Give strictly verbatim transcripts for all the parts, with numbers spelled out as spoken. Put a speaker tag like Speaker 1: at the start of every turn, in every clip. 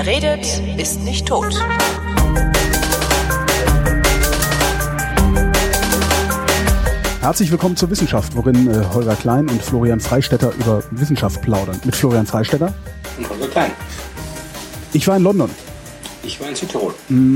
Speaker 1: Wer redet, ist nicht tot.
Speaker 2: Herzlich willkommen zur Wissenschaft, worin äh, Holger Klein und Florian Freistetter über Wissenschaft plaudern. Mit Florian Freistetter.
Speaker 3: Und Holger Klein.
Speaker 2: Ich war in London.
Speaker 3: Ich war in Südtirol.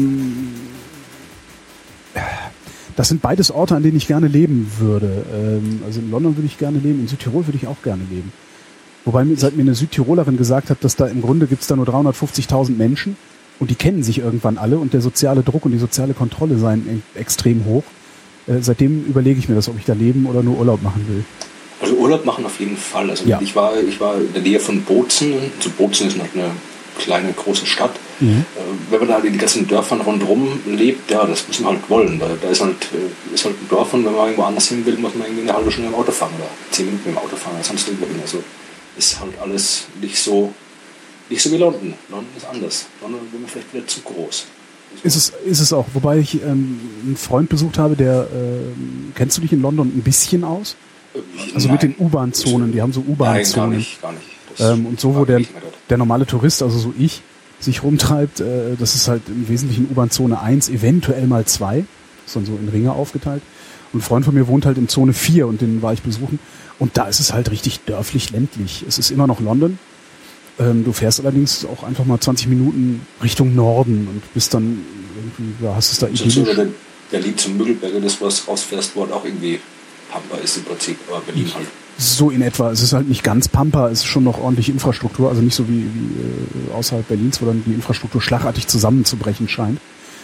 Speaker 2: Das sind beides Orte, an denen ich gerne leben würde. Ähm, also in London würde ich gerne leben, in Südtirol würde ich auch gerne leben. Wobei mir, seit mir eine Südtirolerin gesagt hat, dass da im Grunde gibt es da nur dreihundertfünfzigtausend Menschen und die kennen sich irgendwann alle und der soziale Druck und die soziale Kontrolle seien extrem hoch. Äh, seitdem überlege ich mir das, ob ich da leben oder nur Urlaub machen will.
Speaker 3: Also Urlaub machen auf jeden Fall. Also
Speaker 2: ja.
Speaker 3: ich war ich war in der Nähe von Bozen. Also Bozen ist noch eine kleine, große Stadt. Mhm. Äh, wenn man da in den ganzen Dörfern rundherum lebt, ja, das muss man halt wollen. Weil da ist halt, äh, ist halt ein Dorf und wenn man irgendwo anders hin will, muss man irgendwie eine halbe Stunde im Auto fahren oder zehn Minuten im Auto fahren oder sonst irgendwo hin. Also ist halt alles nicht so, nicht so wie London. London ist anders. London wird mir vielleicht wieder zu groß.
Speaker 2: Ist es, ist es auch. Wobei ich ähm, einen Freund besucht habe, der, äh, kennst du dich in London ein bisschen aus? Also
Speaker 3: Nein.
Speaker 2: Mit den U-Bahn-Zonen, die haben so U-Bahn-Zonen.
Speaker 3: Nein, gar nicht, gar nicht. Das
Speaker 2: Ähm, und so, wo der, der normale Tourist, also so ich, sich rumtreibt, äh, das ist halt im Wesentlichen U-Bahn-Zone eins, eventuell mal zwei, ist dann so in Ringe aufgeteilt. Und ein Freund von mir wohnt halt in Zone vier und den war ich besuchen. Und da ist es halt richtig dörflich, ländlich. Es ist immer noch London. Ähm, du fährst allerdings auch einfach mal zwanzig Minuten Richtung Norden und bist dann irgendwie, ja, hast es da idyllisch.
Speaker 3: So der Berlin zum Müggelberge, das was rausfährst, wo halt auch irgendwie Pampa ist im Prinzip, aber Berlin halt.
Speaker 2: So in etwa. Es ist halt nicht ganz Pampa, es ist schon noch ordentliche Infrastruktur, also nicht so wie, wie äh, außerhalb Berlins, wo dann die Infrastruktur schlagartig zusammenzubrechen scheint.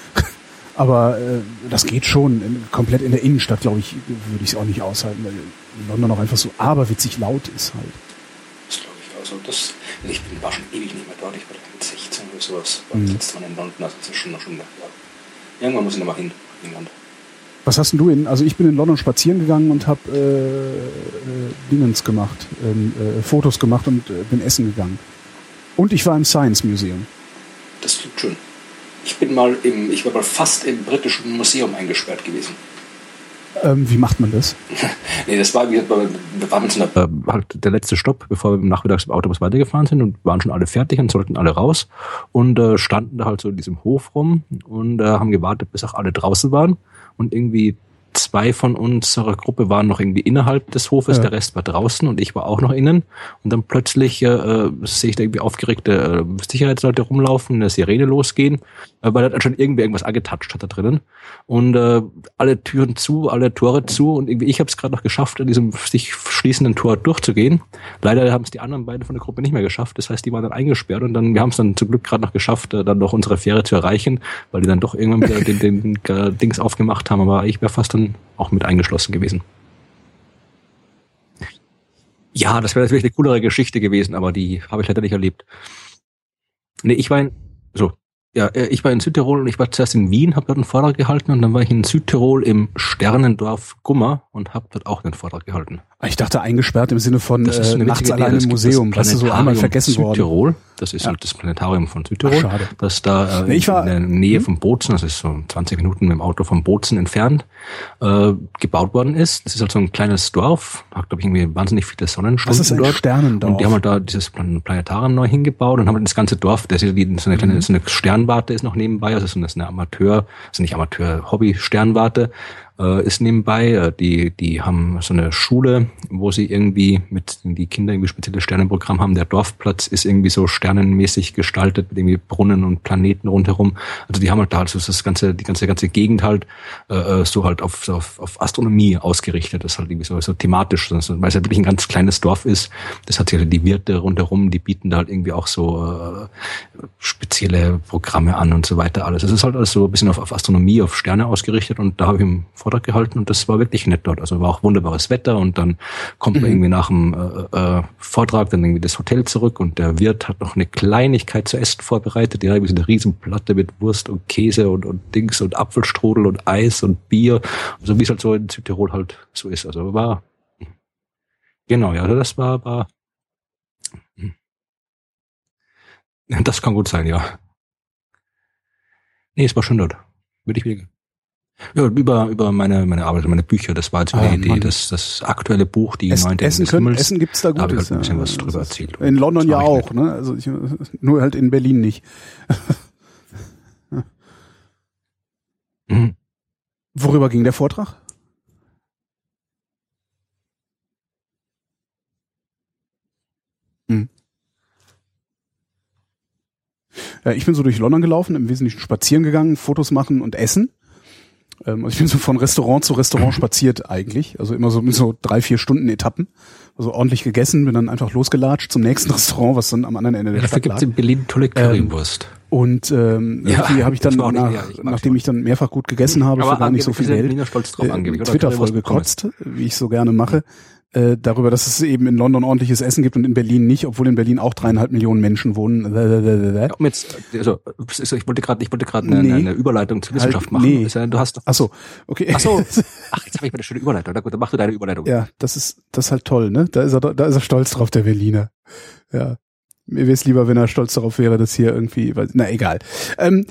Speaker 2: Aber äh, das geht schon. In, komplett in der Innenstadt, glaube ich, würde ich es auch nicht aushalten, weil London auch einfach so aberwitzig laut ist halt.
Speaker 3: Das glaube ich. Also das, ich bin, war schon ewig nicht mehr dort. Ich war mit sechzehn oder sowas. War das
Speaker 2: Mhm.
Speaker 3: letzte Mal in London. Also das ist schon noch schon. Ja. Irgendwann muss ich nochmal hin. England.
Speaker 2: Was hast denn du in? Also ich bin in London spazieren gegangen und habe äh, äh, Dingens gemacht, ähm, äh, Fotos gemacht und äh, bin essen gegangen. Und ich war im Science Museum.
Speaker 3: Das klingt schön. Ich bin mal im, ich war mal fast im britischen Museum eingesperrt gewesen.
Speaker 2: Ähm, wie macht man das?
Speaker 3: Nee, das war, wir waren mit so einer
Speaker 4: äh, halt der letzte Stopp, bevor wir nachmittags im Autobus weitergefahren sind und waren schon alle fertig und sollten alle raus und äh, standen da halt so in diesem Hof rum und äh, haben gewartet, bis auch alle draußen waren und irgendwie zwei von unserer Gruppe waren noch irgendwie innerhalb des Hofes, ja. Der Rest war draußen und ich war auch noch innen und dann plötzlich äh, sehe ich da irgendwie aufgeregte äh, Sicherheitsleute rumlaufen, eine Sirene losgehen, äh, weil da schon irgendwie irgendwas angetatscht hat da drinnen und äh, alle Türen zu, alle Tore zu und irgendwie ich habe es gerade noch geschafft, an diesem sich schließenden Tor durchzugehen. Leider haben es die anderen beiden von der Gruppe nicht mehr geschafft, das heißt, die waren dann eingesperrt und dann wir haben es dann zum Glück gerade noch geschafft, äh, dann noch unsere Fähre zu erreichen, weil die dann doch irgendwann wieder den, den, den Dings aufgemacht haben, aber ich wäre fast dann auch mit eingeschlossen gewesen. Ja, das wäre natürlich eine coolere Geschichte gewesen, aber die habe ich leider nicht erlebt. Nee, ich war in, so, ja, ich war in Südtirol und ich war zuerst in Wien, habe dort einen Vortrag gehalten und dann war ich in Südtirol im Sternendorf Gummer und habe dort auch einen Vortrag gehalten.
Speaker 2: Ich dachte eingesperrt im Sinne von
Speaker 4: das ist
Speaker 2: äh, nachts allein im Museum,
Speaker 4: das
Speaker 2: weißt du, so einmal vergessen worden.
Speaker 4: Südtirol, das ist ja. halt das Planetarium von Südtirol. Ach, schade. Das da äh,
Speaker 2: nee, ich war,
Speaker 4: in der Nähe hm? von Bozen, das ist so zwanzig Minuten mit dem Auto von Bozen entfernt, äh, gebaut worden ist. Das ist halt so ein kleines Dorf, hat glaube ich irgendwie wahnsinnig viele Sonnenstunden
Speaker 2: das ist ein
Speaker 4: dort.
Speaker 2: Sternendorf.
Speaker 4: Und die haben halt da dieses Planetarium neu hingebaut und haben halt das ganze Dorf, das ist wie so eine kleine, mhm. so eine Sternwarte ist noch nebenbei, also so eine Amateur, also nicht Amateur, Hobby-Sternwarte. Äh, ist nebenbei, äh, die die haben so eine Schule, wo sie irgendwie mit die Kinder irgendwie spezielles Sternenprogramm haben. Der Dorfplatz ist irgendwie so sternenmäßig gestaltet mit irgendwie Brunnen und Planeten rundherum. Also die haben halt da also das ganze die ganze ganze Gegend halt äh, so halt auf, so auf auf Astronomie ausgerichtet. Das ist halt irgendwie so so thematisch, weil es halt wirklich ein ganz kleines Dorf ist. Das hat halt die Wirte rundherum, die bieten da halt irgendwie auch so äh, spezielle Programme an und so weiter alles. Es ist halt alles so ein bisschen auf, auf Astronomie, auf Sterne ausgerichtet und da habe ich im Vortrag gehalten und das war wirklich nett dort. Also war auch wunderbares Wetter und dann kommt man mhm. irgendwie nach dem äh, äh, Vortrag dann irgendwie das Hotel zurück und der Wirt hat noch eine Kleinigkeit zu essen vorbereitet. Ja, irgendwie so eine Riesenplatte mit Wurst und Käse und, und Dings und Apfelstrudel und Eis und Bier. Also wie es halt so in Südtirol halt so ist. Also war genau, ja, also das war, war das kann gut sein, ja. Nee, es war schön dort. Würde ich wieder Ja, über, über meine, meine Arbeit, meine Bücher, das war jetzt
Speaker 2: Ah,
Speaker 4: die Idee,
Speaker 2: Mann.
Speaker 4: das, das aktuelle Buch, die
Speaker 2: Essen,
Speaker 4: neunte
Speaker 2: Essen,
Speaker 4: des
Speaker 2: können,
Speaker 4: Himmels.
Speaker 2: Essen gibt's da
Speaker 4: Da habe ich
Speaker 2: Gutes.
Speaker 4: halt ein bisschen
Speaker 2: ja.
Speaker 4: was drüber
Speaker 2: Das-
Speaker 4: erzählt.
Speaker 2: In London
Speaker 4: Das
Speaker 2: ja
Speaker 4: mach ich
Speaker 2: auch,
Speaker 4: nicht.
Speaker 2: ne? Also ich, nur halt in Berlin nicht.
Speaker 4: Mhm.
Speaker 2: Worüber ging der Vortrag? Hm. Ja, ich bin so durch London gelaufen, im Wesentlichen spazieren gegangen, Fotos machen und essen. Ähm, also ich bin so von Restaurant zu Restaurant spaziert eigentlich. Also immer so mit so drei, vier Stunden Etappen. Also ordentlich gegessen, bin dann einfach losgelatscht zum nächsten Restaurant, was dann am anderen Ende der
Speaker 4: Dafür
Speaker 2: Stadt
Speaker 4: gibt
Speaker 2: lag.
Speaker 4: es in Berlin tolle Currywurst.
Speaker 2: Und ähm,
Speaker 4: Ja,
Speaker 2: irgendwie habe ich dann,
Speaker 4: ich war auch nicht-
Speaker 2: nach,
Speaker 4: ja, ich mag
Speaker 2: nachdem
Speaker 4: sie
Speaker 2: ich dann mehrfach gut gegessen habe,
Speaker 4: Aber
Speaker 2: für gar nicht so
Speaker 4: angeblich
Speaker 2: viel
Speaker 4: ist der
Speaker 2: Geld,
Speaker 4: Berliner stolz drauf
Speaker 2: äh,
Speaker 4: angeblich, oder?
Speaker 2: Twitter voll
Speaker 4: Currywurst
Speaker 2: gekotzt, wie ich so gerne mache, äh, darüber, dass es eben in London ordentliches Essen gibt und in Berlin nicht, obwohl in Berlin auch dreieinhalb Millionen Menschen wohnen.
Speaker 4: Ja, um jetzt, also, ich wollte gerade, ich wollte gerade eine,
Speaker 2: Nee.
Speaker 4: eine Überleitung zur Wissenschaft
Speaker 2: Halt,
Speaker 4: machen.
Speaker 2: nee.
Speaker 4: Ist ja, du hast doch,
Speaker 2: Ach so, okay.
Speaker 4: ach so, ach, jetzt habe ich mal eine schöne Überleitung. Na gut, dann mach du deine Überleitung.
Speaker 2: Ja, das ist das ist halt toll, ne? Da ist er da ist er stolz drauf, der Berliner. Ja. Mir wäre es lieber, wenn er stolz darauf wäre, dass hier irgendwie, weil, na egal. Ähm,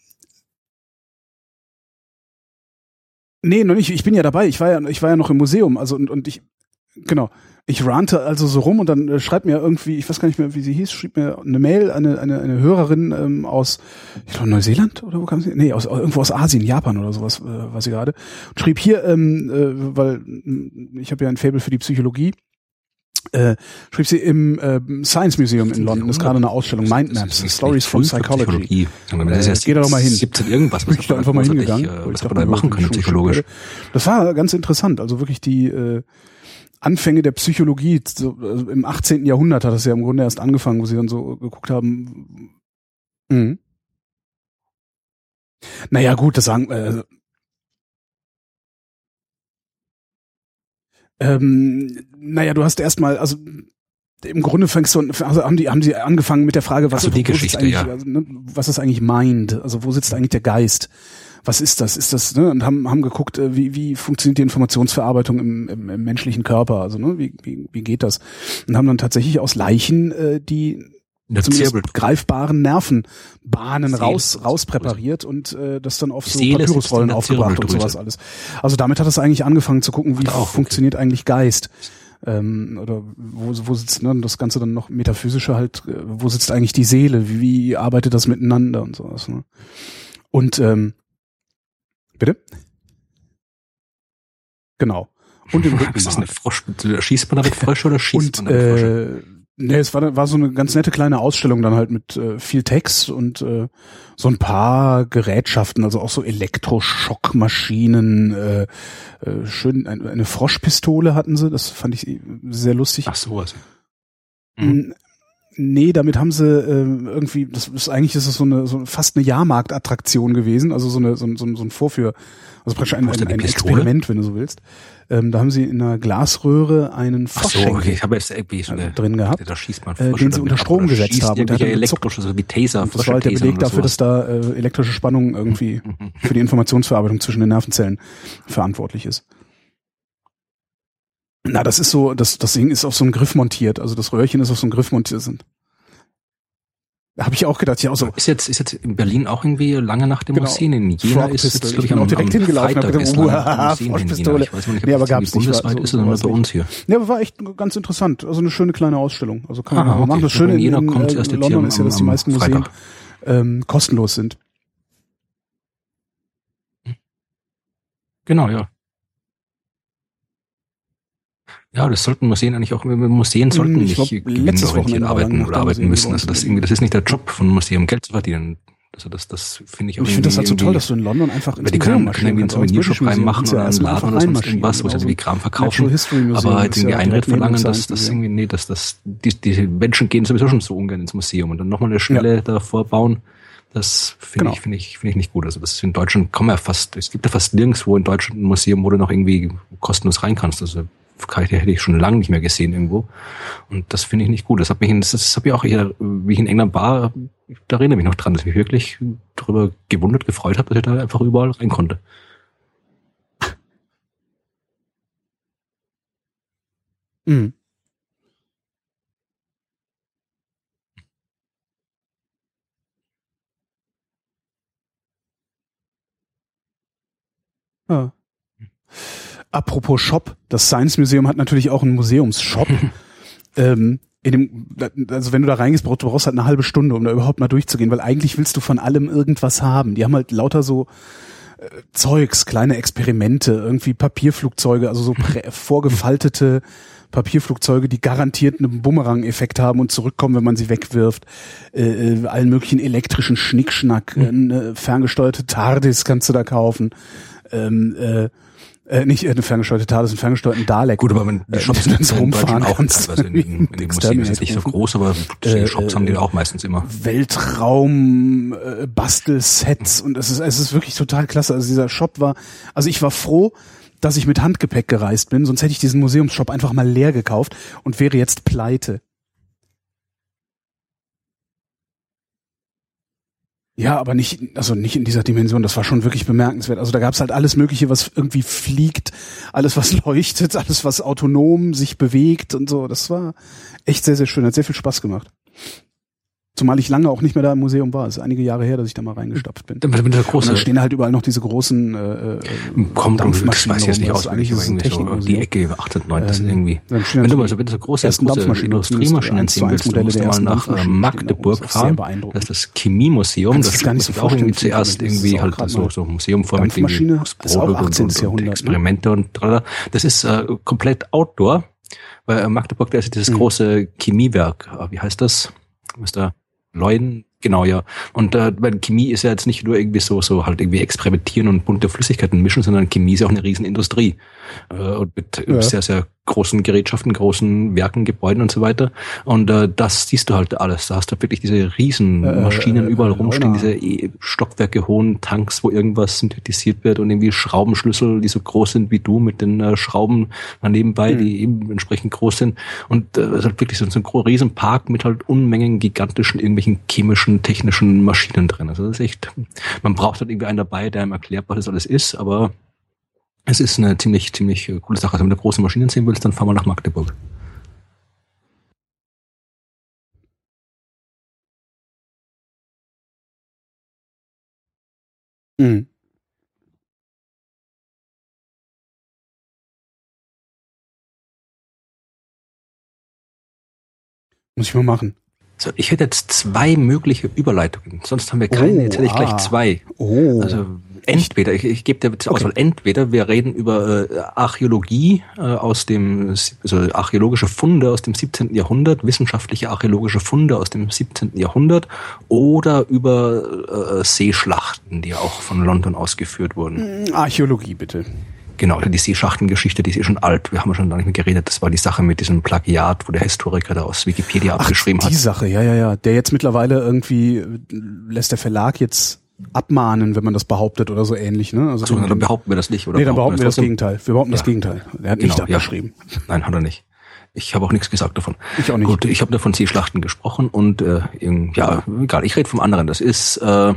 Speaker 2: nee, noch nicht. Ich bin ja dabei. Ich war ja, ich war ja noch im Museum. Also und, und ich, genau. Ich rante also so rum und dann äh, schreibt mir irgendwie, ich weiß gar nicht mehr, wie sie hieß, schrieb mir eine Mail, eine eine eine Hörerin ähm, aus, ich glaube Neuseeland oder wo kam sie? Nee, aus irgendwo aus Asien, Japan oder sowas, äh, war sie gerade. Und schrieb hier, ähm, äh, weil äh, ich habe ja ein Faible für die Psychologie. Äh, schrieb sie im äh, Science Museum in London, ist gerade eine Ausstellung, Mindmaps, Stories from Psychology.
Speaker 4: Das ist ja
Speaker 2: Äh, geht da doch mal hin.
Speaker 4: siebzehn irgendwas,
Speaker 2: Bin ich da einfach mal hingegangen.
Speaker 4: Äh,
Speaker 2: weil
Speaker 4: was
Speaker 2: ich
Speaker 4: man
Speaker 2: dachte,
Speaker 4: da machen kann
Speaker 2: schon
Speaker 4: psychologisch.
Speaker 2: schon- Das war ganz interessant, also wirklich die äh, Anfänge der Psychologie, so, also im achtzehnten Jahrhundert hat das ja im Grunde erst angefangen, wo sie dann so geguckt haben. Mhm. Naja gut, das sagen äh, ähm, naja, du hast erstmal, also im Grunde fängst du, also haben die, haben sie angefangen mit der Frage, was,
Speaker 4: Ach so, die
Speaker 2: wo sitzt
Speaker 4: Geschichte,
Speaker 2: eigentlich,
Speaker 4: ja.
Speaker 2: also, ne, was ist eigentlich Mind? Also wo sitzt eigentlich der Geist? Was ist das? Ist das, ne? Und haben, haben geguckt, äh, wie, wie funktioniert die Informationsverarbeitung im, im, im menschlichen Körper? Also, ne, wie, wie, wie geht das? Und haben dann tatsächlich aus Leichen, äh, die
Speaker 4: Der
Speaker 2: zumindest
Speaker 4: Zirbel.
Speaker 2: greifbaren Nervenbahnen
Speaker 4: Seele.
Speaker 2: raus, rauspräpariert und äh, das dann auf
Speaker 4: Die
Speaker 2: so
Speaker 4: Seele sitzt in
Speaker 2: Papyrusrollen
Speaker 4: der
Speaker 2: aufgebracht und
Speaker 4: Zirbeldrüse.
Speaker 2: sowas alles. Also damit hat es eigentlich angefangen zu gucken, wie
Speaker 4: Hat er auch, okay.
Speaker 2: funktioniert eigentlich Geist. Ähm, oder wo, wo sitzt, ne, das Ganze dann noch metaphysische halt, äh, wo sitzt eigentlich die Seele, wie, wie arbeitet das miteinander und sowas, ne? Und ähm, bitte? Genau. Und im Rückenmark.
Speaker 4: Ist das eine Frosch? Schießt man damit Frösche oder schießt
Speaker 2: Und
Speaker 4: man damit Frösche?
Speaker 2: äh, ne, es war, war so eine ganz nette kleine Ausstellung dann halt mit äh, viel Text und äh, so ein paar Gerätschaften, also auch so Elektroschockmaschinen, äh, äh, schön eine, eine Froschpistole hatten sie, das fand ich sehr lustig.
Speaker 4: Ach sowas.
Speaker 2: Mhm. Nee, damit haben sie äh, irgendwie, das ist eigentlich ist das so eine so fast eine Jahrmarktattraktion gewesen, also so eine so ein so ein, so ein Vorführ, also praktisch ein, ein, ein Experiment, wenn du so willst. Ähm, da haben sie in einer Glasröhre einen
Speaker 4: Ach so,
Speaker 2: Froschschenkel
Speaker 4: okay, ich habe jetzt irgendwie so eine,
Speaker 2: drin gehabt,
Speaker 4: Da schießt man
Speaker 2: äh,
Speaker 4: Frösche
Speaker 2: den sie
Speaker 4: damit
Speaker 2: unter
Speaker 4: ab
Speaker 2: Strom
Speaker 4: oder
Speaker 2: gesetzt
Speaker 4: schießt
Speaker 2: haben. Und der hat
Speaker 4: irgendwelche
Speaker 2: dann gezuckt.
Speaker 4: elektrische, so wie Taser,
Speaker 2: Und das war halt der Beleg dafür, dass da äh, elektrische Spannung irgendwie für die Informationsverarbeitung zwischen den Nervenzellen verantwortlich ist. Na, das ist so, das, das Ding ist auf so einem Griff montiert, also das Röhrchen ist auf so einem Griff montiert. Da habe ich auch gedacht, ja, so.
Speaker 4: Ist jetzt, ist jetzt in Berlin auch irgendwie lange nach dem
Speaker 2: Genau.
Speaker 4: Museen. In Jena
Speaker 2: Frog
Speaker 4: ist jetzt,
Speaker 2: Pistol.
Speaker 4: glaube
Speaker 2: Ich
Speaker 4: ich,
Speaker 2: bin
Speaker 4: am,
Speaker 2: auch direkt
Speaker 4: am
Speaker 2: hingelaufen, hab
Speaker 4: Freitag
Speaker 2: gedacht,
Speaker 4: ist
Speaker 2: uh,
Speaker 4: lange
Speaker 2: haha,
Speaker 4: Museen in Jena.
Speaker 2: Froschpistole.
Speaker 4: Ich weiß nicht, ob
Speaker 2: Nee, aber
Speaker 4: das
Speaker 2: gab's nicht.
Speaker 4: bundesweit
Speaker 2: War
Speaker 4: ist
Speaker 2: so-
Speaker 4: oder nur
Speaker 2: sowas
Speaker 4: bei uns hier.
Speaker 2: Ja, aber war echt ganz interessant. Also eine schöne kleine Ausstellung. Also kann man
Speaker 4: Aha,
Speaker 2: mal machen.
Speaker 4: okay.
Speaker 2: Das Schöne in,
Speaker 4: Jena
Speaker 2: in,
Speaker 4: kommt
Speaker 2: äh,
Speaker 4: erst jetzt
Speaker 2: London
Speaker 4: hier
Speaker 2: ist ja,
Speaker 4: am-
Speaker 2: dass die
Speaker 4: am
Speaker 2: meisten Museen
Speaker 4: Freitag.
Speaker 2: ähm, kostenlos sind.
Speaker 4: Genau, ja. Ja, das sollten Museen eigentlich auch, Museen sollten
Speaker 2: Ich glaub,
Speaker 4: nicht
Speaker 2: letztes
Speaker 4: gewinnorientiert
Speaker 2: Wochenende war
Speaker 4: arbeiten
Speaker 2: lang nach
Speaker 4: oder
Speaker 2: der
Speaker 4: arbeiten
Speaker 2: Museen
Speaker 4: müssen. Also das,
Speaker 2: geworden.
Speaker 4: irgendwie, das ist nicht der Job von einem Museum, Geld zu verdienen. Also das, das finde ich auch
Speaker 2: Ich finde das halt so
Speaker 4: irgendwie-
Speaker 2: toll, dass du in London einfach ins
Speaker 4: Weil die
Speaker 2: Museum
Speaker 4: können, können
Speaker 2: marschieren
Speaker 4: irgendwie einen
Speaker 2: kannst. Aber ins
Speaker 4: Souvenirshop
Speaker 2: British Museum
Speaker 4: reinmachen
Speaker 2: kannst du
Speaker 4: oder
Speaker 2: ja
Speaker 4: einen
Speaker 2: erstmal
Speaker 4: Laden
Speaker 2: einfach
Speaker 4: oder sonst
Speaker 2: reinmarschieren.
Speaker 4: irgendwas, wo sie
Speaker 2: Genauso
Speaker 4: irgendwie Kram
Speaker 2: Natural
Speaker 4: verkaufen.
Speaker 2: History Museum
Speaker 4: Aber halt
Speaker 2: ist
Speaker 4: irgendwie
Speaker 2: ja direkt
Speaker 4: Eintritt
Speaker 2: neben dem
Speaker 4: verlangen,
Speaker 2: Science
Speaker 4: dass das
Speaker 2: Museum.
Speaker 4: irgendwie, nee, dass das, die, die Menschen gehen sowieso schon so ungern ins Museum und dann nochmal eine Schwelle davor bauen. Das finde
Speaker 2: Genau.
Speaker 4: ich, finde ich, finde ich nicht gut. Also das ist in Deutschland kommen ja fast, es gibt ja fast nirgendwo in Deutschland ein Museum, wo du noch irgendwie kostenlos rein kannst. Also hätte ich schon lange nicht mehr gesehen irgendwo. Und das finde ich nicht gut. Das hat mich, in, das, das habe ich auch eher, wie ich in England war, da erinnere ich mich noch dran, dass ich mich wirklich darüber gewundert, gefreut habe, dass ich da einfach überall rein konnte.
Speaker 2: Mhm. Ja. Apropos Shop, das Science Museum hat natürlich auch einen Museumsshop. ähm, in dem, also wenn du da reingehst, brauchst du brauchst halt eine halbe Stunde, um da überhaupt mal durchzugehen, weil eigentlich willst du von allem irgendwas haben. Die haben halt lauter so äh, Zeugs, kleine Experimente, irgendwie Papierflugzeuge, also so prä- vorgefaltete Papierflugzeuge, die garantiert einen Bumerang-Effekt haben und zurückkommen, wenn man sie wegwirft. Äh, allen möglichen elektrischen Schnickschnack, mhm. eine ferngesteuerte TARDIS kannst du da kaufen. Ähm, äh, Äh, nicht eine ferngesteuerte TARDIS, einen ferngesteuerten Dalek.
Speaker 4: Gut, aber wenn die Shops äh, sind rumfahren auch kannst, also in, in, in den Museen ist es nicht so groß, aber die äh, Shops haben die auch meistens immer.
Speaker 2: Weltraum, äh, Bastelsets und es ist, es ist wirklich total klasse. Also dieser Shop war, also ich war froh, dass ich mit Handgepäck gereist bin, sonst hätte ich diesen Museumsshop einfach mal leer gekauft und wäre jetzt pleite. Ja, aber nicht, also nicht in dieser Dimension, das war schon wirklich bemerkenswert. Also da gab's halt alles Mögliche, was irgendwie fliegt, alles was leuchtet, alles was autonom sich bewegt und so. Das war echt sehr, sehr schön, hat sehr viel Spaß gemacht. Zumal ich lange auch nicht mehr da im Museum war. Es ist einige Jahre her, dass ich da mal reingestapft bin.
Speaker 4: Dann, dann, große,
Speaker 2: und dann stehen halt überall noch diese großen äh,
Speaker 4: kommt Dampfmaschinen. Das weiß ich jetzt nicht aus, eigentlich ist es ein Technikmuseum. So die Ecke achtet neun, das ähm, irgendwie. Wenn du mal so, wenn du so große, große Industriemaschinen sehen willst, dann musst du mal nach Magdeburg fahren. Das ist das Chemiemuseum. Das ist auch irgendwie zuerst irgendwie halt so, so Museum vor mit Produkt und, und Experimente und tralala. Das ist äh, komplett Outdoor. Bei Magdeburg, da ist dieses große Chemiewerk. Wie heißt das? Mister Leuden, genau, ja. Und äh, weil Chemie ist ja jetzt nicht nur irgendwie so so halt irgendwie experimentieren und bunte Flüssigkeiten mischen, sondern Chemie ist ja auch eine Riesenindustrie. Äh, und mit ja. sehr, sehr großen Gerätschaften, großen Werken, Gebäuden und so weiter. Und äh, das siehst du halt alles. Da hast du wirklich diese riesen Maschinen äh, überall äh, rumstehen, diese äh, Stockwerke hohen Tanks, wo irgendwas synthetisiert wird und irgendwie Schraubenschlüssel, die so groß sind wie du, mit den äh, Schrauben nebenbei, mhm. die eben entsprechend groß sind. Und äh, es ist halt wirklich so, so ein riesen Park mit halt Unmengen gigantischen irgendwelchen chemischen, technischen Maschinen drin. Also das ist echt, man braucht halt irgendwie einen dabei, der einem erklärt, was das alles ist, aber es ist eine ziemlich, ziemlich coole Sache. Also wenn du große Maschinen sehen willst, dann fahr mal nach Magdeburg.
Speaker 2: Mhm. Muss ich mal machen.
Speaker 4: So, ich hätte jetzt zwei mögliche Überleitungen. Sonst haben wir keine. Oh, jetzt hätte ich gleich ah. zwei.
Speaker 2: Oh.
Speaker 4: Also entweder, ich, ich gebe dir jetzt Auswahl, okay. Entweder wir reden über äh, Archäologie äh, aus dem, also archäologische Funde aus dem siebzehnten Jahrhundert, wissenschaftliche archäologische Funde aus dem siebzehnten Jahrhundert oder über äh, Seeschlachten, die auch von London ausgeführt wurden.
Speaker 2: Archäologie, bitte.
Speaker 4: Genau, die Seeschachtengeschichte, die ist eh schon alt. Wir haben ja schon gar nicht mehr geredet. Das war die Sache mit diesem Plagiat, wo der Historiker da aus Wikipedia Ach, abgeschrieben
Speaker 2: die
Speaker 4: hat.
Speaker 2: Die Sache, ja, ja, ja. Der jetzt mittlerweile irgendwie, lässt der Verlag jetzt abmahnen, wenn man das behauptet oder so ähnlich, ne? Also
Speaker 4: so, dann behaupten wir das nicht, oder?
Speaker 2: Nee, dann behaupten wir das, das Gegenteil. Wir behaupten ja. das Gegenteil. Er hat
Speaker 4: genau,
Speaker 2: nicht abgeschrieben.
Speaker 4: Ja. Nein, hat er nicht. Ich habe auch nichts gesagt davon.
Speaker 2: Ich auch nicht.
Speaker 4: Gut, ich habe da von Seeschlachten gesprochen und äh, ja, egal, ich rede vom anderen. Das ist äh,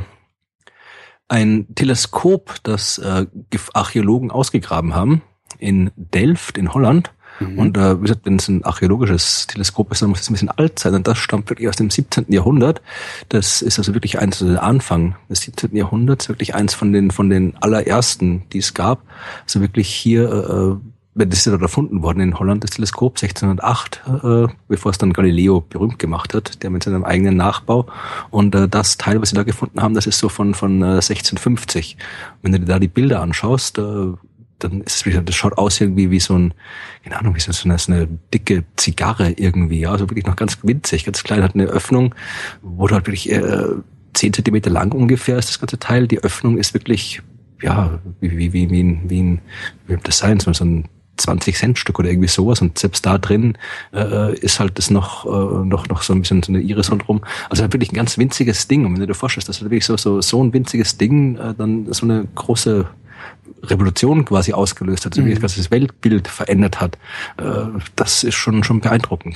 Speaker 4: ein Teleskop, das äh, Archäologen ausgegraben haben in Delft in Holland. Mhm. Und äh, wie gesagt, wenn es ein archäologisches Teleskop ist, dann muss es ein bisschen alt sein. Und das stammt wirklich aus dem siebzehnten Jahrhundert. Das ist also wirklich eins, also der Anfang des siebzehnten Jahrhunderts, wirklich eins von den von den allerersten, die es gab. Also wirklich hier, äh, das ist ja dort erfunden worden in Holland, das Teleskop sechzehnhundertacht, äh, bevor es dann Galileo berühmt gemacht hat, der mit seinem eigenen Nachbau. Und äh, das Teil, was sie da gefunden haben, das ist so von von äh, sechzehnhundertfünfzig. Wenn du dir da die Bilder anschaust, äh, dann ist es wieder, das schaut aus irgendwie wie so ein, keine Ahnung, wie so eine, so eine dicke Zigarre irgendwie, ja, also wirklich noch ganz winzig, ganz klein, hat eine Öffnung, wo du halt wirklich äh, zehn Zentimeter lang ungefähr ist das ganze Teil. Die Öffnung ist wirklich, ja, wie wie wie wie ein, wie ein, wie das sein, so ein zwanzig Cent Stück oder irgendwie sowas, und selbst da drin äh, ist halt das noch äh, noch noch so ein bisschen so eine Iris rundherum. Also wirklich ein ganz winziges Ding. Und wenn du dir vorstellst, dass du wirklich so so so ein winziges Ding äh, dann so eine große Revolution quasi ausgelöst hat, also wie das Weltbild verändert hat, äh, das ist schon schon beeindruckend.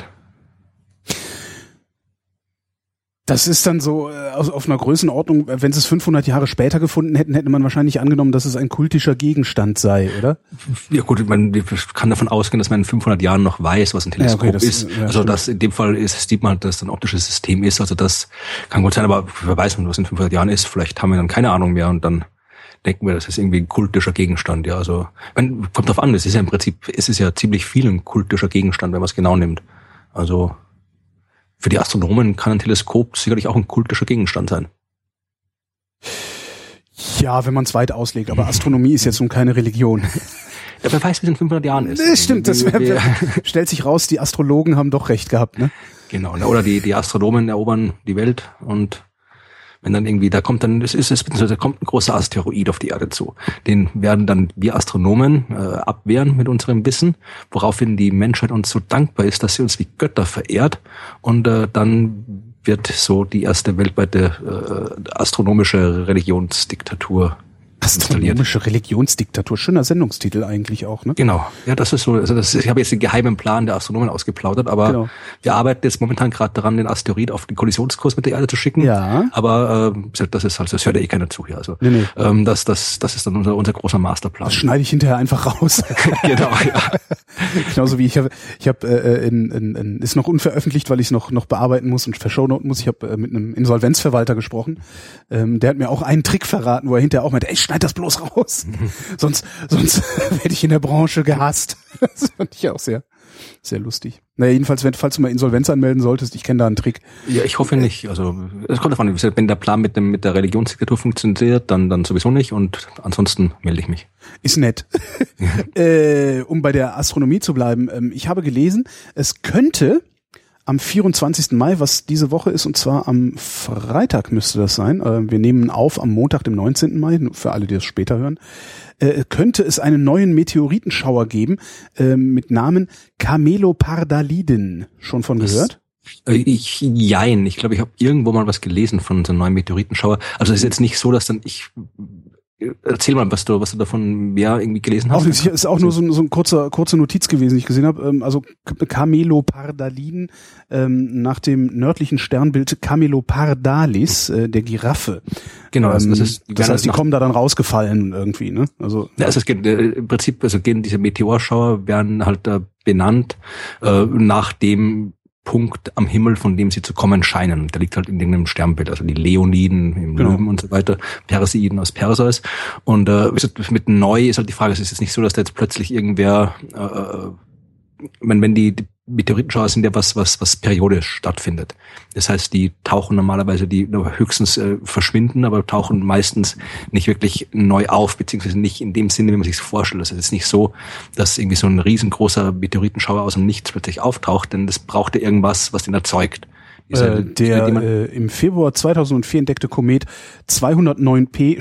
Speaker 2: Das ist dann so äh, auf einer Größenordnung, wenn sie es fünfhundert Jahre später gefunden hätten, hätte man wahrscheinlich angenommen, dass es ein kultischer Gegenstand sei, oder?
Speaker 4: Ja gut, man kann davon ausgehen, dass man in fünfhundert Jahren noch weiß, was ein Teleskop ja, okay, das, ist. Ja, also das in dem Fall ist, sieht man halt, dass das ein optisches System ist. Also das kann gut sein, aber wer weiß, was in fünfhundert Jahren ist. Vielleicht haben wir dann keine Ahnung mehr und dann denken wir, das ist irgendwie ein kultischer Gegenstand. Ja, also wenn, kommt drauf an, es ist ja im Prinzip, es ist ja ziemlich viel ein kultischer Gegenstand, wenn man es genau nimmt. Also für die Astronomen kann ein Teleskop sicherlich auch ein kultischer Gegenstand sein.
Speaker 2: Ja, wenn man es weit auslegt, aber Astronomie ist jetzt nun keine Religion.
Speaker 4: Ja, wer weiß, wie es in fünfhundert Jahren ist.
Speaker 2: Das stimmt, das wär, wär, stellt sich raus, die Astrologen haben doch recht gehabt, ne?
Speaker 4: Genau, oder die, die Astronomen erobern die Welt und wenn dann irgendwie, da kommt dann, es ist, es da kommt ein großer Asteroid auf die Erde zu. Den werden dann wir Astronomen äh, abwehren mit unserem Wissen, woraufhin die Menschheit uns so dankbar ist, dass sie uns wie Götter verehrt und äh, dann wird so die erste weltweite äh, astronomische Religionsdiktatur
Speaker 2: Astronomische Religionsdiktatur, schöner Sendungstitel eigentlich auch, ne?
Speaker 4: Genau, ja, das ist so, also das ist, ich habe jetzt den geheimen Plan der Astronomen ausgeplaudert, aber genau. Wir arbeiten jetzt momentan gerade daran, den Asteroid auf den Kollisionskurs mit der Erde zu schicken. Ja. Aber äh, das ist halt, das hört ja eh keiner zu hier. Also nee, nee. Ähm, das, das, das ist dann unser, unser großer Masterplan.
Speaker 2: Das schneide ich hinterher einfach raus.
Speaker 4: Genau, ja.
Speaker 2: Genauso wie ich habe, ich habe äh, in, in, in, ist noch unveröffentlicht, weil ich es noch noch bearbeiten muss und verschonoten muss. Ich habe äh, mit einem Insolvenzverwalter gesprochen. Ähm, der hat mir auch einen Trick verraten, wo er hinterher auch meinte, ey, schneid das bloß raus. Mhm. Sonst, sonst werde ich in der Branche gehasst. Das fand ich auch sehr, sehr lustig. Naja, jedenfalls, wenn, falls du mal Insolvenz anmelden solltest, ich kenne da einen Trick.
Speaker 4: Ja, ich hoffe nicht. Also, es kommt davon, wenn der Plan mit dem, mit der Religionsdiktatur funktioniert, dann, dann sowieso nicht und ansonsten melde ich mich.
Speaker 2: Ist nett. äh, um bei der Astronomie zu bleiben. Ähm, ich habe gelesen, es könnte am vierundzwanzigsten Mai, was diese Woche ist, und zwar am Freitag müsste das sein. Wir nehmen auf am Montag, dem neunzehnten Mai, für alle, die das später hören, äh, könnte es einen neuen Meteoritenschauer geben äh, mit Namen Camelopardaliden. Schon von gehört?
Speaker 4: Das, äh, ich, jein. Ich glaube, ich habe irgendwo mal was gelesen von so einem neuen Meteoritenschauer. Also es ist jetzt nicht so, dass dann ich... Erzähl mal, was du, was du davon mehr irgendwie gelesen hast.
Speaker 2: Auch nicht, ist auch nur so ein, so ein kurzer, kurze Notiz gewesen, die ich gesehen habe. Also Camelopardaliden ähm, nach dem nördlichen Sternbild Camelopardalis, äh, der Giraffe.
Speaker 4: Genau, also das
Speaker 2: ähm,
Speaker 4: ist.
Speaker 2: Das heißt, die kommen da dann rausgefallen irgendwie, ne? Also.
Speaker 4: Ja, also es geht äh, im Prinzip, also gehen diese Meteorschauer werden halt äh, benannt äh, nach dem Punkt am Himmel, von dem sie zu kommen scheinen. Der liegt halt in irgendeinem Sternbild, also die Leoniden im Löwen genau. Und so weiter, Perseiden aus Perseus. Und äh, mit neu ist halt die Frage, es ist jetzt nicht so, dass da jetzt plötzlich irgendwer, äh, wenn, wenn die, die Meteoritenschauer sind ja was, was, was periodisch stattfindet. Das heißt, die tauchen normalerweise, die höchstens äh, verschwinden, aber tauchen meistens nicht wirklich neu auf, beziehungsweise nicht in dem Sinne, wie man sich vorstellt. Das ist jetzt nicht so, dass irgendwie so ein riesengroßer Meteoritenschauer aus dem Nichts plötzlich auftaucht, denn das braucht ja irgendwas, was den erzeugt.
Speaker 2: Diese, äh, der äh, im Februar zweitausendvier entdeckte Komet zweihundertneun P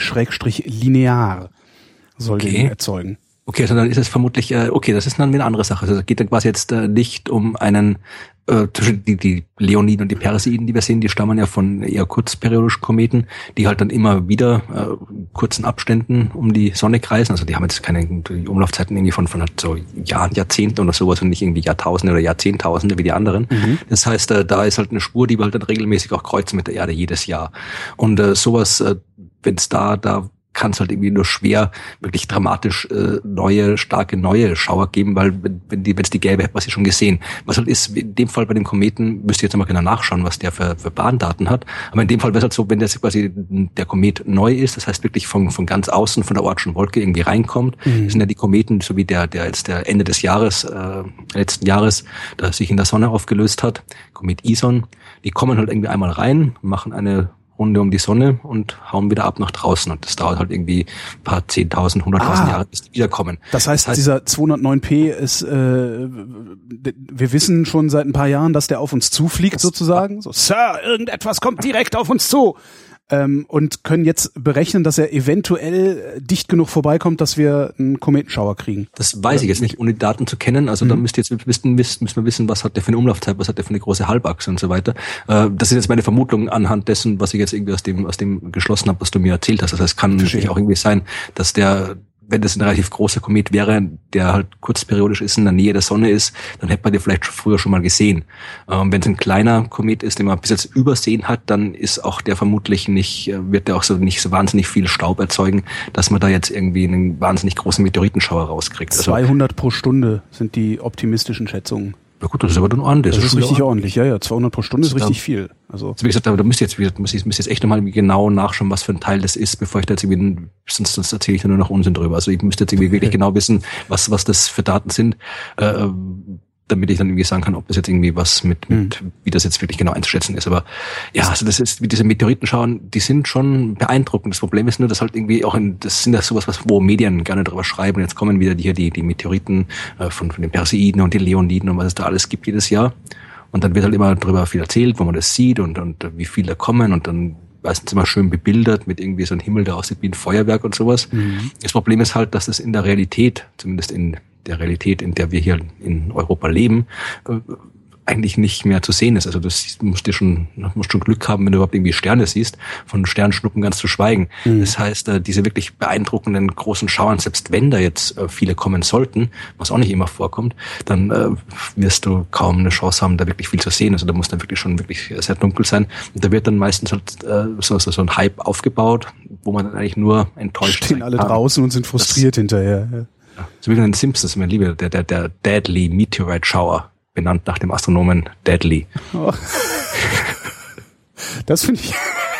Speaker 2: Linear soll okay. den erzeugen.
Speaker 4: Okay, also dann ist es vermutlich, äh, okay, das ist dann eine andere Sache. Also es geht dann quasi jetzt äh, nicht um einen, äh, die, die Leoniden und die Perseiden, die wir sehen, die stammen ja von eher kurzperiodischen Kometen, die halt dann immer wieder äh, kurzen Abständen um die Sonne kreisen. Also die haben jetzt keine die Umlaufzeiten irgendwie von, von halt so Jahren, Jahrzehnten oder sowas und nicht irgendwie Jahrtausende oder Jahrzehntausende wie die anderen. Mhm. Das heißt, äh, da ist halt eine Spur, die wir halt dann regelmäßig auch kreuzen mit der Erde jedes Jahr. Und äh, sowas, äh, wenn es da, da kann es halt irgendwie nur schwer wirklich dramatisch äh, neue, starke neue Schauer geben, weil wenn die, wenn es die gäbe, hätte man sie schon gesehen. Was halt ist, in dem Fall bei dem Kometen, müsst ihr jetzt mal genau nachschauen, was der für, für Bahndaten hat. Aber in dem Fall wäre es halt so, wenn der quasi der Komet neu ist, das heißt wirklich von, von ganz außen, von der Oortschen Wolke irgendwie reinkommt, mhm. Das sind ja die Kometen, so wie der, der jetzt der Ende des Jahres, äh, letzten Jahres, da sich in der Sonne aufgelöst hat, Komet Ison, die kommen halt irgendwie einmal rein, machen eine Runde um die Sonne und hauen wieder ab nach draußen. Und das dauert halt irgendwie ein paar zehntausend, hunderttausend ah, Jahre, bis die wiederkommen.
Speaker 2: Das heißt, das heißt dieser zweihundertneun P ist, äh, wir wissen schon seit ein paar Jahren, dass der auf uns zufliegt sozusagen. So, Sir, irgendetwas kommt direkt auf uns zu. Ähm, und können jetzt berechnen, dass er eventuell dicht genug vorbeikommt, dass wir einen Kometenschauer kriegen.
Speaker 4: Das weiß ich jetzt nicht, ohne die Daten zu kennen. Also mhm. da müsst ihr jetzt wissen, müssen wir wissen, was hat der für eine Umlaufzeit, was hat der für eine große Halbachse und so weiter. Äh, das ist jetzt meine Vermutung anhand dessen, was ich jetzt irgendwie aus dem aus dem geschlossen habe, was du mir erzählt hast. Das heißt, es kann natürlich auch irgendwie sein, dass der, wenn das ein relativ großer Komet wäre, der halt kurzperiodisch ist, in der Nähe der Sonne ist, dann hätte man den vielleicht früher schon mal gesehen. Ähm, wenn es ein kleiner Komet ist, den man bis jetzt übersehen hat, dann ist auch der vermutlich nicht, wird der auch so nicht so wahnsinnig viel Staub erzeugen, dass man da jetzt irgendwie einen wahnsinnig großen Meteoritenschauer rauskriegt.
Speaker 2: zweihundert also, pro Stunde sind die optimistischen Schätzungen.
Speaker 4: Ja gut, das ist aber dann ordentlich.
Speaker 2: Das, das ist richtig ordentlich,
Speaker 4: ordentlich.
Speaker 2: ja, ja. zweihundert pro Stunde ist richtig viel. Also,
Speaker 4: also wie gesagt, da, da müsst ihr jetzt, wie gesagt, muss ich, muss jetzt echt nochmal genau nachschauen, was für ein Teil das ist, bevor ich da jetzt irgendwie, sonst, sonst erzähle ich da nur noch Unsinn drüber. Also ich müsste jetzt irgendwie wirklich genau wissen, was, was das für Daten sind, äh, damit ich dann irgendwie sagen kann, ob das jetzt irgendwie was mit, mit mhm. wie das jetzt wirklich genau einzuschätzen ist. Aber ja, also das ist, wie diese Meteoritenschauern, die sind schon beeindruckend. Das Problem ist nur, dass halt irgendwie auch in, das sind ja sowas, was, wo Medien gerne drüber schreiben. Und jetzt kommen wieder hier die, die Meteoriten äh, von, von den Perseiden und den Leoniden und was es da alles gibt jedes Jahr. Und dann wird halt immer drüber viel erzählt, wo man das sieht und, und wie viele kommen und dann meistens immer schön bebildert mit irgendwie so einem Himmel, der aussieht wie ein Feuerwerk und sowas. Mhm. Das Problem ist halt, dass es in der Realität, zumindest in der Realität, in der wir hier in Europa leben, äh, eigentlich nicht mehr zu sehen ist. Also das musst du schon, musst schon Glück haben, wenn du überhaupt irgendwie Sterne siehst, von Sternschnuppen ganz zu schweigen. Mhm. Das heißt, äh, diese wirklich beeindruckenden großen Schauern, selbst wenn da jetzt äh, viele kommen sollten, was auch nicht immer vorkommt, dann äh, wirst du kaum eine Chance haben, da wirklich viel zu sehen. Also da muss dann wirklich schon wirklich sehr dunkel sein. Und da wird dann meistens halt äh, so, so, so ein Hype aufgebaut, wo man dann eigentlich nur enttäuscht ist.
Speaker 2: Stehen alle kann. draußen und sind frustriert das, hinterher. Ja.
Speaker 4: Ja. So wie in den Simpsons, mein Lieber, der, der, der Deadly Meteorite Shower, benannt nach dem Astronomen Deadly. Oh.
Speaker 2: Das finde ich.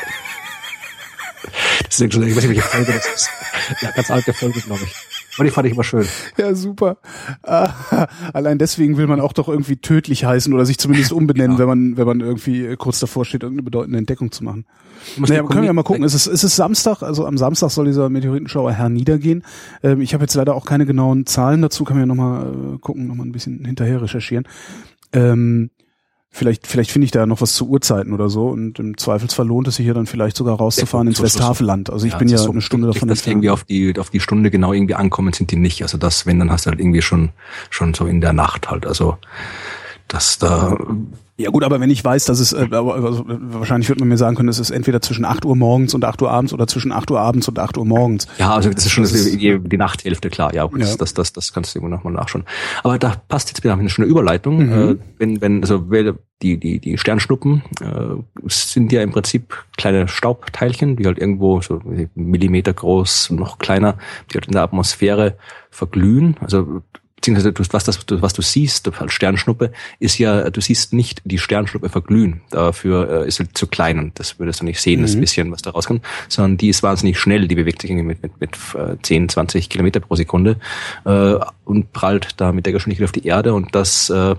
Speaker 4: Das ist schon, ich weiß nicht, welche Folge das ist. Ja, ganz alte Folge, glaube ich. Und die fand ich immer schön.
Speaker 2: Ja, super. Ah, allein deswegen will man auch doch irgendwie tödlich heißen oder sich zumindest umbenennen, ja. wenn man, wenn man irgendwie kurz davor steht, irgendeine bedeutende Entdeckung zu machen. Naja, können wir ja mal gucken. Es ist, es ist Samstag, also am Samstag soll dieser Meteoritenschauer herniedergehen. Ähm, ich habe jetzt leider auch keine genauen Zahlen dazu, kann man ja nochmal äh, gucken, nochmal ein bisschen hinterher recherchieren. Ähm, Vielleicht, vielleicht finde ich da noch was zu Uhrzeiten oder so und im Zweifelsfall lohnt es sich ja dann vielleicht sogar rauszufahren ins Westhaveland. Also ich ja, bin ja so eine Stunde davon
Speaker 4: entfernt. Irgendwie auf die, auf die Stunde genau irgendwie ankommen sind die nicht. Also das, wenn, dann hast du halt irgendwie schon, schon so in der Nacht halt. Also, dass da,
Speaker 2: ja gut, aber wenn ich weiß, dass es, äh, also, wahrscheinlich wird man mir sagen können, es ist entweder zwischen acht Uhr morgens und acht Uhr abends oder zwischen acht Uhr abends und acht Uhr morgens.
Speaker 4: Ja, also das ist schon das das ist, die, die Nachthälfte, klar, ja, das, ja. Das, das, das kannst du irgendwo nochmal nachschauen. Aber da passt jetzt wieder eine schöne Überleitung, mhm. äh, wenn, wenn, also die, die, die Sternschnuppen äh, sind ja im Prinzip kleine Staubteilchen, die halt irgendwo so Millimeter groß, noch kleiner, die halt in der Atmosphäre verglühen, also beziehungsweise was, das, was du siehst als Sternschnuppe, ist ja, du siehst nicht die Sternschnuppe verglühen. Dafür äh, ist sie zu klein und das würdest du nicht sehen, mhm. das bisschen, was da rauskommt, sondern die ist wahnsinnig schnell, die bewegt sich irgendwie mit, mit, mit zehn, zwanzig Kilometer pro Sekunde äh, und prallt da mit der Geschwindigkeit auf die Erde und das äh,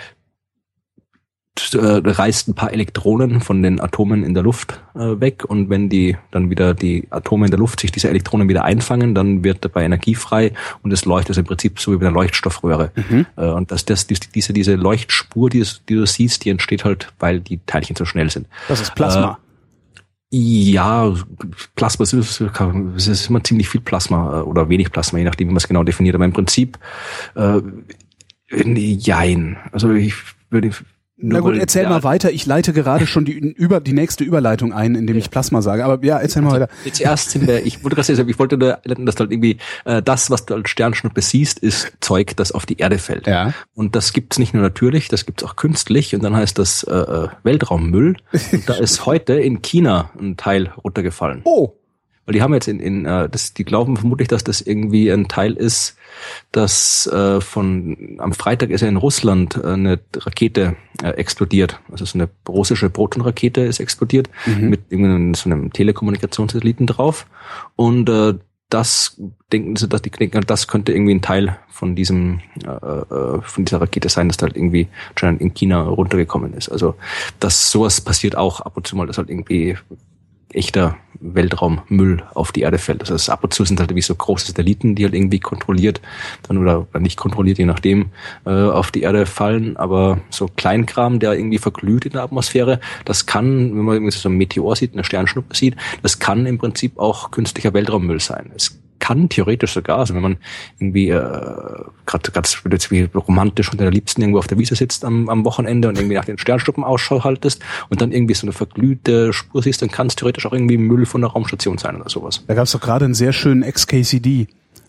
Speaker 4: reißt ein paar Elektronen von den Atomen in der Luft äh, weg und wenn die dann wieder die Atome in der Luft sich diese Elektronen wieder einfangen, dann wird dabei Energie frei und es leuchtet also im Prinzip so wie bei einer Leuchtstoffröhre. Mhm. Äh, und das, das, diese, diese Leuchtspur, die, die du siehst, die entsteht halt, weil die Teilchen so schnell sind.
Speaker 2: Das ist Plasma.
Speaker 4: Äh, ja, Plasma ist, es ist immer ziemlich viel Plasma oder wenig Plasma, je nachdem, wie man es genau definiert. Aber im Prinzip äh, jein. Also ich würde
Speaker 2: Na gut, erzähl ja. mal weiter. Ich leite gerade schon die über die nächste Überleitung ein, indem ja. ich Plasma sage. Aber ja, erzähl mal weiter.
Speaker 4: Zuerst sind wir, ich wollte gerade sagen, ich wollte nur, dass halt irgendwie äh, das, was du als Sternschnuppe siehst, ist Zeug, das auf die Erde fällt. Ja. Und das gibt's nicht nur natürlich, das gibt's auch künstlich. Und dann heißt das äh, Weltraummüll. Und da ist heute in China ein Teil runtergefallen.
Speaker 2: Oh.
Speaker 4: Weil die haben jetzt in, in äh, das, die glauben vermutlich, dass das irgendwie ein Teil ist, dass äh, von am Freitag ist ja in Russland äh, eine Rakete äh, explodiert. Also so eine russische Protonrakete ist explodiert mhm. mit irgendeinem so einem Telekommunikationssatelliten drauf. Und äh, das denken sie, dass die denken, das könnte irgendwie ein Teil von diesem äh, äh, von dieser Rakete sein, dass da halt irgendwie anscheinend in China runtergekommen ist. Also dass sowas passiert auch ab und zu mal, dass halt irgendwie echter Weltraummüll auf die Erde fällt. Also ab und zu sind halt wie so große Satelliten, die halt irgendwie kontrolliert dann oder, oder nicht kontrolliert, je nachdem, äh, auf die Erde fallen. Aber so Kleinkram, der irgendwie verglüht in der Atmosphäre, das kann, wenn man irgendwie so ein Meteor sieht, eine Sternschnuppe sieht, das kann im Prinzip auch künstlicher Weltraummüll sein. Es kann theoretisch sogar, also wenn man irgendwie äh, gerade ganz jetzt wie romantisch unter der Liebsten irgendwo auf der Wiese sitzt am, am Wochenende und irgendwie nach den Sternschnuppen Ausschau haltest und dann irgendwie so eine verglühte Spur siehst, dann kann es theoretisch auch irgendwie Müll von der Raumstation sein oder sowas.
Speaker 2: Da gab es doch gerade einen sehr schönen X K C D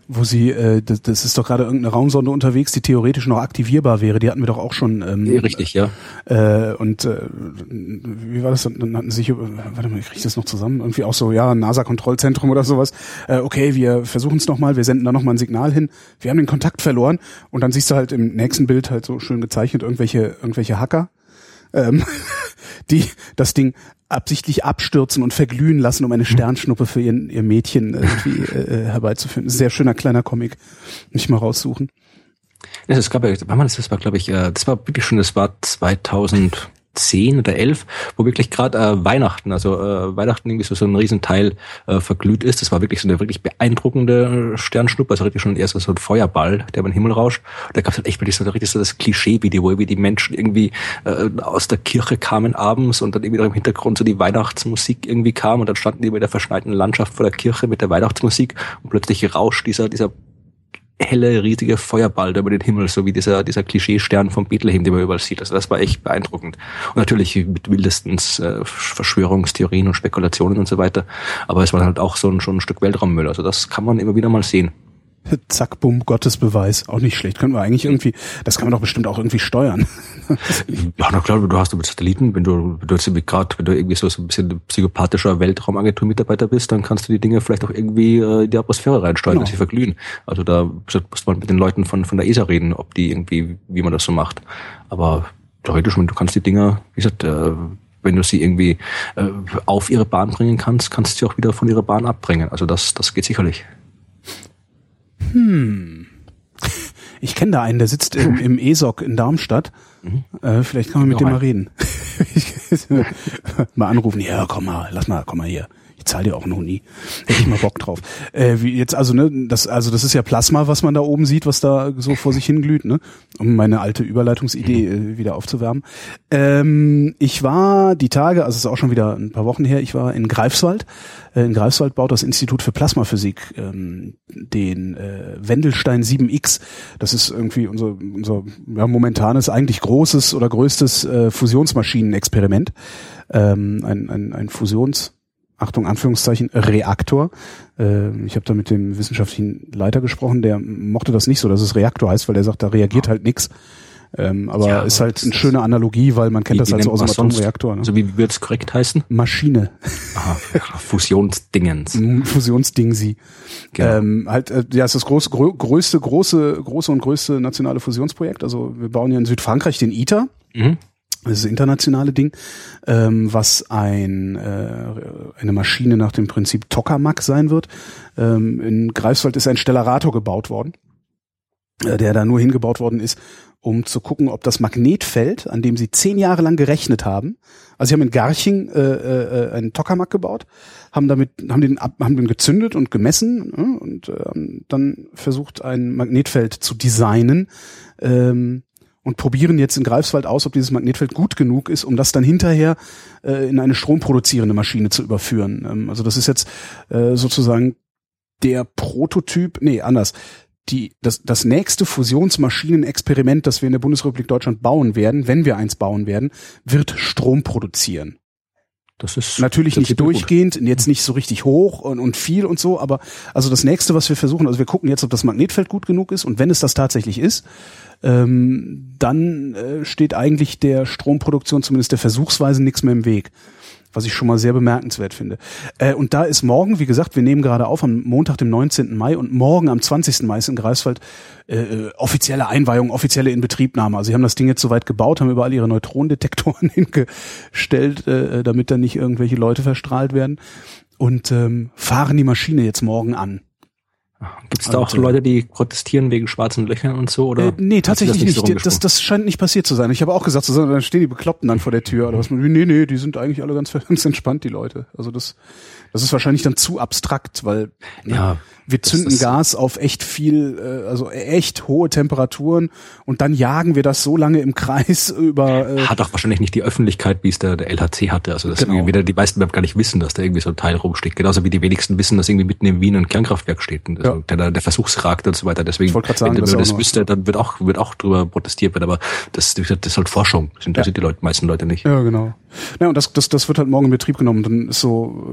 Speaker 2: Wo sie, äh, das, das ist doch gerade irgendeine Raumsonde unterwegs, die theoretisch noch aktivierbar wäre. Die hatten wir doch auch schon. Ähm,
Speaker 4: ja, richtig, ja.
Speaker 2: Äh, und äh, wie war das? Dann hatten sie sich, warte mal, ich kriege das noch zusammen. Irgendwie auch so, ja, NASA-Kontrollzentrum oder sowas. Äh, okay, wir versuchen es nochmal, wir senden da nochmal ein Signal hin. Wir haben den Kontakt verloren. Und dann siehst du halt im nächsten Bild halt so schön gezeichnet irgendwelche irgendwelche Hacker, ähm, die das Ding absichtlich abstürzen und verglühen lassen, um eine Sternschnuppe für ihren, ihr Mädchen irgendwie äh, herbeizuführen. Sehr schöner kleiner Comic. Muss ich mal raussuchen.
Speaker 4: Es gab ja, das war, glaube ich, das war wirklich schon, das war zweitausendzehn oder elf, wo wirklich gerade äh, Weihnachten, also äh, Weihnachten irgendwie so, so ein Riesenteil äh, verglüht ist. Das war wirklich so eine wirklich beeindruckende Sternschnuppe, also richtig schon erst so ein Feuerball, der über den Himmel rauscht. Und da gab es halt echt wirklich so richtig so das Klischee-Video, wo irgendwie die Menschen irgendwie äh, aus der Kirche kamen abends und dann irgendwie noch im Hintergrund so die Weihnachtsmusik irgendwie kam und dann standen die bei der verschneiten Landschaft vor der Kirche mit der Weihnachtsmusik und plötzlich rauscht dieser dieser helle, riesige Feuerball da über den Himmel, so wie dieser dieser Klischee-Stern von Bethlehem, den man überall sieht. Also das war echt beeindruckend. Und natürlich mit wildestens äh, Verschwörungstheorien und Spekulationen und so weiter. Aber es war halt auch so ein, schon ein Stück Weltraummüll. Also das kann man immer wieder mal sehen.
Speaker 2: Zack, bumm, Gottesbeweis. Auch nicht schlecht. Können wir eigentlich irgendwie, das kann man doch bestimmt auch irgendwie steuern.
Speaker 4: Ja, na klar, du hast über Satelliten, wenn du, wenn du jetzt gerade, wenn du irgendwie so, so ein bisschen psychopathischer Weltraumagentur-Mitarbeiter bist, dann kannst du die Dinge vielleicht auch irgendwie äh, in die Atmosphäre reinsteuern, genau, dass sie verglühen. Also da muss man mit den Leuten von, von der E S A reden, ob die irgendwie, wie man das so macht. Aber theoretisch, du kannst die Dinger, wie gesagt, äh, wenn du sie irgendwie äh, auf ihre Bahn bringen kannst, kannst du sie auch wieder von ihrer Bahn abbringen. Also das, das geht sicherlich.
Speaker 2: Hm. Ich kenne da einen, der sitzt im, im E S O C in Darmstadt. Mhm. Äh, vielleicht kann man mit dem mal reden. Mal anrufen. Ja, komm mal, lass mal, komm mal hier. Ich zahle dir auch einen Huni. Hätte ich mal Bock drauf. Äh, wie jetzt also ne, das also das ist ja Plasma, was man da oben sieht, was da so vor sich hinglüht, ne? Um meine alte Überleitungsidee äh, wieder aufzuwärmen. Ähm, ich war die Tage, also es ist auch schon wieder ein paar Wochen her, ich war in Greifswald. Äh, in Greifswald baut das Institut für Plasmaphysik ähm, den äh, Wendelstein sieben X. Das ist irgendwie unser unser ja, momentanes, eigentlich großes oder größtes äh, Fusionsmaschinenexperiment. Ähm, ein ein ein Fusions Achtung, Anführungszeichen, Reaktor. Äh, ich habe da mit dem wissenschaftlichen Leiter gesprochen, der mochte das nicht so, dass es Reaktor heißt, weil der sagt, da reagiert halt nix. Ähm, aber ja, ist halt eine schöne Analogie, weil man kennt wie, das halt so aus dem Atomreaktor. Ne?
Speaker 4: Also wie wird es korrekt heißen?
Speaker 2: Maschine.
Speaker 4: Aha, Fusionsdingens.
Speaker 2: Fusionsdingsi. Genau. Ähm, halt, äh, ja, ist das große, grö größte, große, große und größte nationale Fusionsprojekt. Also wir bauen ja in Südfrankreich den ITER. Mhm. Das ist das internationale Ding, ähm, was ein äh, eine Maschine nach dem Prinzip Tokamak sein wird. Ähm, in Greifswald ist ein Stellarator gebaut worden, äh, der da nur hingebaut worden ist, um zu gucken, ob das Magnetfeld, an dem sie zehn Jahre lang gerechnet haben, also sie haben in Garching äh, äh, einen Tokamak gebaut, haben damit haben den ab, haben den gezündet und gemessen äh, und äh, dann versucht, ein Magnetfeld zu designen. Ähm, Und probieren jetzt in Greifswald aus, ob dieses Magnetfeld gut genug ist, um das dann hinterher äh, in eine stromproduzierende Maschine zu überführen. Ähm, also das ist jetzt äh, sozusagen der Prototyp, nee, anders. Die, das, das nächste Fusionsmaschinenexperiment, das wir in der Bundesrepublik Deutschland bauen werden, wenn wir eins bauen werden, wird Strom produzieren.
Speaker 4: Das ist
Speaker 2: natürlich nicht durchgehend, gut. Jetzt nicht so richtig hoch und, und viel und so, aber also das nächste, was wir versuchen, also wir gucken jetzt, ob das Magnetfeld gut genug ist und wenn es das tatsächlich ist, ähm, dann äh, steht eigentlich der Stromproduktion zumindest der Versuchsweise nichts mehr im Weg, was ich schon mal sehr bemerkenswert finde. Äh, und da ist morgen, wie gesagt, wir nehmen gerade auf am Montag, dem neunzehnten Mai und morgen am zwanzigsten Mai ist in Greifswald äh, offizielle Einweihung, offizielle Inbetriebnahme. Also sie haben das Ding jetzt soweit gebaut, haben überall ihre Neutronendetektoren hingestellt, äh, damit da nicht irgendwelche Leute verstrahlt werden und ähm, fahren die Maschine jetzt morgen an.
Speaker 4: Gibt es da auch so Leute, die protestieren wegen schwarzen Löchern und so? Oder
Speaker 2: äh, nee, tatsächlich nicht. nicht. So das, das scheint nicht passiert zu sein. Ich habe auch gesagt, so, dann stehen die Bekloppten dann vor der Tür. Oder was? Nee, nee, die sind eigentlich alle ganz, ganz entspannt, die Leute. Also das, das ist wahrscheinlich dann zu abstrakt, weil ja, wir zünden das, das Gas auf echt viel, also echt hohe Temperaturen und dann jagen wir das so lange im Kreis über. Äh
Speaker 4: Hat auch wahrscheinlich nicht die Öffentlichkeit, wie es der, der L H C hatte. Also das genau. wieder die meisten gar nicht wissen, dass da irgendwie so ein Teil rumsteht. Genauso wie die wenigsten wissen, dass irgendwie mitten in Wien ein Kernkraftwerk steht. Und also ja. der, der Versuchsreaktor und so weiter. Deswegen,
Speaker 2: sagen,
Speaker 4: wenn man das, das wüsste, dann wird auch wird auch drüber protestiert werden. Aber das, das ist halt Forschung. Das interessiert ja. die Leute, meisten Leute nicht.
Speaker 2: Ja, genau. Ja, und das, das, das wird halt morgen in Betrieb genommen. Dann ist so, jetzt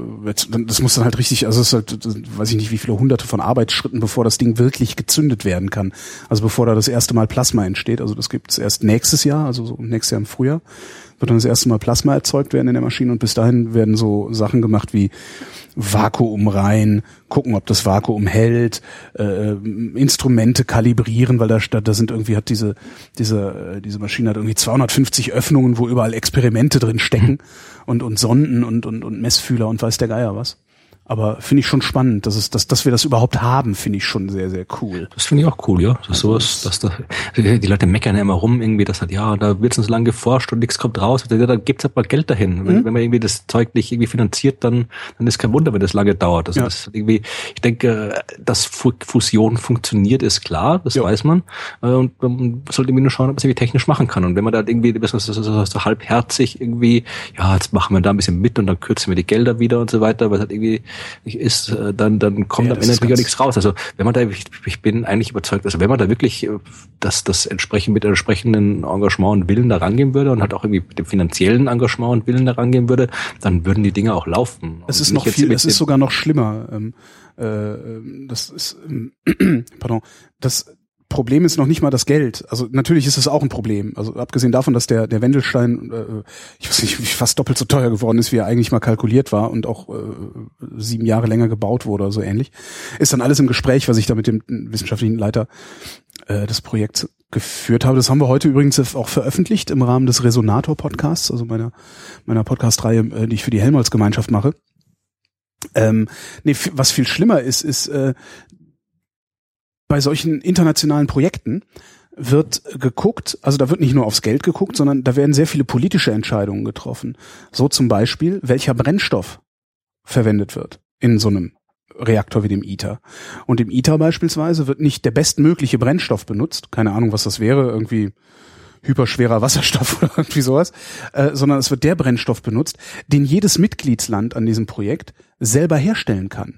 Speaker 2: und das muss dann halt richtig, also es ist halt, das, weiß ich nicht, wie viele hunderte von Arbeitsschritten, bevor das Ding wirklich gezündet werden kann. Also bevor da das erste Mal Plasma entsteht. Also das gibt's erst nächstes Jahr, also so nächstes Jahr im Frühjahr, wird dann das erste Mal Plasma erzeugt werden in der Maschine und bis dahin werden so Sachen gemacht wie Vakuum rein, gucken, ob das Vakuum hält, äh, Instrumente kalibrieren, weil da, da sind irgendwie, hat diese, diese, diese Maschine hat irgendwie zweihundertfünfzig Öffnungen, wo überall Experimente drin stecken und, und Sonden und, und, und Messfühler und weiß der Geier was. Aber finde ich schon spannend, dass es, dass, dass wir das überhaupt haben, finde ich schon sehr, sehr cool.
Speaker 4: Das finde ich auch cool, ja. Das ist sowas, dass da, die Leute meckern ja immer rum, irgendwie, dass halt, ja, da wird so lange geforscht und nichts kommt raus. Da, da gibt's halt mal Geld dahin. Mhm. Wenn, wenn man irgendwie das Zeug nicht irgendwie finanziert, dann, dann ist kein Wunder, wenn das lange dauert. Also ja. das irgendwie, ich denke, dass Fusion funktioniert, ist klar, das ja. weiß man. Und man sollte irgendwie nur schauen, ob man es irgendwie technisch machen kann. Und wenn man da irgendwie, so, so, so, so halbherzig irgendwie, ja, jetzt machen wir da ein bisschen mit und dann kürzen wir die Gelder wieder und so weiter, weil es halt irgendwie ist, dann, dann kommt ja, am Ende natürlich auch nichts raus. Also wenn man da, ich, ich bin eigentlich überzeugt, also wenn man da wirklich das, das entsprechend mit entsprechenden Engagement und Willen da rangehen würde und halt auch irgendwie mit dem finanziellen Engagement und Willen da rangehen würde, dann würden die Dinge auch laufen.
Speaker 2: Es ist noch viel, es ist sogar noch schlimmer. Ähm, äh, das ist, ähm, pardon, das Problem ist noch nicht mal das Geld. Also natürlich ist es auch ein Problem. Also abgesehen davon, dass der der Wendelstein, äh, ich weiß nicht, fast doppelt so teuer geworden ist, wie er eigentlich mal kalkuliert war und auch äh, sieben Jahre länger gebaut wurde oder so ähnlich, ist dann alles im Gespräch, was ich da mit dem wissenschaftlichen Leiter äh, des Projekts geführt habe. Das haben wir heute übrigens auch veröffentlicht im Rahmen des Resonator-Podcasts, also meiner meiner Podcast-Reihe, äh, die ich für die Helmholtz-Gemeinschaft mache. Ähm, nee, was viel schlimmer ist, ist äh, bei solchen internationalen Projekten wird geguckt, also da wird nicht nur aufs Geld geguckt, sondern da werden sehr viele politische Entscheidungen getroffen. So zum Beispiel, welcher Brennstoff verwendet wird in so einem Reaktor wie dem ITER. Und im ITER beispielsweise wird nicht der bestmögliche Brennstoff benutzt, keine Ahnung, was das wäre, irgendwie hyperschwerer Wasserstoff oder irgendwie sowas, äh, sondern es wird der Brennstoff benutzt, den jedes Mitgliedsland an diesem Projekt selber herstellen kann.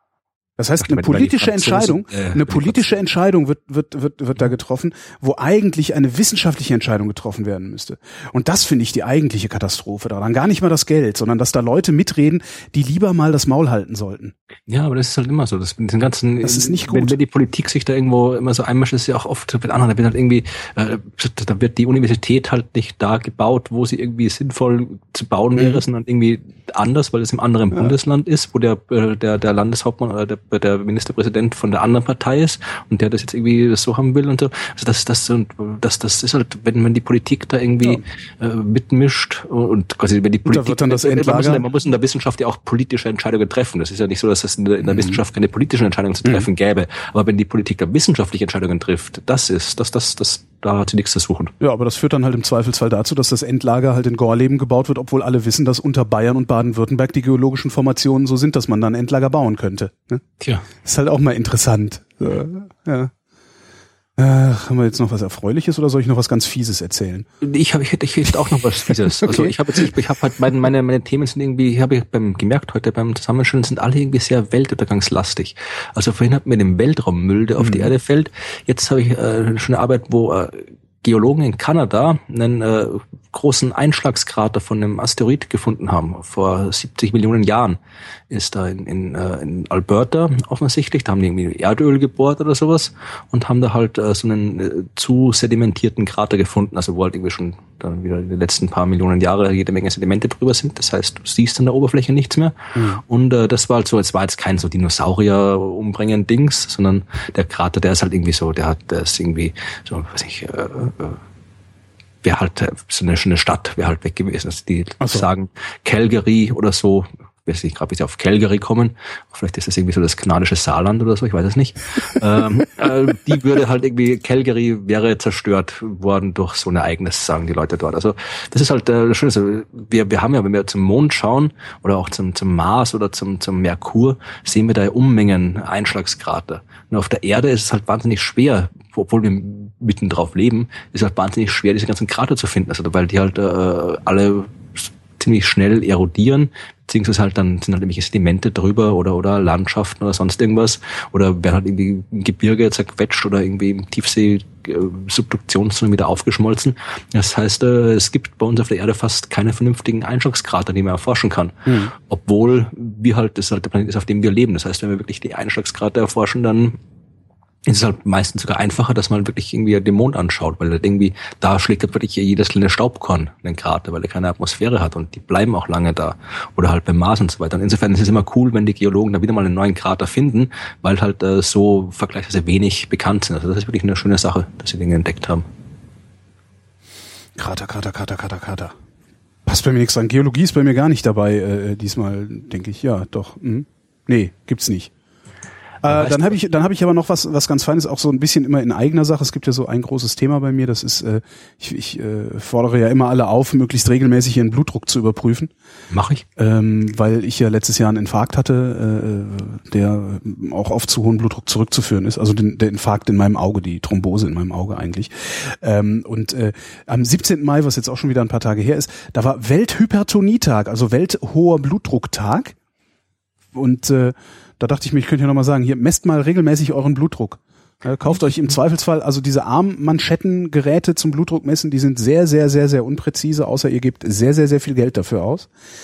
Speaker 2: Das heißt, eine politische Entscheidung, eine politische Entscheidung wird, wird, wird, wird da getroffen, wo eigentlich eine wissenschaftliche Entscheidung getroffen werden müsste. Und das finde ich die eigentliche Katastrophe daran. Gar nicht mal das Geld, sondern dass da Leute mitreden, die lieber mal das Maul halten sollten.
Speaker 4: Ja, aber das ist halt immer so. Das mit den ganzen,
Speaker 2: das ist nicht gut.
Speaker 4: Wenn, wenn die Politik sich da irgendwo immer so einmischt, ist ja auch oft mit anderen, da wird halt irgendwie, äh, da wird die Universität halt nicht da gebaut, wo sie irgendwie sinnvoll zu bauen wäre, mhm. sondern irgendwie anders, weil es im anderen ja. Bundesland ist, wo der, der, der Landeshauptmann oder der der Ministerpräsident von der anderen Partei ist und der das jetzt irgendwie so haben will und so. Also das, das, und das, das ist halt, wenn, wenn die Politik da irgendwie ja. äh, mitmischt und quasi, wenn die Politik,
Speaker 2: da wird dann das
Speaker 4: man,
Speaker 2: Endlager.
Speaker 4: muss, man muss in der Wissenschaft ja auch politische Entscheidungen treffen. Das ist ja nicht so, dass es in der, in der mhm. Wissenschaft keine politischen Entscheidungen zu treffen mhm. gäbe. Aber wenn die Politik da wissenschaftliche Entscheidungen trifft, das ist, das, das, das, da hat sie nichts zu suchen.
Speaker 2: Ja, aber das führt dann halt im Zweifelsfall dazu, dass das Endlager halt in Gorleben gebaut wird, obwohl alle wissen, dass unter Bayern und Baden-Württemberg die geologischen Formationen so sind, dass man dann Endlager bauen könnte. Ne?
Speaker 4: Tja.
Speaker 2: Ist halt auch mal interessant. So, ja. Ach, haben wir jetzt noch was Erfreuliches oder soll ich noch was ganz Fieses erzählen?
Speaker 4: Ich habe, ich hätte, ich hätte auch noch was Fieses. okay. Also ich habe jetzt, ich, ich habe halt meine, meine, meine Themen sind irgendwie, ich habe beim gemerkt heute beim Zusammenstellen sind alle irgendwie sehr weltuntergangslastig. Also vorhin hatten wir den Weltraummüll, der auf mhm. die Erde fällt. Jetzt habe ich äh, schon eine Arbeit, wo äh, Geologen in Kanada einen äh, großen Einschlagskrater von einem Asteroid gefunden haben. Vor siebzig Millionen Jahren ist da in, in, äh, in Alberta offensichtlich. Da haben die irgendwie Erdöl gebohrt oder sowas und haben da halt äh, so einen äh, zu sedimentierten Krater gefunden, also wo halt irgendwie schon dann wieder in den letzten paar Millionen Jahre jede Menge Sedimente drüber sind. Das heißt, du siehst an der Oberfläche nichts mehr. Mhm. Und äh, das war halt so, es war jetzt kein so Dinosaurier umbringen Dings, sondern der Krater, der ist halt irgendwie so, der hat, der ist irgendwie so, weiß ich, äh, wäre halt so eine schöne Stadt, wäre halt weg gewesen. Also die so. sagen Calgary oder so, ich weiß nicht gerade, wie sie auf Calgary kommen. Vielleicht ist das irgendwie so das kanadische Saarland oder so, ich weiß es nicht. ähm, äh, die würde halt irgendwie, Calgary wäre zerstört worden durch so ein Ereignis, sagen die Leute dort. Also das ist halt äh, schön. Also, wir, wir haben ja, wenn wir zum Mond schauen oder auch zum, zum Mars oder zum, zum Merkur, sehen wir da Unmengen Einschlagskrater. Und auf der Erde ist es halt wahnsinnig schwer, obwohl wir mitten drauf leben, ist halt wahnsinnig schwer, diese ganzen Krater zu finden. Also weil die halt äh, alle ziemlich schnell erodieren, beziehungsweise halt dann sind halt irgendwelche Sedimente drüber oder oder Landschaften oder sonst irgendwas oder werden halt irgendwie im Gebirge zerquetscht oder irgendwie im Tiefsee Subduktionszone wieder aufgeschmolzen. Das heißt, äh, es gibt bei uns auf der Erde fast keine vernünftigen Einschlagskrater, die man erforschen kann. Mhm. Obwohl wir halt, das halt der Planet ist, auf dem wir leben. Das heißt, wenn wir wirklich die Einschlagskrater erforschen, dann ist es halt meistens sogar einfacher, dass man wirklich irgendwie den Mond anschaut, weil halt irgendwie, da schlägt halt wirklich jedes kleine Staubkorn in den Krater, weil er keine Atmosphäre hat und die bleiben auch lange da. Oder halt beim Mars und so weiter. Und insofern ist es immer cool, wenn die Geologen da wieder mal einen neuen Krater finden, weil halt äh, so vergleichsweise wenig bekannt sind. Also das ist wirklich eine schöne Sache, dass sie Dinge entdeckt haben.
Speaker 2: Krater, Krater, Krater, Krater, Krater. Passt bei mir nichts an. Geologie ist bei mir gar nicht dabei, äh, diesmal, denke ich. Ja, doch. Hm. Nee, gibt's nicht. Äh, dann habe ich, dann habe ich aber noch was, was ganz Feines, auch so ein bisschen immer in eigener Sache. Es gibt ja so ein großes Thema bei mir. Das ist, äh, ich, ich äh, fordere ja immer alle auf, möglichst regelmäßig ihren Blutdruck zu überprüfen.
Speaker 4: Mache ich,
Speaker 2: ähm, weil ich ja letztes Jahr einen Infarkt hatte, äh, der auch auf zu hohen Blutdruck zurückzuführen ist. Also den, der Infarkt in meinem Auge, die Thrombose in meinem Auge eigentlich. Ähm, und äh, am siebzehnten Mai, was jetzt auch schon wieder ein paar Tage her ist, da war Welthypertonietag, also Welthoher Blutdrucktag. Und äh, da dachte ich mir, ich könnte ja nochmal sagen, hier, messt mal regelmäßig euren Blutdruck. Äh, kauft euch im Zweifelsfall, also diese Armmanschettengeräte zum Blutdruckmessen, die sind sehr, sehr, sehr, sehr unpräzise, außer ihr gebt sehr, sehr, sehr viel Geld dafür aus.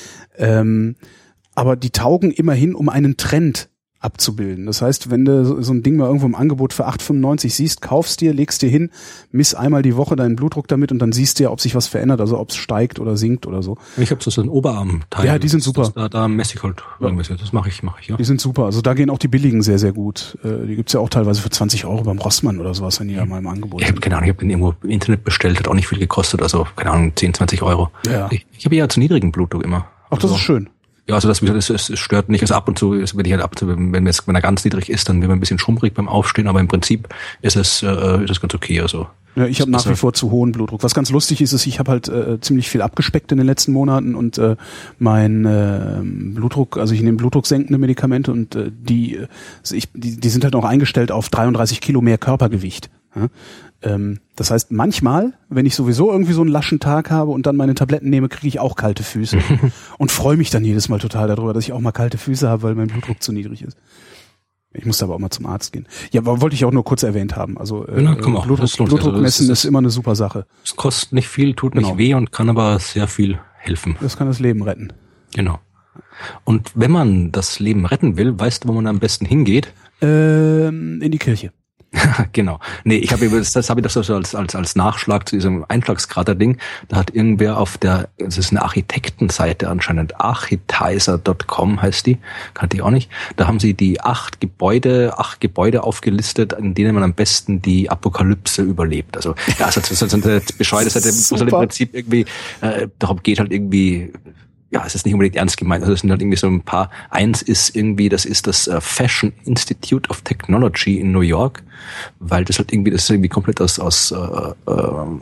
Speaker 2: Ähm, aber die taugen immerhin, um einen Trend abzubilden. Das heißt, wenn du so ein Ding mal irgendwo im Angebot für acht fünfundneunzig siehst, kaufst dir, legst dir hin, miss einmal die Woche deinen Blutdruck damit und dann siehst du ja, ob sich was verändert, also ob es steigt oder sinkt oder so.
Speaker 4: Ich habe so einen Oberarmteil.
Speaker 2: Ja, die sind super.
Speaker 4: Das, da, da messe ich halt irgendwas. Das mache ich, mache ich, ja.
Speaker 2: Die sind super. Also da gehen auch die billigen sehr, sehr gut. Äh, die gibt's ja auch teilweise für zwanzig Euro beim Rossmann oder sowas, wenn die ja mal im Angebot
Speaker 4: sind. Ich habe keine Ahnung, ich habe den irgendwo im Internet bestellt, hat auch nicht viel gekostet, also keine Ahnung, zehn, zwanzig Euro.
Speaker 2: Ja.
Speaker 4: Ich, ich habe ja zu niedrigen Blutdruck immer.
Speaker 2: Ach, das also, ist schön.
Speaker 4: Ja, also das, das, das stört nicht. Also ab und zu, wenn ich halt ab und zu, wenn es, wenn er ganz niedrig ist, dann wird man ein bisschen schummrig beim Aufstehen, aber im Prinzip ist es, äh, ist es ganz okay. Also
Speaker 2: ja, ich habe nach wie vor zu hohen Blutdruck. Was ganz lustig ist, ist, ich habe halt äh, ziemlich viel abgespeckt in den letzten Monaten und äh, mein äh, Blutdruck, also ich nehme blutdrucksenkende Medikamente und äh, die, äh, ich, die, die sind halt auch eingestellt auf dreiunddreißig Kilo mehr Körpergewicht. Ja? Ähm, das heißt, manchmal, wenn ich sowieso irgendwie so einen laschen Tag habe und dann meine Tabletten nehme, kriege ich auch kalte Füße und freue mich dann jedes Mal total darüber, dass ich auch mal kalte Füße habe, weil mein Blutdruck zu niedrig ist. Ich musste aber auch mal zum Arzt gehen. Ja, aber wollte ich auch nur kurz erwähnt haben. Also äh,
Speaker 4: ja,
Speaker 2: Blutdruck, Blutdruck also messen ist, ist immer eine super Sache.
Speaker 4: Es kostet nicht viel, tut genau. nicht weh und kann aber sehr viel helfen.
Speaker 2: Das kann das Leben retten.
Speaker 4: Genau. Und wenn man das Leben retten will, weißt du, wo man am besten hingeht?
Speaker 2: Ähm, in die Kirche.
Speaker 4: Genau. Nee, ich habe das, das habe ich das so als als als Nachschlag zu diesem Einschlagskrater-Ding. Da hat irgendwer auf der, das ist eine Architektenseite anscheinend, architizer Punkt com heißt die, kannte ich auch nicht. Da haben sie die acht Gebäude, acht Gebäude aufgelistet, in denen man am besten die Apokalypse überlebt. Also ja, also so, so eine bescheuerte Seite, wo es halt im Prinzip irgendwie äh, darum geht halt irgendwie. Ja, es ist nicht unbedingt ernst gemeint. Also es sind halt irgendwie so ein paar. Eins ist irgendwie, das ist das uh, Fashion Institute of Technology in New York, weil das halt irgendwie, das ist irgendwie komplett aus, aus uh, uh,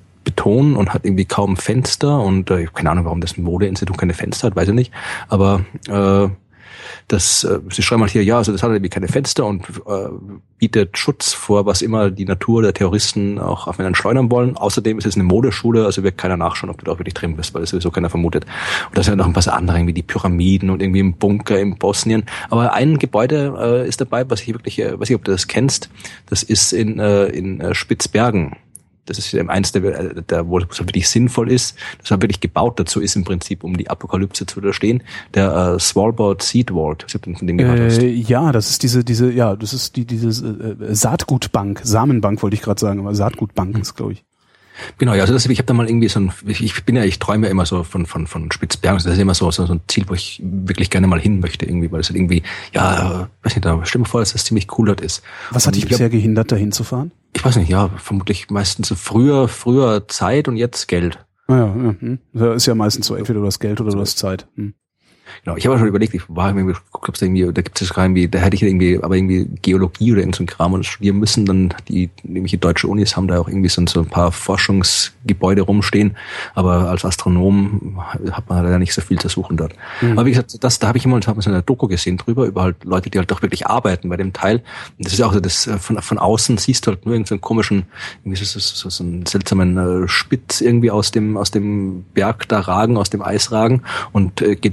Speaker 4: Beton und hat irgendwie kaum Fenster und uh, ich habe keine Ahnung, warum das Modeinstitut keine Fenster hat, weiß ich nicht. Aber uh, das, äh, sie schreiben halt hier, ja, also das hat irgendwie keine Fenster und äh, bietet Schutz vor, was immer die Natur der Terroristen auch auf einen schleudern wollen. Außerdem ist es eine Modeschule, also wird keiner nachschauen, ob du da auch wirklich drin bist, weil das sowieso keiner vermutet. Und da sind ja noch ein paar andere, irgendwie die Pyramiden und irgendwie im Bunker in Bosnien. Aber ein Gebäude äh, ist dabei, was ich wirklich, äh, weiß nicht, ob du das kennst, das ist in, äh, in äh, Spitzbergen. Das ist eins der, der, wo es wirklich sinnvoll ist, das war wirklich gebaut dazu ist im Prinzip, um die Apokalypse zu überstehen. Der äh, Svalbard Seed Vault, ich weiß nicht, ob du von dem gehört hast.
Speaker 2: Äh, ja, das ist diese, diese, ja, das ist die, diese äh, Saatgutbank, Samenbank wollte ich gerade sagen, aber Saatgutbank mhm. ist, glaube ich.
Speaker 4: Genau, ja, also das, ich habe da mal irgendwie so ein, ich, ich bin ja, ich träume ja immer so von von von Spitzbergen, das ist immer so, so so ein Ziel, wo ich wirklich gerne mal hin möchte irgendwie, weil es halt irgendwie, ja, weiß nicht, da stell mir vor, dass das ziemlich cool dort ist.
Speaker 2: Was hat dich bisher gehindert, da hinzufahren?
Speaker 4: Ich weiß nicht, ja, vermutlich meistens so früher, früher Zeit und jetzt Geld.
Speaker 2: Ah ja, ja, hm. Das ist ja meistens so, entweder du hast Geld oder du hast Zeit. Hm.
Speaker 4: Genau, ich habe schon überlegt, ich war irgendwie, guck, ob's da irgendwie, da gibt es irgendwie, da hätte ich irgendwie, aber irgendwie Geologie oder irgend so ein Kram und studieren müssen, dann die, nämliche deutsche Unis haben da auch irgendwie so, so ein paar Forschungsgebäude rumstehen, aber als Astronom hat man leider nicht so viel zu suchen dort. Mhm. Aber wie gesagt, das, da habe ich immer hab so eine Doku gesehen drüber, über halt Leute, die halt doch wirklich arbeiten bei dem Teil. Und das ist auch so, das, von, von außen siehst du halt nur irgendeinen so komischen, irgendwie so, so, so einen seltsamen äh, Spitz irgendwie aus dem, aus dem Berg da ragen, aus dem Eis ragen und äh, geht es alles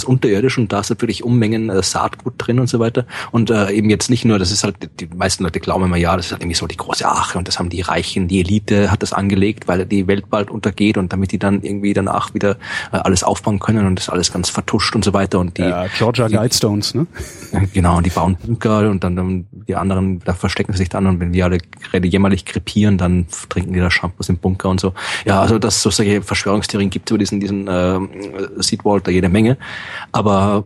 Speaker 4: unterirdisch und da ist natürlich Unmengen äh, Saatgut drin und so weiter. Und äh, eben jetzt nicht nur, das ist halt, die meisten Leute glauben immer, ja, das ist halt irgendwie so die große Ache und das haben die Reichen, die Elite hat das angelegt, weil die Welt bald untergeht und damit die dann irgendwie danach wieder äh, alles aufbauen können und das alles ganz vertuscht und so weiter. Und die
Speaker 2: ja, Georgia
Speaker 4: die,
Speaker 2: Guidestones, ne?
Speaker 4: Genau, und die bauen Bunker und dann, dann die anderen, da verstecken sie sich dann und wenn die alle jämmerlich krepieren, dann trinken die da Shampoos im Bunker und so. Ja, also dass so solche Verschwörungstheorien gibt es über diesen diesen äh, Seedwalter jede Menge, aber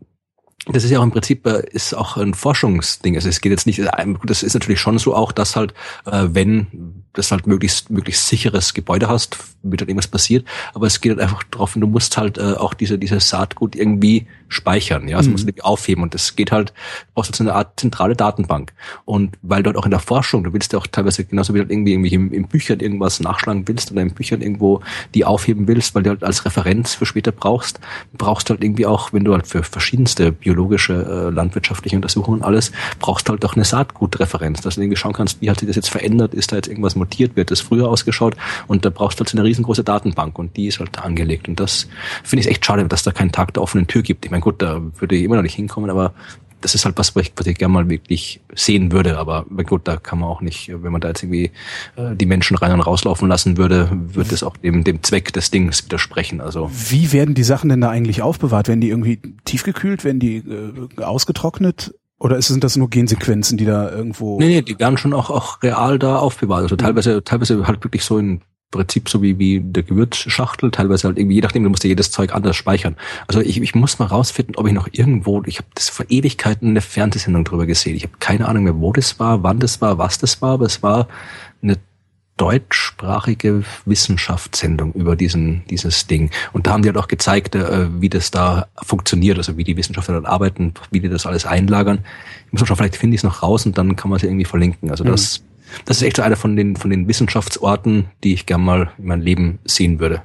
Speaker 4: das ist ja auch im Prinzip äh, ist auch ein Forschungsding. Also es geht jetzt nicht, das ist natürlich schon so auch, dass halt, äh, wenn das halt möglichst möglichst sicheres Gebäude hast, wird halt irgendwas passiert, aber es geht halt einfach drauf, du musst halt äh, auch diese diese Saatgut irgendwie speichern, ja, also mhm. musst du irgendwie aufheben und das geht halt, brauchst du so eine Art zentrale Datenbank und weil dort auch in der Forschung, du willst ja auch teilweise genauso wie halt irgendwie irgendwie im, im Büchern irgendwas nachschlagen willst oder im Büchern irgendwo die aufheben willst, weil du halt als Referenz für später brauchst, brauchst du halt irgendwie auch, wenn du halt für verschiedenste biologische, äh, landwirtschaftliche Untersuchungen und alles, brauchst du halt auch eine Saatgutreferenz, dass du irgendwie schauen kannst, wie hat sich das jetzt verändert, ist da jetzt irgendwas mutiert, wird das früher ausgeschaut und da brauchst du halt so eine riesengroße Datenbank und die ist halt angelegt und das finde ich echt schade, dass da keinen Tag der offenen Tür gibt. Ich meine, gut, da würde ich immer noch nicht hinkommen, aber das ist halt was, was ich, was ich gerne mal wirklich sehen würde, aber gut, da kann man auch nicht, wenn man da jetzt irgendwie äh, die Menschen rein und rauslaufen lassen würde, würde das auch dem, dem Zweck des Dings widersprechen. Also
Speaker 2: wie werden die Sachen denn da eigentlich aufbewahrt? Werden die irgendwie tiefgekühlt, werden die äh, ausgetrocknet? Oder sind das nur Gensequenzen, die da irgendwo...
Speaker 4: Nee, nee, die werden schon auch, auch real da aufbewahrt. Also teilweise, teilweise halt wirklich so in Prinzip so wie, wie der Gewürzschachtel, teilweise halt irgendwie, je nachdem, du musst ja jedes Zeug anders speichern. Also ich, ich muss mal rausfinden, ob ich noch irgendwo, ich habe das vor Ewigkeiten eine Fernsehsendung drüber gesehen. Ich habe keine Ahnung mehr, wo das war, wann das war, was das war, aber es war eine deutschsprachige Wissenschaftssendung über diesen dieses Ding. Und da haben die halt auch gezeigt, äh, wie das da funktioniert, also wie die Wissenschaftler dort arbeiten, wie die das alles einlagern. Ich muss auch schon, vielleicht finde ich es noch raus und dann kann man es ja irgendwie verlinken. Also das, mhm. das ist echt so einer von den von den Wissenschaftsorten, die ich gerne mal in meinem Leben sehen würde.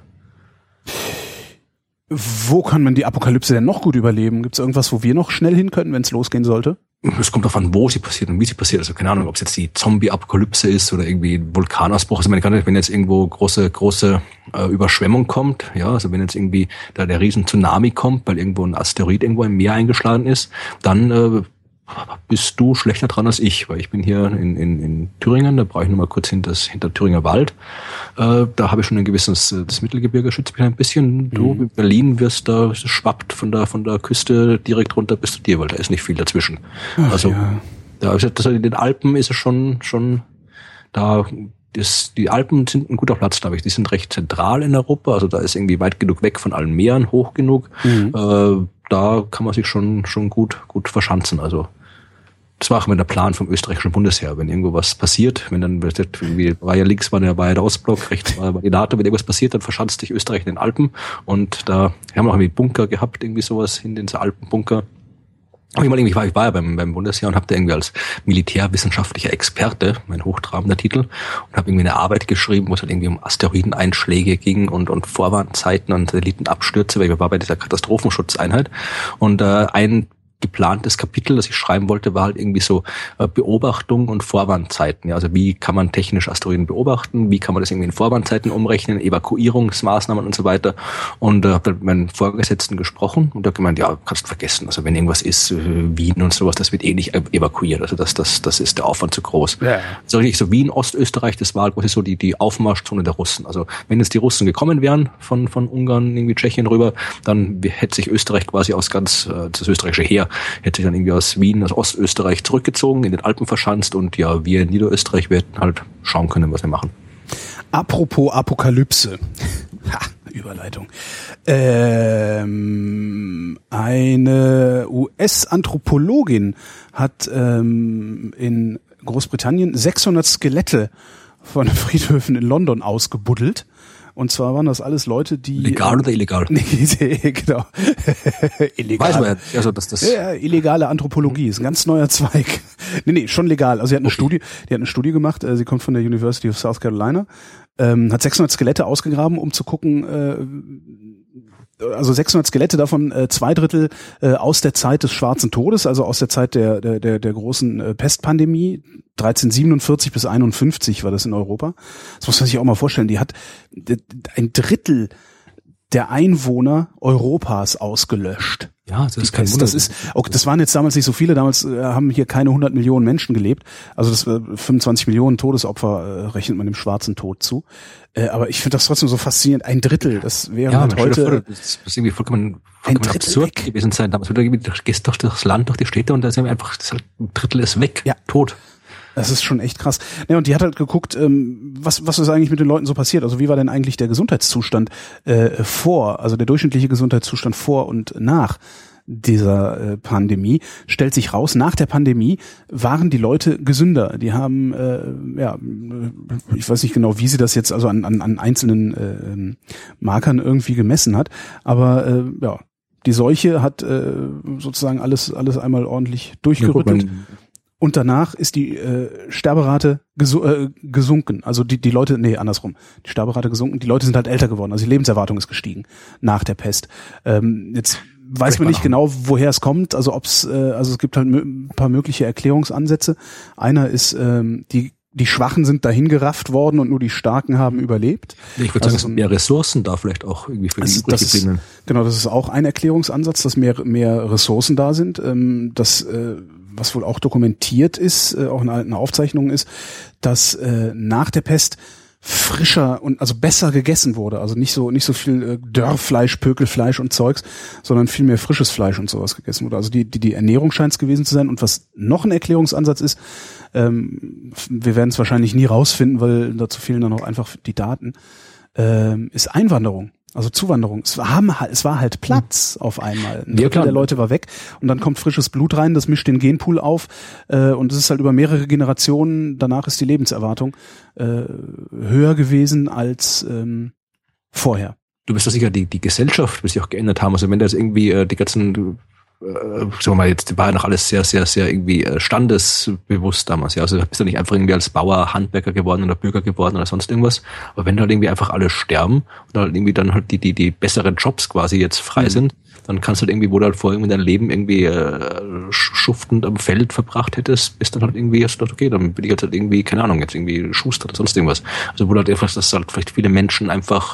Speaker 2: Wo kann man die Apokalypse denn noch gut überleben? Gibt es irgendwas, wo wir noch schnell hin können, wenn es losgehen sollte?
Speaker 4: Es kommt darauf an, wo sie passiert und wie sie passiert. Also keine Ahnung, ob es jetzt die Zombie-Apokalypse ist oder irgendwie ein Vulkanausbruch. Also meine, wenn jetzt irgendwo große große äh, Überschwemmung kommt, ja, also wenn jetzt irgendwie da der riesen Tsunami kommt, weil irgendwo ein Asteroid irgendwo im Meer eingeschlagen ist, dann äh, bist du schlechter dran als ich, weil ich bin hier in, in, in Thüringen, da brauche ich nur mal kurz hinter, hinter Thüringer Wald. Äh, da habe ich schon ein gewisses, das Mittelgebirge schützt mich ein bisschen. Du, mhm. in Berlin wirst da, schwappt von der, von der Küste direkt runter bis zu dir, weil da ist nicht viel dazwischen. Ach, also, ja. da, das, in den Alpen ist es schon, schon, da, das, die Alpen sind ein guter Platz, glaube ich. Die sind recht zentral in Europa, also da ist irgendwie weit genug weg von allen Meeren, hoch genug. Mhm. Äh, da kann man sich schon, schon gut, gut verschanzen, also. Das war auch immer der Plan vom österreichischen Bundesheer. Wenn irgendwo was passiert, wenn dann, irgendwie, war ja links war der, war ja der Ostblock, rechts war die NATO, wenn irgendwas passiert, dann verschanzt sich Österreich in den Alpen. Und da haben wir auch irgendwie Bunker gehabt, irgendwie sowas in den Alpenbunker. Aber ich, mal irgendwie war, ich war ja beim, beim Bundesheer und habe da irgendwie als militärwissenschaftlicher Experte, mein hochtrabender Titel, und habe irgendwie eine Arbeit geschrieben, wo es halt irgendwie um Asteroideneinschläge ging und, und Vorwarnzeiten und Satellitenabstürze, weil ich war bei dieser Katastrophenschutzeinheit. Und äh, ein geplantes Kapitel, das ich schreiben wollte, war halt irgendwie so äh, Beobachtung und Vorwarnzeiten. Ja, also wie kann man technisch Asteroiden beobachten? Wie kann man das irgendwie in Vorwarnzeiten umrechnen? Evakuierungsmaßnahmen und so weiter. Und äh, habe mit meinen Vorgesetzten gesprochen und der hat gemeint, ja, kannst du vergessen. Also wenn irgendwas ist, äh, Wien und sowas, das wird eh nicht evakuiert. Also das, das, das ist der Aufwand zu groß. Ja. So richtig so Wien, Ostösterreich, das war quasi so die, die Aufmarschzone der Russen. Also wenn jetzt die Russen gekommen wären von, von Ungarn, irgendwie Tschechien rüber, dann hätte sich Österreich quasi aus ganz, äh, das österreichische Heer hätte sich dann irgendwie aus Wien, aus Ostösterreich zurückgezogen, in den Alpen verschanzt und ja, wir in Niederösterreich, wir hätten halt schauen können, was wir machen.
Speaker 2: Apropos Apokalypse. Ha, Überleitung. Ähm, eine U S-Anthropologin hat ähm, in Großbritannien sechshundert Skelette von Friedhöfen in London ausgebuddelt. Und zwar waren das alles Leute, die...
Speaker 4: Legal oder illegal?
Speaker 2: Nee, genau. Illegal.
Speaker 4: Weiß man ja, also dass das...
Speaker 2: Ja, illegale Anthropologie ist ein ganz neuer Zweig. Nee, nee, schon legal. Also sie hat eine okay. Studie, die hat eine Studie gemacht, sie kommt von der University of South Carolina, ähm, hat sechshundert Skelette ausgegraben, um zu gucken, äh, also sechshundert Skelette, davon äh, zwei Drittel äh, aus der Zeit des Schwarzen Todes, also aus der Zeit der der der, der großen äh, Pestpandemie, dreizehnhundertsiebenundvierzig bis einundfünfzig war das in Europa. Das muss man sich auch mal vorstellen. Die hat ein Drittel der Einwohner Europas ausgelöscht.
Speaker 4: Ja, das ist kein Wunder.
Speaker 2: Das ist, okay, das waren jetzt damals nicht so viele, damals äh, haben hier keine hundert Millionen Menschen gelebt. Also das äh, fünfundzwanzig Millionen Todesopfer äh, rechnet man dem schwarzen Tod zu. Äh, aber ich finde das trotzdem so faszinierend. Ein Drittel, das wäre
Speaker 4: ja,
Speaker 2: halt heute...
Speaker 4: Vor, das ist irgendwie vollkommen, vollkommen absurd weg. gewesen sein. Damals du gehst durch das Land, durch die Städte und da ist einfach das halt, ein Drittel ist weg,
Speaker 2: ja.
Speaker 4: tot.
Speaker 2: Das ist schon echt krass. Ja, und die hat halt geguckt, ähm, was was ist eigentlich mit den Leuten so passiert? Also wie war denn eigentlich der Gesundheitszustand äh, vor, also der durchschnittliche Gesundheitszustand vor und nach dieser äh, Pandemie? Stellt sich raus, nach der Pandemie waren die Leute gesünder. Die haben, äh, ja, ich weiß nicht genau, wie sie das jetzt also an an, an einzelnen äh, Markern irgendwie gemessen hat, aber äh, ja, die Seuche hat äh, sozusagen alles alles einmal ordentlich durchgerüttelt. Ja, und danach ist die äh, Sterberate gesu- äh, gesunken. Also die die Leute, nee, andersrum. Die Sterberate gesunken. Die Leute sind halt älter geworden. Also die Lebenserwartung ist gestiegen nach der Pest. Ähm, jetzt weiß man nicht genau, woher es kommt. Also ob's, äh, also es gibt halt ein paar mögliche Erklärungsansätze. Einer ist, ähm, die die Schwachen sind dahin gerafft worden und nur die Starken haben überlebt.
Speaker 4: Ich würde
Speaker 2: also
Speaker 4: sagen, es sind mehr Ressourcen da vielleicht auch irgendwie für die übriggebliebenen.
Speaker 2: Genau, das ist auch ein Erklärungsansatz, dass mehr mehr Ressourcen da sind. Ähm, das äh, was wohl auch dokumentiert ist, äh, auch in alten Aufzeichnungen ist, dass äh, nach der Pest frischer und also besser gegessen wurde. Also nicht so nicht so viel äh, Dörrfleisch, Pökelfleisch und Zeugs, sondern viel mehr frisches Fleisch und sowas gegessen wurde. Also die die, die Ernährung scheint es gewesen zu sein. Und was noch ein Erklärungsansatz ist, ähm, wir werden es wahrscheinlich nie rausfinden, weil dazu fehlen dann auch einfach die Daten, ähm, ist Einwanderung. Also Zuwanderung. Es war, es war halt Platz hm. auf einmal. Ein Drittel der Leute war weg und dann kommt frisches Blut rein, das mischt den Genpool auf äh, und es ist halt über mehrere Generationen, danach ist die Lebenserwartung äh, höher gewesen als ähm, vorher.
Speaker 4: Du bist doch sicher, die, die Gesellschaft wird sich auch geändert haben. Also wenn da jetzt irgendwie äh, die ganzen äh, sagen wir mal, jetzt war ja noch alles sehr, sehr, sehr irgendwie äh, standesbewusst damals. Ja, also bist du nicht einfach irgendwie als Bauer, Handwerker geworden oder Bürger geworden oder sonst irgendwas. Aber wenn da halt irgendwie einfach alle sterben und halt irgendwie dann halt die, die, die besseren Jobs quasi jetzt frei mhm. sind, dann kannst du halt irgendwie, wo du halt vorher irgendwie dein Leben irgendwie äh, schuftend am Feld verbracht hättest, bist dann halt irgendwie, hast du gedacht, okay, dann bin ich jetzt halt irgendwie, keine Ahnung, jetzt irgendwie Schuster oder sonst irgendwas. Also wo du halt einfach, dass halt vielleicht viele Menschen einfach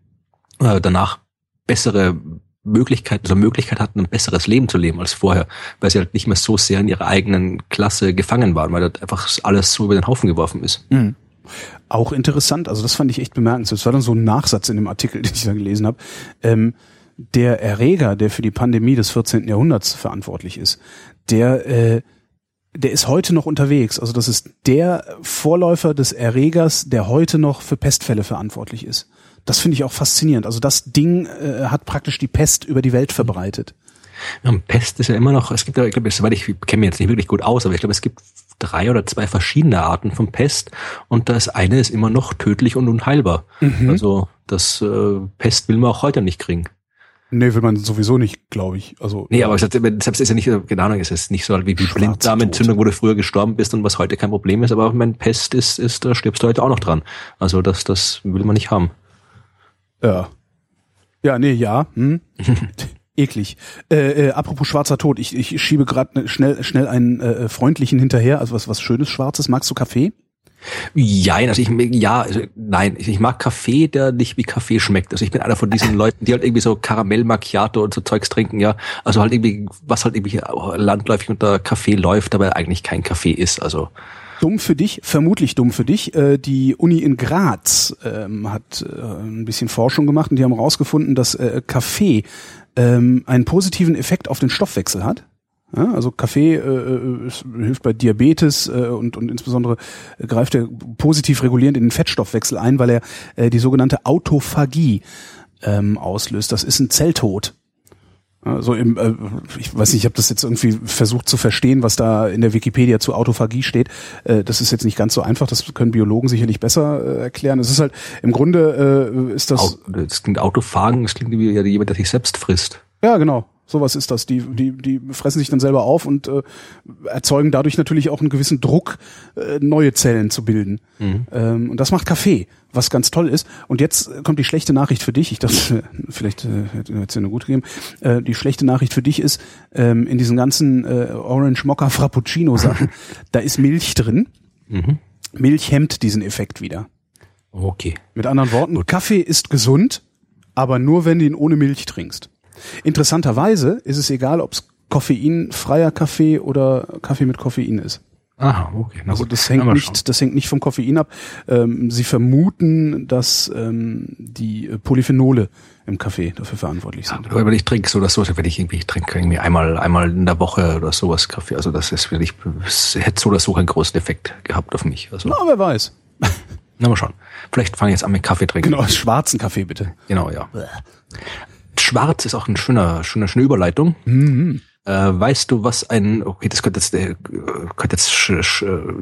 Speaker 4: äh, danach bessere Möglichkeit, also Möglichkeit hatten, ein besseres Leben zu leben als vorher, weil sie halt nicht mehr so sehr in ihrer eigenen Klasse gefangen waren, weil halt einfach alles so über den Haufen geworfen ist.
Speaker 2: Mhm. Auch interessant, also das fand ich echt bemerkenswert. Das war dann so ein Nachsatz in dem Artikel, den ich da gelesen habe. Ähm, der Erreger, der für die Pandemie des vierzehnten Jahrhunderts verantwortlich ist, der äh, der ist heute noch unterwegs. Also das ist der Vorläufer des Erregers, der heute noch für Pestfälle verantwortlich ist. Das finde ich auch faszinierend. Also das Ding äh, hat praktisch die Pest über die Welt verbreitet.
Speaker 4: Ja, Pest ist ja immer noch, es gibt ja, ich glaube, soweit ich kenne mich jetzt nicht wirklich gut aus, aber ich glaube, es gibt drei oder zwei verschiedene Arten von Pest und das eine ist immer noch tödlich und unheilbar. Mhm. Also das äh, Pest will man auch heute nicht kriegen.
Speaker 2: Nee, will man sowieso nicht, glaube ich. Also
Speaker 4: nee, aber selbst ist ja nicht, keine Ahnung, es ist nicht so wie die Blinddarmentzündung, wo du früher gestorben bist und was heute kein Problem ist, aber mein Pest ist, ist, da stirbst du heute auch noch dran. Also das, das will man nicht haben.
Speaker 2: Ja. Ja, nee, ja. Hm. Eklig. Äh, äh, apropos schwarzer Tod, ich, ich schiebe gerade schnell schnell einen äh, freundlichen hinterher, also was was Schönes Schwarzes. Magst du Kaffee?
Speaker 4: Ja, also ich ja, also nein, ich mag Kaffee, der nicht wie Kaffee schmeckt. Also ich bin einer von diesen Leuten, die halt irgendwie so Karamell Macchiato und so Zeugs trinken, ja. Also halt irgendwie, was halt irgendwie landläufig unter Kaffee läuft, aber eigentlich kein Kaffee ist, also.
Speaker 2: Dumm für dich, vermutlich dumm für dich. Äh, die Uni in Graz ähm, hat äh, ein bisschen Forschung gemacht und die haben herausgefunden, dass äh, Kaffee ähm, einen positiven Effekt auf den Stoffwechsel hat. Ja, also Kaffee äh, ist, hilft bei Diabetes äh, und, und insbesondere äh, greift er positiv regulierend in den Fettstoffwechsel ein, weil er äh, die sogenannte Autophagie ähm, auslöst. Das ist ein Zelltod. Also im, äh, ich weiß nicht, ich habe das jetzt irgendwie versucht zu verstehen, was da in der Wikipedia zu Autophagie steht. Äh, das ist jetzt nicht ganz so einfach, das können Biologen sicherlich besser äh, erklären. Es ist halt, im Grunde äh, ist das...
Speaker 4: Das klingt Autophagen, das klingt wie jemand, der sich selbst frisst.
Speaker 2: Ja, genau. Sowas ist das. Die, die, die fressen sich dann selber auf und äh, erzeugen dadurch natürlich auch einen gewissen Druck, äh, neue Zellen zu bilden. Mhm. Ähm, und das macht Kaffee, was ganz toll ist. Und jetzt kommt die schlechte Nachricht für dich. Ich dachte, vielleicht äh, hätte es dir eine gut gegeben. Äh, die schlechte Nachricht für dich ist, ähm, in diesen ganzen äh, Orange Mocha Frappuccino Sachen, da ist Milch drin. Mhm. Milch hemmt diesen Effekt wieder.
Speaker 4: Okay.
Speaker 2: Mit anderen Worten, Kaffee ist gesund, aber nur, wenn du ihn ohne Milch trinkst. Interessanterweise ist es egal, ob es koffeinfreier Kaffee oder Kaffee mit Koffein ist.
Speaker 4: Aha, okay. Na
Speaker 2: also
Speaker 4: gut.
Speaker 2: das hängt nicht, das hängt nicht vom Koffein ab. Ähm, sie vermuten, dass ähm, die Polyphenole im Kaffee dafür verantwortlich sind.
Speaker 4: Ja, aber ich trinke so oder so, wenn ich irgendwie, ich trinke irgendwie einmal, einmal in der Woche oder sowas Kaffee. Also das ist wirklich, es hätte so oder so einen großen Effekt gehabt auf mich. Also,
Speaker 2: na, wer weiß.
Speaker 4: Na, mal schauen. Vielleicht fange ich jetzt an mit Kaffee trinken.
Speaker 2: Genau, schwarzen Kaffee bitte.
Speaker 4: Genau, ja. Schwarz ist auch ein schöner, schöner, schöne Überleitung.
Speaker 2: Mhm.
Speaker 4: Äh, weißt du, was ein, okay, das könnte jetzt, äh, könnte jetzt sch, sch,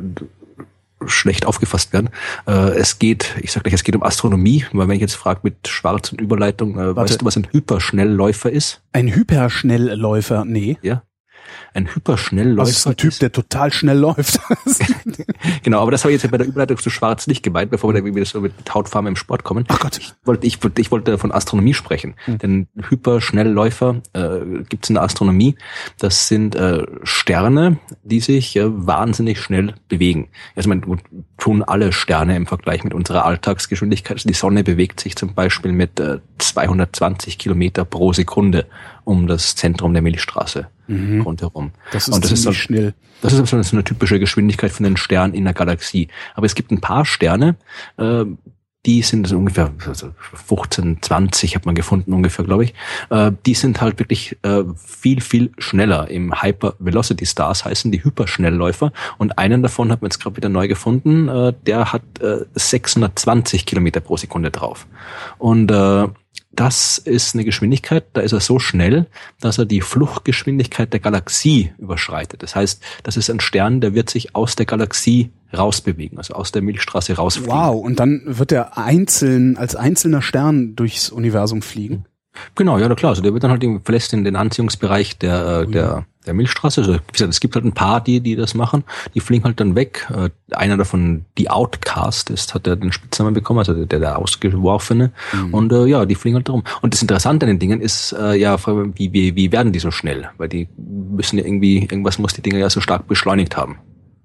Speaker 4: schlecht aufgefasst werden. Äh, es geht, ich sag gleich, es geht um Astronomie, weil wenn ich jetzt frage mit Schwarz und Überleitung, äh, weißt du, was ein Hyperschnellläufer ist?
Speaker 2: Ein Hyperschnellläufer? Nee.
Speaker 4: Ja. Ein Hyperschnellläufer.
Speaker 2: Das ist ein Typ, der total schnell läuft.
Speaker 4: Genau, aber das habe ich jetzt bei der Überleitung zu Schwarz nicht gemeint, bevor wir da irgendwie so mit Hautfarbe im Sport kommen.
Speaker 2: Ach Gott.
Speaker 4: Ich wollte, ich, ich wollte von Astronomie sprechen. Hm. Denn Hyperschnellläufer äh, gibt es in der Astronomie. Das sind äh, Sterne, die sich äh, wahnsinnig schnell bewegen. Also man tun alle Sterne im Vergleich mit unserer Alltagsgeschwindigkeit. Also die Sonne bewegt sich zum Beispiel mit äh, zweihundertzwanzig Kilometer pro Sekunde um das Zentrum der Milchstraße mhm. rundherum.
Speaker 2: Das ist
Speaker 4: und das
Speaker 2: ziemlich
Speaker 4: ist so,
Speaker 2: schnell.
Speaker 4: Das ist so eine typische Geschwindigkeit von den Sternen in der Galaxie. Aber es gibt ein paar Sterne, äh, die sind so ungefähr also fünfzehn, zwanzig hat man gefunden ungefähr, glaube ich. Äh, die sind halt wirklich äh, viel, viel schneller. Im Hyper-Velocity Stars heißen die Hyperschnellläufer. Und einen davon hat man jetzt gerade wieder neu gefunden. Äh, der hat äh, sechshundertzwanzig Kilometer pro Sekunde drauf. Und äh, das ist eine Geschwindigkeit, da ist er so schnell, dass er die Fluchtgeschwindigkeit der Galaxie überschreitet. Das heißt, das ist ein Stern, der wird sich aus der Galaxie rausbewegen, also aus der Milchstraße rausfliegen.
Speaker 2: Wow, und dann wird er einzeln, als einzelner Stern durchs Universum fliegen?
Speaker 4: Genau, ja, klar. Also der wird dann halt, verlässt in den Anziehungsbereich der, äh, der, der Milchstraße. Also, wie gesagt, es gibt halt ein paar, die, die das machen. Die fliegen halt dann weg. Äh, einer davon, die Outcast ist, hat er den Spitznamen bekommen, also der, der Ausgeworfene. Mhm. Und, äh, ja, die fliegen halt darum. Und das Interessante an den Dingen ist, äh, ja, wie, wie, wie werden die so schnell? Weil die müssen ja irgendwie, irgendwas muss die Dinger ja so stark beschleunigt haben.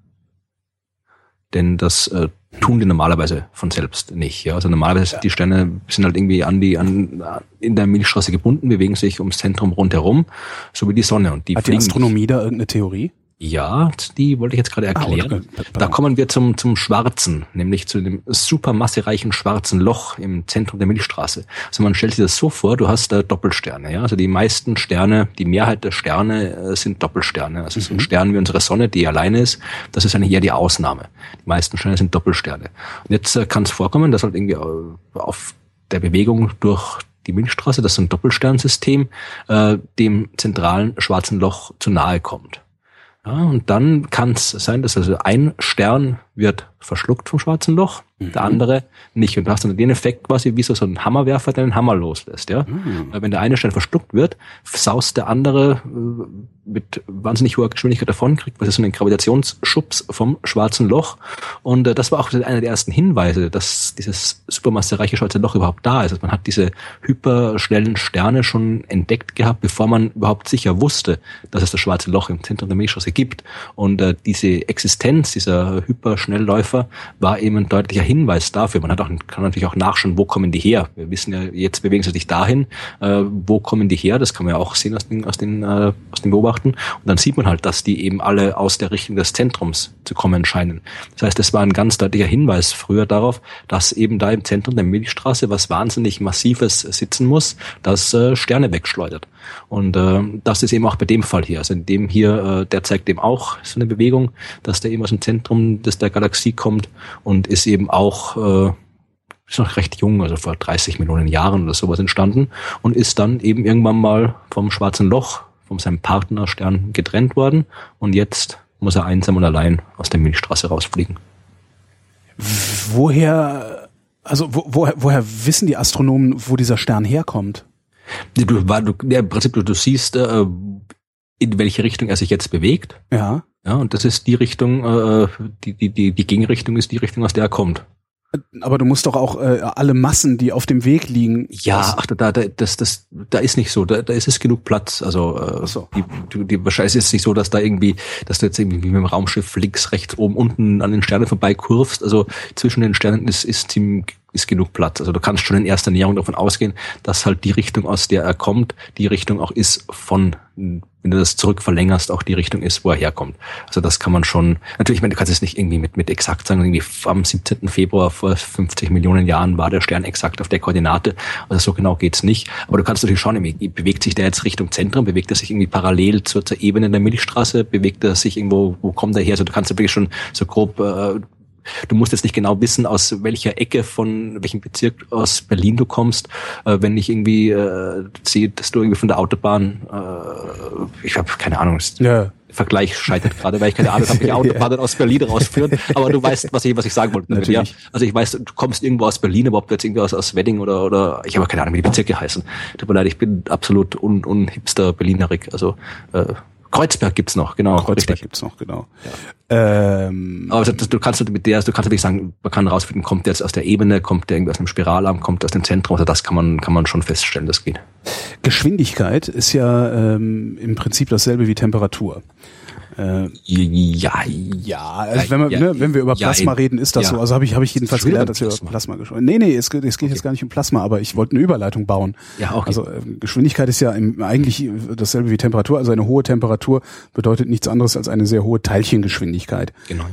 Speaker 4: Denn das, äh, tun die normalerweise von selbst nicht. Ja, also normalerweise ja. Die Sterne sind halt irgendwie an die an in der Milchstraße gebunden, bewegen sich ums Zentrum rundherum, so wie die Sonne. Und die
Speaker 2: Hat die Astronomie da irgendeine Theorie?
Speaker 4: Ja, die wollte ich jetzt gerade erklären. Ah, okay. Da kommen wir zum zum Schwarzen, nämlich zu dem supermassereichen schwarzen Loch im Zentrum der Milchstraße. Also man stellt sich das so vor, du hast da Doppelsterne. Ja, also die meisten Sterne, die Mehrheit der Sterne äh, sind Doppelsterne. Also mhm. so ein Stern wie unsere Sonne, die alleine ist, das ist eigentlich eher die Ausnahme. Die meisten Sterne sind Doppelsterne. Und jetzt äh, kann es vorkommen, dass halt irgendwie auf der Bewegung durch die Milchstraße, das ist so ein Doppelsternsystem, äh, dem zentralen schwarzen Loch zu nahe kommt. Ja, und dann kann es sein, dass also ein Stern wird verschluckt vom schwarzen Loch, mhm. der andere nicht. Und du hast dann den Effekt quasi wie so, so ein Hammerwerfer, der einen Hammer loslässt. Ja? Mhm. Weil wenn der eine Stern verschluckt wird, saust der andere äh, mit wahnsinnig hoher Geschwindigkeit davon, kriegt was ist so einen Gravitationsschubs vom schwarzen Loch. Und äh, das war auch einer der ersten Hinweise, dass dieses supermassereiche schwarze Loch überhaupt da ist. Also man hat diese hyperschnellen Sterne schon entdeckt gehabt, bevor man überhaupt sicher wusste, dass es das schwarze Loch im Zentrum der Milchstraße gibt. Und äh, diese Existenz dieser Hyperschnellläufer war eben ein deutlicher Hinweis dafür. Man hat auch, kann natürlich auch nachschauen, wo kommen die her. Wir wissen ja, jetzt bewegen sie sich dahin. Äh, wo kommen die her? Das kann man ja auch sehen aus den, aus den, äh, aus den Beobachtungen. Und dann sieht man halt, dass die eben alle aus der Richtung des Zentrums zu kommen scheinen. Das heißt, das war ein ganz deutlicher Hinweis früher darauf, dass eben da im Zentrum der Milchstraße was wahnsinnig Massives sitzen muss, das äh, Sterne wegschleudert. Und äh, das ist eben auch bei dem Fall hier. Also in dem hier, äh, der zeigt eben auch so eine Bewegung, dass der eben aus dem Zentrum des der Galaxie kommt und ist eben auch äh, ist noch recht jung, also vor dreißig Millionen Jahren oder sowas entstanden und ist dann eben irgendwann mal vom schwarzen Loch, von seinem Partnerstern getrennt worden und jetzt muss er einsam und allein aus der Milchstraße rausfliegen.
Speaker 2: Woher, also wo, woher, woher wissen die Astronomen, wo dieser Stern herkommt?
Speaker 4: Du, du, ja, im Prinzip, du, du siehst, äh, in welche Richtung er sich jetzt bewegt.
Speaker 2: Ja.
Speaker 4: Ja, und das ist die Richtung, äh, die, die, die, die Gegenrichtung ist die Richtung, aus der er kommt.
Speaker 2: Aber du musst doch auch äh, alle Massen, die auf dem Weg liegen.
Speaker 4: Ja, ach, da, da, das, das, da ist nicht so. Da, da ist es genug Platz. Also äh, so. die, die, die, wahrscheinlich ist es nicht so, dass da irgendwie, dass du jetzt irgendwie mit dem Raumschiff links, rechts, oben, unten an den Sternen vorbei kurvst. Also zwischen den Sternen ist, ist ziemlich ist genug Platz. Also du kannst schon in erster Näherung davon ausgehen, dass halt die Richtung, aus der er kommt, die Richtung auch ist von, wenn du das zurück verlängerst, auch die Richtung ist, wo er herkommt. Also das kann man schon, natürlich, ich meine, du kannst es nicht irgendwie mit, mit exakt sagen, irgendwie am siebzehnten Februar vor fünfzig Millionen Jahren war der Stern exakt auf der Koordinate. Also so genau geht's nicht. Aber du kannst natürlich schauen, bewegt sich der jetzt Richtung Zentrum, bewegt er sich irgendwie parallel zur, zur Ebene der Milchstraße, bewegt er sich irgendwo, wo kommt er her? Also du kannst wirklich schon so grob, äh, du musst jetzt nicht genau wissen, aus welcher Ecke von welchem Bezirk aus Berlin du kommst. Äh, wenn ich irgendwie äh, sehe, dass du irgendwie von der Autobahn, äh, ich habe keine Ahnung, ja. Vergleich scheitert gerade, weil ich keine Ahnung habe, welche Autobahnen aus Berlin rausführen. Aber du weißt, was ich was ich sagen wollte. Damit, ja? Also ich weiß, du kommst irgendwo aus Berlin, aber ob du jetzt irgendwie aus, aus Wedding oder oder ich habe keine Ahnung, wie die Bezirke heißen. Tut mir leid, ich bin absolut un, unhipster Berlinerik. Also äh, Kreuzberg gibt's noch, genau.
Speaker 2: Kreuzberg richtig. Gibt's noch, genau. Ja. Ähm,
Speaker 4: Aber also, du kannst mit der, du kannst natürlich sagen, man kann rausfinden, kommt der jetzt aus der Ebene, kommt der irgendwie aus einem Spiralarm, kommt aus dem Zentrum, also das kann man, kann man schon feststellen, das geht.
Speaker 2: Geschwindigkeit ist ja ähm, im Prinzip dasselbe wie Temperatur. Äh,
Speaker 4: ja,
Speaker 2: ja, also wenn, man, ja, ne, wenn wir über Plasma ja, reden, ist das ja. so. Also habe ich habe ich jedenfalls gelernt, dass wir über Plasma gesprochen. Nee, nee, es, es geht okay. jetzt gar nicht um Plasma, aber ich wollte eine Überleitung bauen. Ja, okay. Also äh, Geschwindigkeit ist ja im, eigentlich dasselbe wie Temperatur. Also eine hohe Temperatur bedeutet nichts anderes als eine sehr hohe Teilchengeschwindigkeit.
Speaker 4: Genau.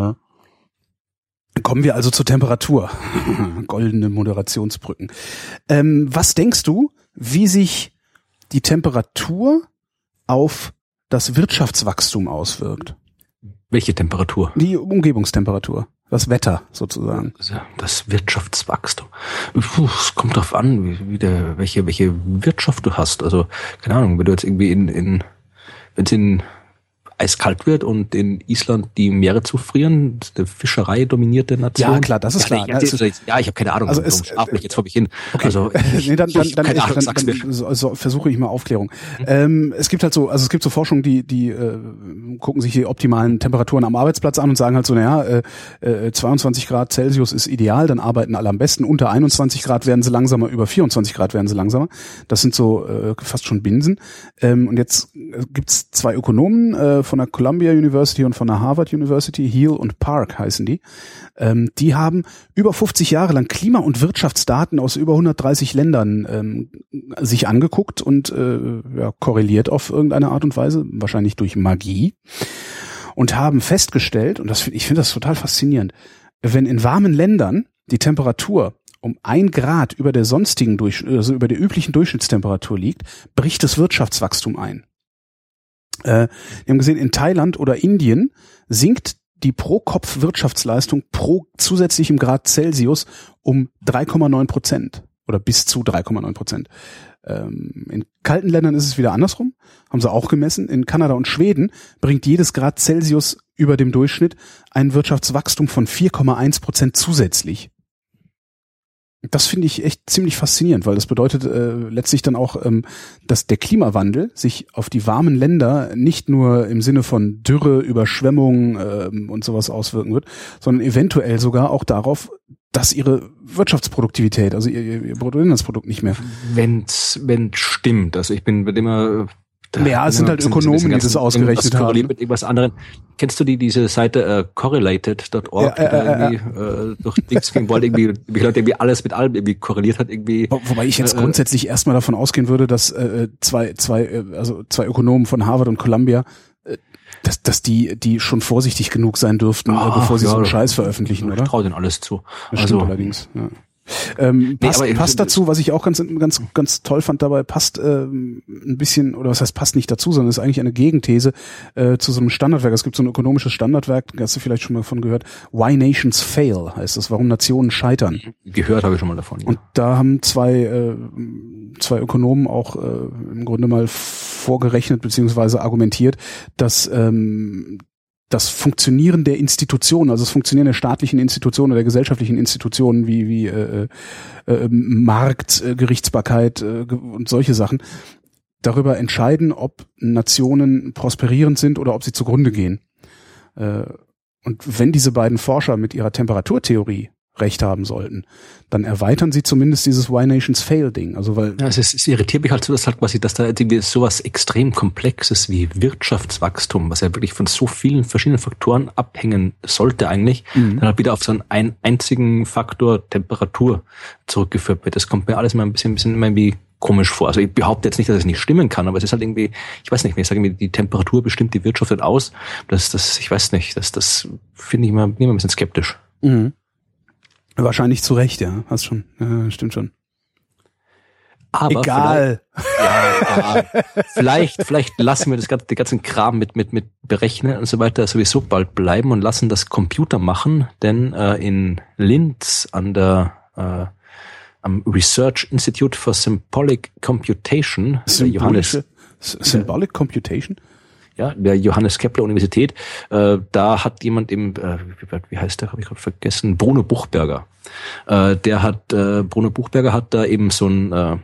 Speaker 2: Äh, kommen wir also zur Temperatur. Goldene Moderationsbrücken. Ähm, was denkst du, wie sich die Temperatur auf das Wirtschaftswachstum auswirkt?
Speaker 4: Welche Temperatur?
Speaker 2: Die Umgebungstemperatur, das Wetter sozusagen.
Speaker 4: Das Wirtschaftswachstum. Puh, es kommt darauf an, wie, wie der, welche welche Wirtschaft du hast. Also keine Ahnung, wenn du jetzt irgendwie in in wenn es in eiskalt wird und in Island die Meere zufrieren, der Fischerei dominierte Nation.
Speaker 2: Ja, klar, das ist klar.
Speaker 4: Ja, ja, ja ich habe keine Ahnung,
Speaker 2: also es,
Speaker 4: schlaf mich jetzt vor mich hin.
Speaker 2: Okay.
Speaker 4: Also ich,
Speaker 2: nee, dann, dann,
Speaker 4: ich,
Speaker 2: dann,
Speaker 4: keine
Speaker 2: ich,
Speaker 4: Ahnung,
Speaker 2: dann, dann, dann so, so, versuche ich mal Aufklärung. Mhm. Ähm, es gibt halt so, also es gibt so Forschung, die die äh, gucken sich die optimalen Temperaturen am Arbeitsplatz an und sagen halt so, naja, äh, äh, zweiundzwanzig Grad Celsius ist ideal, dann arbeiten alle am besten. Unter einundzwanzig Grad werden sie langsamer, über vierundzwanzig Grad werden sie langsamer. Das sind so äh, fast schon Binsen. Ähm, und jetzt äh, gibt's zwei Ökonomen äh, von der Columbia University und von der Harvard University, Heel und Park heißen die. Ähm, die haben über fünfzig Jahre lang Klima- und Wirtschaftsdaten aus über hundertdreißig Ländern ähm, sich angeguckt und äh, ja, korreliert auf irgendeine Art und Weise, wahrscheinlich durch Magie, und haben festgestellt, und das, ich finde das total faszinierend, wenn in warmen Ländern die Temperatur um ein Grad über der sonstigen, also über der üblichen Durchschnittstemperatur liegt, bricht das Wirtschaftswachstum ein. Äh, wir haben gesehen, in Thailand oder Indien sinkt die Pro-Kopf-Wirtschaftsleistung pro zusätzlichem Grad Celsius um drei Komma neun Prozent oder bis zu drei Komma neun Prozent. Ähm, in kalten Ländern ist es wieder andersrum, haben sie auch gemessen. In Kanada und Schweden bringt jedes Grad Celsius über dem Durchschnitt ein Wirtschaftswachstum von vier Komma eins Prozent zusätzlich. Das finde ich echt ziemlich faszinierend, weil das bedeutet äh, letztlich dann auch, ähm, dass der Klimawandel sich auf die warmen Länder nicht nur im Sinne von Dürre, Überschwemmung ähm, und sowas auswirken wird, sondern eventuell sogar auch darauf, dass ihre Wirtschaftsproduktivität, also ihr, ihr Bruttoinlandsprodukt nicht mehr.
Speaker 4: Wenn's, wenn's stimmt. Also ich bin mit immer
Speaker 2: Da, ja, es sind halt Ökonomen, die das ausgerechnet haben.
Speaker 4: Mit irgendwas anderem. Kennst du die diese Seite äh, correlated Punkt org,
Speaker 2: ja, äh,
Speaker 4: die da irgendwie
Speaker 2: äh,
Speaker 4: äh, durch Dings ging, wollte irgendwie, wie Leute irgendwie alles mit allem irgendwie korreliert hat irgendwie.
Speaker 2: Wo, wobei ich jetzt äh, grundsätzlich erstmal davon ausgehen würde, dass äh, zwei zwei äh, also zwei Ökonomen von Harvard und Columbia, äh, dass dass die die schon vorsichtig genug sein dürften,
Speaker 4: ach,
Speaker 2: äh, bevor sie
Speaker 4: ja,
Speaker 2: so einen Scheiß veröffentlichen,
Speaker 4: ich
Speaker 2: oder?
Speaker 4: Ich traue denen alles zu.
Speaker 2: Das
Speaker 4: also
Speaker 2: stimmt allerdings. Ja. Ähm, passt, nee, passt dazu, was ich auch ganz ganz ganz toll fand dabei, passt ähm, ein bisschen, oder was heißt passt nicht dazu, sondern ist eigentlich eine Gegenthese äh, zu so einem Standardwerk. Es gibt so ein ökonomisches Standardwerk, hast du vielleicht schon mal davon gehört, Why Nations Fail heißt das, warum Nationen scheitern.
Speaker 4: Gehört habe ich schon mal davon. Ja.
Speaker 2: Und da haben zwei äh, zwei Ökonomen auch äh, im Grunde mal vorgerechnet beziehungsweise argumentiert, dass ähm, das Funktionieren der Institutionen, also das Funktionieren der staatlichen Institutionen oder der gesellschaftlichen Institutionen wie wie äh, äh, Markt, äh, Gerichtsbarkeit äh, und solche Sachen darüber entscheiden, ob Nationen prosperierend sind oder ob sie zugrunde gehen. Äh, und wenn diese beiden Forscher mit ihrer Temperaturtheorie recht haben sollten, dann erweitern sie zumindest dieses Why Nations Fail Ding. Also weil
Speaker 4: ja, es, ist, es irritiert mich halt so, dass halt quasi, dass da irgendwie sowas extrem Komplexes wie Wirtschaftswachstum, was ja wirklich von so vielen verschiedenen Faktoren abhängen sollte eigentlich, mhm. dann halt wieder auf so einen, einen einzigen Faktor Temperatur zurückgeführt wird. Das kommt mir alles mal ein bisschen, ein bisschen immer irgendwie komisch vor. Also ich behaupte jetzt nicht, dass es nicht stimmen kann, aber es ist halt irgendwie, ich weiß nicht, wenn ich sage, die Temperatur bestimmt die Wirtschaft halt aus, das, das, ich weiß nicht, das, das finde ich immer, immer ein bisschen skeptisch.
Speaker 2: Mhm. Wahrscheinlich zu Recht, ja. Hast schon. Ja, stimmt schon.
Speaker 4: Aber
Speaker 2: egal.
Speaker 4: Vielleicht, ja, vielleicht, vielleicht lassen wir das ganze, den ganzen Kram mit, mit, mit Berechnen und so weiter sowieso bald bleiben und lassen das Computer machen, denn äh, in Linz an der äh, am Research Institute for Symbolic Computation,
Speaker 2: Johannes, Symbolic Computation?
Speaker 4: Ja, der Johannes Kepler Universität, äh, da hat jemand im, äh, wie, wie heißt der, habe ich gerade vergessen, Bruno Buchberger. Äh, der hat, äh, Bruno Buchberger hat da eben so ein äh,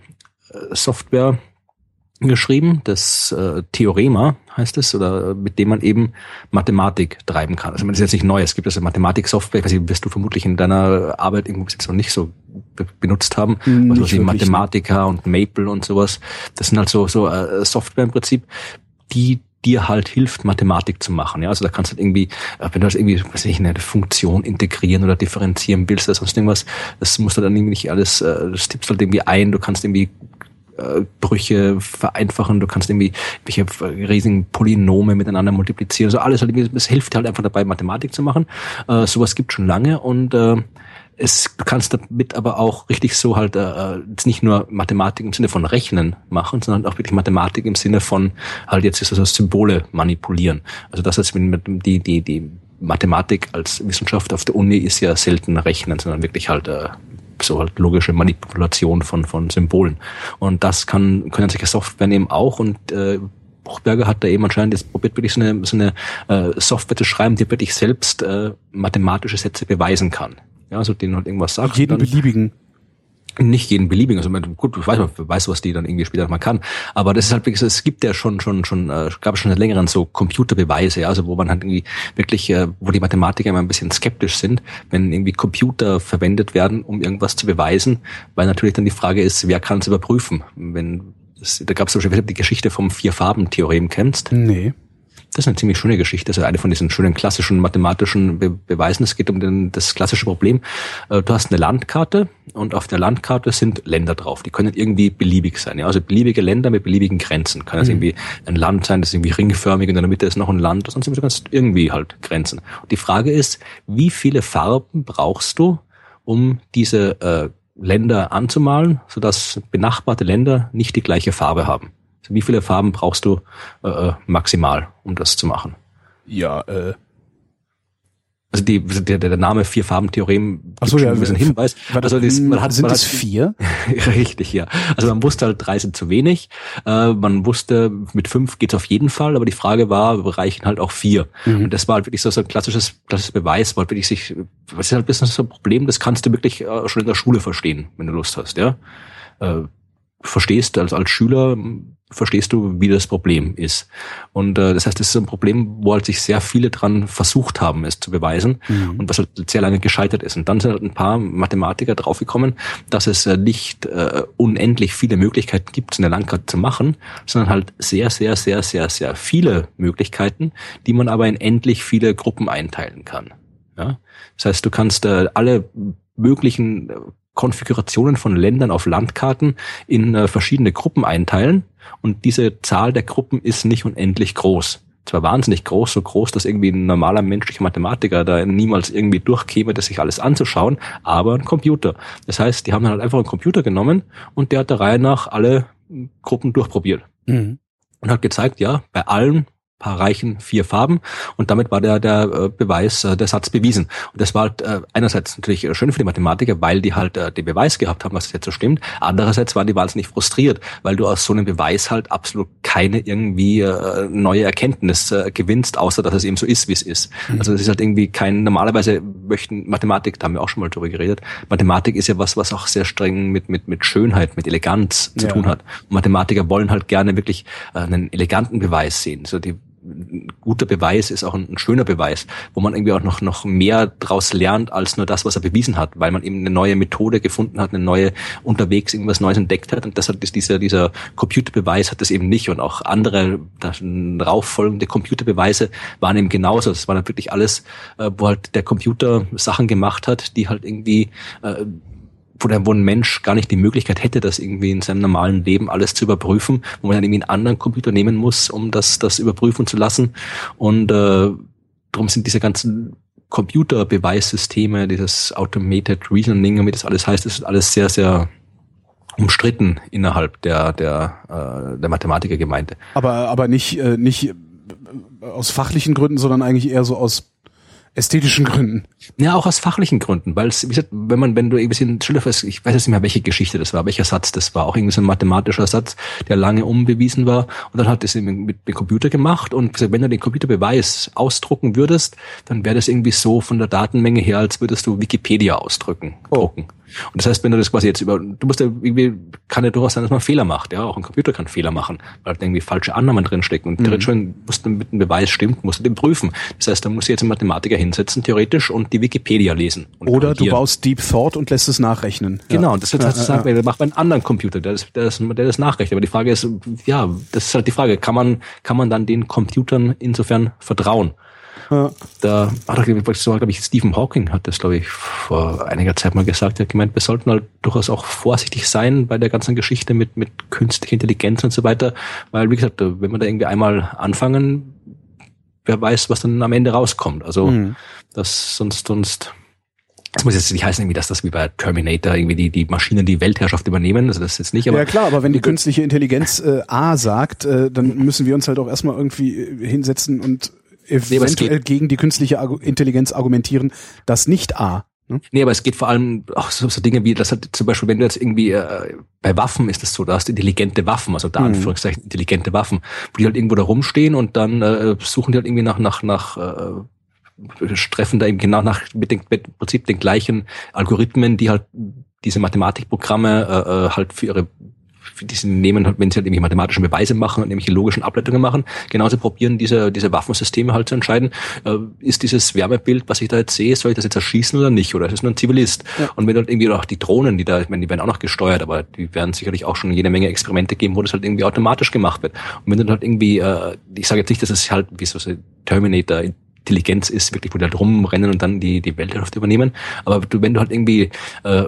Speaker 4: Software geschrieben, das äh, Theorema heißt es, oder mit dem man eben Mathematik treiben kann. Also man ist jetzt nicht neu, es gibt also Mathematik-Software, ich weiß nicht, wirst du vermutlich in deiner Arbeit irgendwo bis jetzt noch nicht so be- benutzt haben,
Speaker 2: hm,
Speaker 4: also wie Mathematica und Maple und sowas. Das sind halt so, so äh, Software im Prinzip, die dir halt hilft, Mathematik zu machen. Ja, also da kannst du halt irgendwie, wenn du das irgendwie, was weiß ich, eine Funktion integrieren oder differenzieren willst oder sonst irgendwas, das musst du dann irgendwie nicht alles, das tippst halt irgendwie ein, du kannst irgendwie äh, Brüche vereinfachen, du kannst irgendwie welche riesigen Polynome miteinander multiplizieren, also alles halt irgendwie, das hilft halt einfach dabei, Mathematik zu machen. Äh, sowas gibt schon lange und äh, Es, du kannst damit aber auch richtig so halt äh, jetzt nicht nur Mathematik im Sinne von Rechnen machen, sondern auch wirklich Mathematik im Sinne von halt jetzt ist das also Symbole manipulieren. Also das heißt, die die die Mathematik als Wissenschaft auf der Uni ist ja selten Rechnen, sondern wirklich halt äh, so halt logische Manipulation von von Symbolen. Und das kann können solche Software eben auch und äh, Buchberger hat da eben anscheinend jetzt probiert, wirklich so eine so eine äh, Software zu schreiben, die wirklich selbst äh, mathematische Sätze beweisen kann. Ja, also denen halt irgendwas sagt.
Speaker 2: Jeden dann, beliebigen.
Speaker 4: Nicht jeden beliebigen. Also gut, ich weiß, man weiß, was die dann irgendwie später mal kann. Aber das ist halt wirklich, es gibt ja schon, schon, schon, äh, gab es schon seit längeren so Computerbeweise, ja, also wo man halt irgendwie wirklich, äh, wo die Mathematiker immer ein bisschen skeptisch sind, wenn irgendwie Computer verwendet werden, um irgendwas zu beweisen, weil natürlich dann die Frage ist, wer kann es überprüfen? Wenn das, da gab es zum Beispiel die Geschichte vom Vier-Farben-Theorem, kennst?
Speaker 2: Nee.
Speaker 4: Das ist eine ziemlich schöne Geschichte. Das ist eine von diesen schönen klassischen mathematischen Be- Beweisen. Es geht um den, das klassische Problem. Du hast eine Landkarte und auf der Landkarte sind Länder drauf. Die können irgendwie beliebig sein. Ja? Also beliebige Länder mit beliebigen Grenzen. Kann das mhm. irgendwie ein Land sein, das ist irgendwie ringförmig und in der Mitte ist noch ein Land. Sonst du kannst irgendwie halt Grenzen. Und die Frage ist, wie viele Farben brauchst du, um diese äh, Länder anzumalen, sodass benachbarte Länder nicht die gleiche Farbe haben? Wie viele Farben brauchst du äh, maximal, um das zu machen?
Speaker 2: Ja, äh.
Speaker 4: Also die, der, der Name Vier-Farben-Theorem
Speaker 2: Ach so, ja,
Speaker 4: ein bisschen Hinweis.
Speaker 2: Also das, man hat, sind man es hat, vier?
Speaker 4: Richtig, ja. Also man wusste halt, drei sind zu wenig. Äh, man wusste, mit fünf geht's auf jeden Fall, aber die Frage war, reichen halt auch vier. Mhm. Und das war halt wirklich so, so ein klassisches, klassisches Beweis, weil wirklich sich, was ist halt ein bisschen so ein Problem, das kannst du wirklich äh, schon in der Schule verstehen, wenn du Lust hast, ja. Äh, verstehst als als Schüler verstehst du, wie das Problem ist. Und äh, das heißt, das ist ein Problem, wo halt sich sehr viele dran versucht haben, es zu beweisen mhm. und was halt sehr lange gescheitert ist. Und dann sind halt ein paar Mathematiker draufgekommen, dass es äh, nicht äh, unendlich viele Möglichkeiten gibt, so eine Landkarte zu machen, sondern halt sehr, sehr, sehr, sehr, sehr viele Möglichkeiten, die man aber in endlich viele Gruppen einteilen kann. Ja? Das heißt, du kannst äh, alle möglichen Konfigurationen von Ländern auf Landkarten in äh, verschiedene Gruppen einteilen und diese Zahl der Gruppen ist nicht unendlich groß. Zwar wahnsinnig groß, so groß, dass irgendwie ein normaler menschlicher Mathematiker da niemals irgendwie durchkäme, das sich alles anzuschauen, aber ein Computer. Das heißt, die haben halt einfach einen Computer genommen und der hat der Reihe nach alle Gruppen durchprobiert. Mhm. Und hat gezeigt, ja, bei allen paar reichen vier Farben und damit war der der äh, Beweis, äh, der Satz bewiesen. Und das war halt äh, einerseits natürlich äh, schön für die Mathematiker, weil die halt äh, den Beweis gehabt haben, was das jetzt so stimmt. Andererseits waren die wahnsinnig frustriert, weil du aus so einem Beweis halt absolut keine irgendwie äh, neue Erkenntnis äh, gewinnst, außer dass es eben so ist, wie es ist. Mhm. Also das ist halt irgendwie kein, normalerweise möchten Mathematik, da haben wir auch schon mal drüber geredet, Mathematik ist ja was, was auch sehr streng mit mit mit Schönheit, mit Eleganz zu ja. tun hat. Und Mathematiker wollen halt gerne wirklich äh, einen eleganten Beweis sehen. So die ein guter Beweis ist auch ein, ein schöner Beweis, wo man irgendwie auch noch noch mehr draus lernt als nur das, was er bewiesen hat, weil man eben eine neue Methode gefunden hat, eine neue unterwegs irgendwas Neues entdeckt hat und das hat dieser dieser Computerbeweis hat das eben nicht und auch andere darauffolgende Computerbeweise waren eben genauso. Das war dann wirklich alles, wo halt der Computer Sachen gemacht hat, die halt irgendwie wo der wo ein Mensch gar nicht die Möglichkeit hätte, das irgendwie in seinem normalen Leben alles zu überprüfen, wo man dann irgendwie einen anderen Computer nehmen muss, um das das überprüfen zu lassen. Und äh, darum sind diese ganzen Computerbeweissysteme, dieses Automated Reasoning, wie das alles heißt, das ist alles sehr, sehr umstritten innerhalb der der äh, der Mathematikergemeinde.
Speaker 2: Aber aber nicht äh, nicht aus fachlichen Gründen, sondern eigentlich eher so aus ästhetischen Gründen.
Speaker 4: Ja, auch aus fachlichen Gründen, weil es, wie gesagt, wenn man, wenn du irgendwie ein Schiller, ich weiß jetzt nicht mehr, welche Geschichte das war, welcher Satz das war, auch irgendwie so ein mathematischer Satz, der lange unbewiesen war und dann hat das eben mit dem Computer gemacht und gesagt, wenn du den Computerbeweis ausdrucken würdest, dann wäre das irgendwie so von der Datenmenge her, als würdest du Wikipedia ausdrücken,
Speaker 2: oh.
Speaker 4: drucken. Und das heißt, wenn du das quasi jetzt über, du musst ja irgendwie, kann ja durchaus sein, dass man Fehler macht, ja, auch ein Computer kann Fehler machen, weil da irgendwie falsche Annahmen drinstecken und mhm. theoretisch, wenn musst du mit dem Beweis stimmt, musst du den prüfen. Das heißt, da musst du jetzt einen Mathematiker hinsetzen, theoretisch, und die Wikipedia lesen.
Speaker 2: Oder du baust Deep Thought und lässt es nachrechnen.
Speaker 4: Genau, das wird ja, halt sagen, ja, ja. macht man einen anderen Computer, der das, der das, der das nachrechnet. Aber die Frage ist, ja, das ist halt die Frage, kann man, kann man dann den Computern insofern vertrauen? Ja. Da hat, glaube ich, Stephen Hawking hat das, glaube ich, vor einiger Zeit mal gesagt. Er hat gemeint, wir sollten halt durchaus auch vorsichtig sein bei der ganzen Geschichte mit, mit künstlicher Intelligenz und so weiter. Weil, wie gesagt, wenn wir da irgendwie einmal anfangen, wer weiß, was dann am Ende rauskommt. Also, mhm. das sonst, sonst, das muss jetzt nicht heißen, irgendwie, dass das wie bei Terminator irgendwie die, die Maschinen die Weltherrschaft übernehmen. Also, das ist jetzt nicht, aber.
Speaker 2: Ja, klar, aber wenn die künstliche Intelligenz äh, A sagt, äh, dann müssen wir uns halt auch erstmal irgendwie äh, hinsetzen und eventuell nee, gegen die künstliche Intelligenz argumentieren, dass nicht A. Ne?
Speaker 4: Nee, aber es geht vor allem auch so, so Dinge wie, das hat zum Beispiel, wenn du jetzt irgendwie, äh, bei Waffen ist es so, da hast du intelligente Waffen, also da Anführungszeichen intelligente Waffen, wo die halt irgendwo da rumstehen und dann äh, suchen die halt irgendwie nach, nach, nach, äh, treffen da eben genau nach, mit dem mit im Prinzip den gleichen Algorithmen, die halt diese Mathematikprogramme äh, halt für ihre die sie nehmen, halt, wenn sie halt irgendwie mathematische Beweise machen und irgendwelche logischen Ableitungen machen, genauso probieren diese diese Waffensysteme halt zu entscheiden, äh, ist dieses Wärmebild, was ich da jetzt sehe, soll ich das jetzt erschießen oder nicht, oder ist es nur ein Zivilist? Ja. Und wenn halt irgendwie auch die Drohnen, die da, ich meine, die werden auch noch gesteuert, aber die werden sicherlich auch schon jede Menge Experimente geben, wo das halt irgendwie automatisch gemacht wird. Und wenn dann halt irgendwie, äh, ich sage jetzt nicht, dass es halt wie so ein Terminator Intelligenz ist, wirklich, wo die halt rumrennen und dann die die Weltherrschaft übernehmen, aber du, wenn du halt irgendwie äh,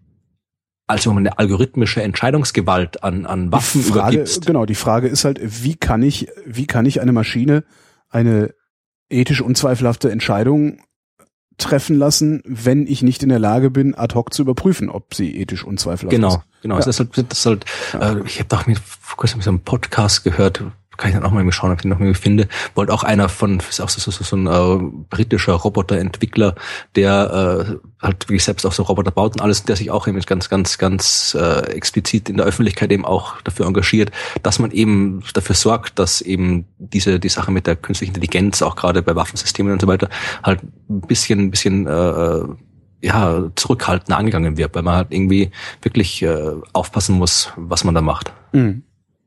Speaker 4: also eine algorithmische Entscheidungsgewalt an, an Waffen
Speaker 2: die Frage,
Speaker 4: übergibst.
Speaker 2: Genau, die Frage ist halt, wie kann ich, wie kann ich eine Maschine eine ethisch unzweifelhafte Entscheidung treffen lassen, wenn ich nicht in der Lage bin, ad hoc zu überprüfen, ob sie ethisch unzweifelhaft
Speaker 4: genau,
Speaker 2: ist.
Speaker 4: Genau, genau. Ja. Das ist halt, das ist halt ja. äh, ich habe doch mir vor kurzem so einen Podcast gehört, kann ich dann auch mal schauen, ob ich den noch mal finde, wo halt auch einer von, ist auch so, so, so, so ein äh, britischer Roboterentwickler, der äh, halt wirklich selbst auch so Roboter baut und alles, der sich auch eben ganz, ganz, ganz äh, explizit in der Öffentlichkeit eben auch dafür engagiert, dass man eben dafür sorgt, dass eben diese die Sache mit der künstlichen Intelligenz, auch gerade bei Waffensystemen und so weiter, halt ein bisschen, ein bisschen äh, ja, zurückhaltend angegangen wird, weil man halt irgendwie wirklich äh, aufpassen muss, was man da macht.
Speaker 2: Mhm.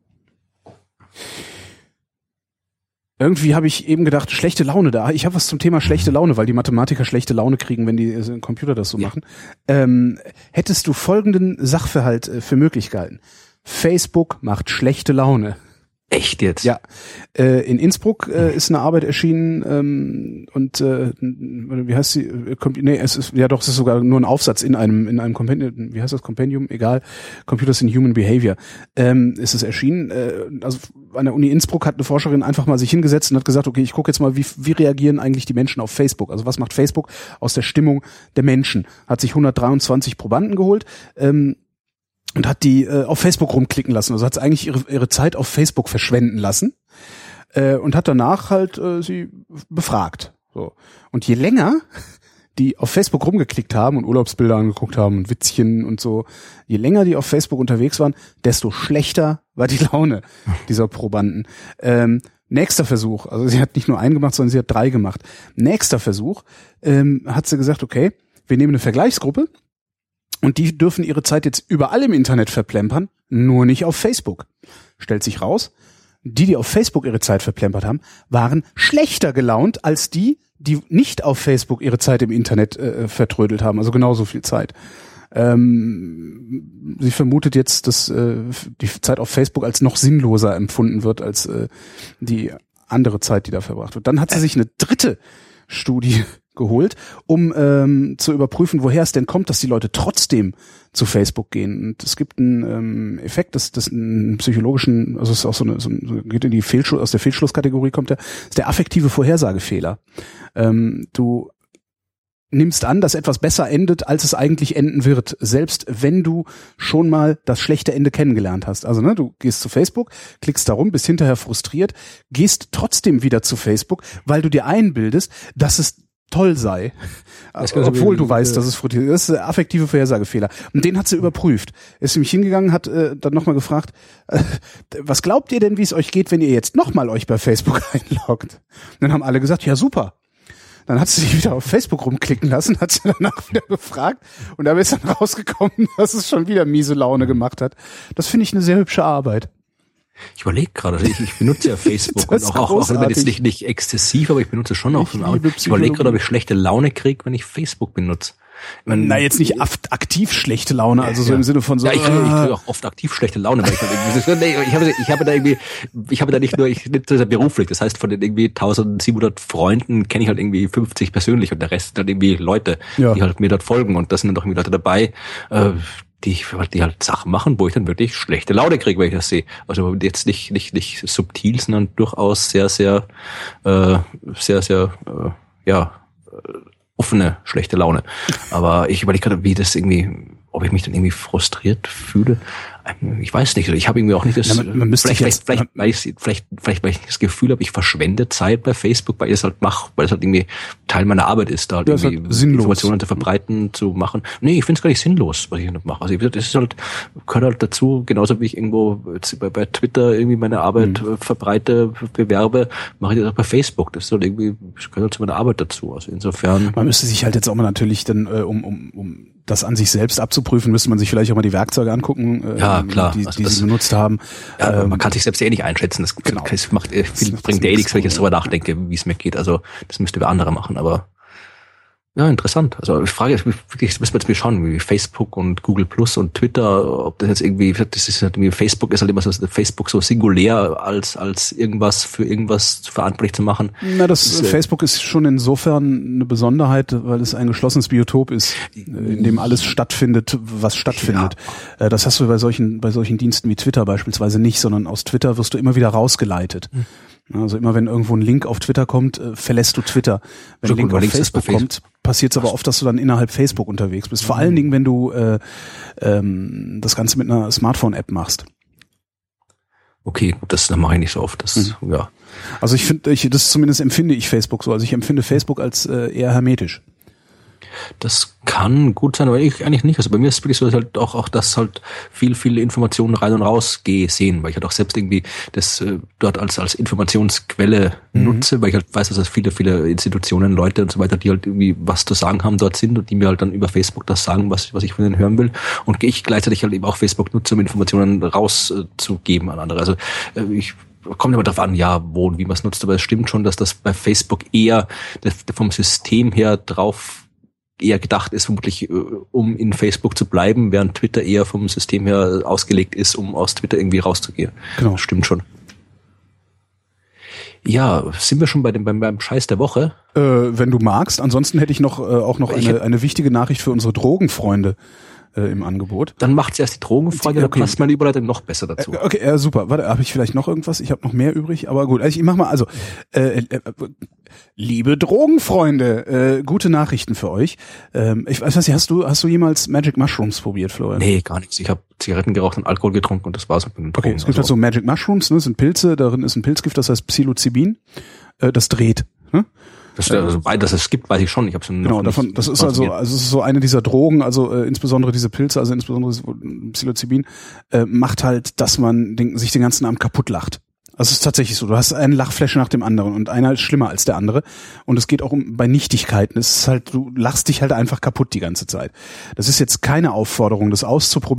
Speaker 2: Irgendwie habe ich eben gedacht, schlechte Laune da. Ich habe was zum Thema schlechte Laune, weil die Mathematiker schlechte Laune kriegen, wenn die äh, Computer das so ja. machen. Ähm, hättest du folgenden Sachverhalt äh, für möglich gehalten? Facebook macht schlechte Laune.
Speaker 4: Echt jetzt?
Speaker 2: Ja. Äh, in Innsbruck äh, ist eine Arbeit erschienen ähm, und äh, wie heißt sie? Nee, es ist ja doch, es ist sogar nur ein Aufsatz in einem in einem Kompendium. Wie heißt das Kompendium? Egal. Computers in Human Behavior. Ähm, ist es erschienen. Äh, also an der Uni Innsbruck hat eine Forscherin einfach mal sich hingesetzt und hat gesagt, okay, ich gucke jetzt mal, wie wie reagieren eigentlich die Menschen auf Facebook? Also was macht Facebook aus der Stimmung der Menschen? Hat sich hundertdreiundzwanzig Probanden geholt. Ähm, und hat die äh, auf Facebook rumklicken lassen. Also hat sie eigentlich ihre, ihre Zeit auf Facebook verschwenden lassen äh, und hat danach halt äh, sie befragt. So. Und je länger die auf Facebook rumgeklickt haben und Urlaubsbilder angeguckt haben und Witzchen und so, je länger die auf Facebook unterwegs waren, desto schlechter war die Laune dieser Probanden. Ähm, nächster Versuch, also sie hat nicht nur einen gemacht, sondern sie hat drei gemacht. Nächster Versuch ähm, hat sie gesagt, okay, wir nehmen eine Vergleichsgruppe, und die dürfen ihre Zeit jetzt überall im Internet verplempern, nur nicht auf Facebook. Stellt sich raus, die, die auf Facebook ihre Zeit verplempert haben, waren schlechter gelaunt als die, die nicht auf Facebook ihre Zeit im Internet äh, vertrödelt haben, also genauso viel Zeit. Ähm, sie vermutet jetzt, dass äh, die Zeit auf Facebook als noch sinnloser empfunden wird als äh, die andere Zeit, die da verbracht wird. Dann hat sie sich eine dritte Studie geholt, um ähm, zu überprüfen, woher es denn kommt, dass die Leute trotzdem zu Facebook gehen. Und es gibt einen ähm, Effekt, das das einen psychologischen, also es ist auch so eine, so eine geht in die Fehlschluss, aus der Fehlschlusskategorie kommt der, ist der affektive Vorhersagefehler. Ähm, du nimmst an, dass etwas besser endet, als es eigentlich enden wird, selbst wenn du schon mal das schlechte Ende kennengelernt hast. Also ne, du gehst zu Facebook, klickst da rum, bist hinterher frustriert, gehst trotzdem wieder zu Facebook, weil du dir einbildest, dass es toll sei, obwohl du weißt, dass es frustriert ist. Das ist der affektive Vorhersagefehler. Und den hat sie überprüft. Ist nämlich hingegangen, hat äh, dann nochmal gefragt, äh, was glaubt ihr denn, wie es euch geht, wenn ihr jetzt nochmal euch bei Facebook einloggt? Und dann haben alle gesagt, ja super. Dann hat sie sich wieder auf Facebook rumklicken lassen, hat sie danach wieder gefragt und da ist dann rausgekommen, dass es schon wieder miese Laune gemacht hat. Das finde ich eine sehr hübsche Arbeit.
Speaker 4: Ich überlege gerade, ich, ich benutze ja Facebook und auch, auch, auch wenn jetzt nicht, nicht exzessiv, aber ich benutze schon auch. Ich, ich überlege gerade, ob ich schlechte Laune kriege, wenn ich Facebook benutze.
Speaker 2: Man, Na, jetzt nicht aktiv schlechte Laune, also so ja. im Sinne von so.
Speaker 4: Ja, ich, ich kriege auch oft aktiv schlechte Laune, weil ich, halt nee, ich habe, ich habe da irgendwie, ich habe da nicht nur, ich nicht so beruflich, das heißt von den irgendwie eintausendsiebenhundert Freunden kenne ich halt irgendwie fünfzig persönlich und der Rest sind halt irgendwie Leute, ja. die halt mir dort folgen und das sind dann doch irgendwie Leute dabei, äh, die, die halt Sachen machen, wo ich dann wirklich schlechte Laune kriege, wenn ich das sehe. Also jetzt nicht, nicht, nicht subtil, sondern durchaus sehr, sehr, äh, sehr, sehr, äh, ja, äh, offene, schlechte Laune. Aber ich überlege gerade, wie das irgendwie, ob ich mich dann irgendwie frustriert fühle. Ich weiß nicht. Ich habe irgendwie auch nicht das,
Speaker 2: Na, man, man müsste
Speaker 4: vielleicht,
Speaker 2: jetzt,
Speaker 4: vielleicht, weil ich, vielleicht, vielleicht, weil ich das Gefühl habe, ich verschwende Zeit bei Facebook, weil ich es halt mache, weil es halt irgendwie Teil meiner Arbeit ist, da halt
Speaker 2: ja,
Speaker 4: irgendwie
Speaker 2: halt
Speaker 4: Informationen zu verbreiten, zu machen. Nee, ich finde es gar nicht sinnlos, was ich nicht mache. Also das ist halt, gehört halt dazu, genauso wie ich irgendwo bei, bei Twitter irgendwie meine Arbeit mhm. verbreite, bewerbe, mache ich das auch bei Facebook. Das ist halt irgendwie, das gehört halt zu meiner Arbeit dazu. Also insofern.
Speaker 2: Man müsste sich halt jetzt auch mal natürlich dann, äh, um, um, um das an sich selbst abzuprüfen, müsste man sich vielleicht auch mal die Werkzeuge angucken, äh,
Speaker 4: ja, klar.
Speaker 2: die,
Speaker 4: also
Speaker 2: die
Speaker 4: das,
Speaker 2: sie benutzt haben.
Speaker 4: Ja, ähm, man kann sich selbst eh nicht einschätzen. Das, genau. das macht, das bringt ja eh nichts, wenn ich jetzt drüber nachdenke, wie es mir geht. Also das müsste wer andere machen, aber ja, interessant. Also ich frage jetzt wirklich, das müssen wir jetzt mal schauen, wie Facebook und Google Plus und Twitter, ob das jetzt irgendwie, das ist halt irgendwie, Facebook ist halt immer so, Facebook so singulär als, als irgendwas für irgendwas verantwortlich zu machen.
Speaker 2: Na, das, das ist, Facebook ist schon insofern eine Besonderheit, weil es ein geschlossenes Biotop ist, in dem alles stattfindet, was stattfindet. Ja. Das hast du bei solchen, bei solchen Diensten wie Twitter beispielsweise nicht, sondern aus Twitter wirst du immer wieder rausgeleitet. Hm. Also immer wenn irgendwo ein Link auf Twitter kommt, äh, verlässt du Twitter. Wenn ein Link auf Facebook kommt, passiert es aber oft, dass du dann innerhalb Facebook unterwegs bist. Vor mhm. allen Dingen, wenn du äh, ähm, das Ganze mit einer Smartphone-App machst.
Speaker 4: Okay, gut, das mache ich nicht so oft. Das, mhm. ja.
Speaker 2: Also ich finde, ich, das zumindest empfinde ich Facebook so. Also ich empfinde Facebook als äh, eher hermetisch.
Speaker 4: Das kann gut sein, aber ich eigentlich nicht. Also bei mir ist es wirklich so, dass halt auch, auch das halt viel, viele Informationen rein und raus gehe sehen, weil ich halt auch selbst irgendwie das äh, dort als, als Informationsquelle mhm. nutze, weil ich halt weiß, dass es viele, viele Institutionen, Leute und so weiter, die halt irgendwie was zu sagen haben dort sind und die mir halt dann über Facebook das sagen, was, was ich von denen hören will. Und ich gleichzeitig halt eben auch Facebook nutze, um Informationen rauszugeben äh, an andere. Also äh, ich kommt aber darauf an, ja, wo und wie man es nutzt, aber es stimmt schon, dass das bei Facebook eher das, vom System her drauf eher gedacht ist, vermutlich um in Facebook zu bleiben, während Twitter eher vom System her ausgelegt ist, um aus Twitter irgendwie rauszugehen. Genau. Stimmt schon. Ja, sind wir schon bei dem beim, beim Scheiß der Woche?
Speaker 2: Äh, wenn du magst. Ansonsten hätte ich noch äh, auch noch eine, eine wichtige Nachricht für unsere Drogenfreunde äh, im Angebot.
Speaker 4: Dann macht's erst die Drogenfreunde, okay. Dann passt meine Überleitung noch besser dazu.
Speaker 2: Äh, okay, äh, super. Warte, habe ich vielleicht noch irgendwas? Ich habe noch mehr übrig, aber gut. Also ich mach mal, also äh, äh, liebe Drogenfreunde, äh, gute Nachrichten für euch. Ähm, ich weiß nicht, hast du hast du jemals Magic Mushrooms probiert, Florian?
Speaker 4: Nee, gar nichts. Ich habe Zigaretten geraucht und Alkohol getrunken und das war's mit den Drogen.
Speaker 2: Okay, es gibt also halt so Magic Mushrooms, ne, das sind Pilze, darin ist ein Pilzgift, das heißt Psilocybin. Äh, das dreht, ne?
Speaker 4: Das, also, dass es gibt, weiß ich schon. Ich habe
Speaker 2: genau, davon. Das ist also, also es ist so eine dieser Drogen, also äh, insbesondere diese Pilze, also insbesondere Psilocybin, äh, macht halt, dass man den, sich den ganzen Abend kaputt lacht. Also es ist tatsächlich so. Du hast eine Lachfläche nach dem anderen und einer ist schlimmer als der andere. Und es geht auch um bei Nichtigkeiten. Es ist halt, du lachst dich halt einfach kaputt die ganze Zeit. Das ist jetzt keine Aufforderung, das auszuprobieren.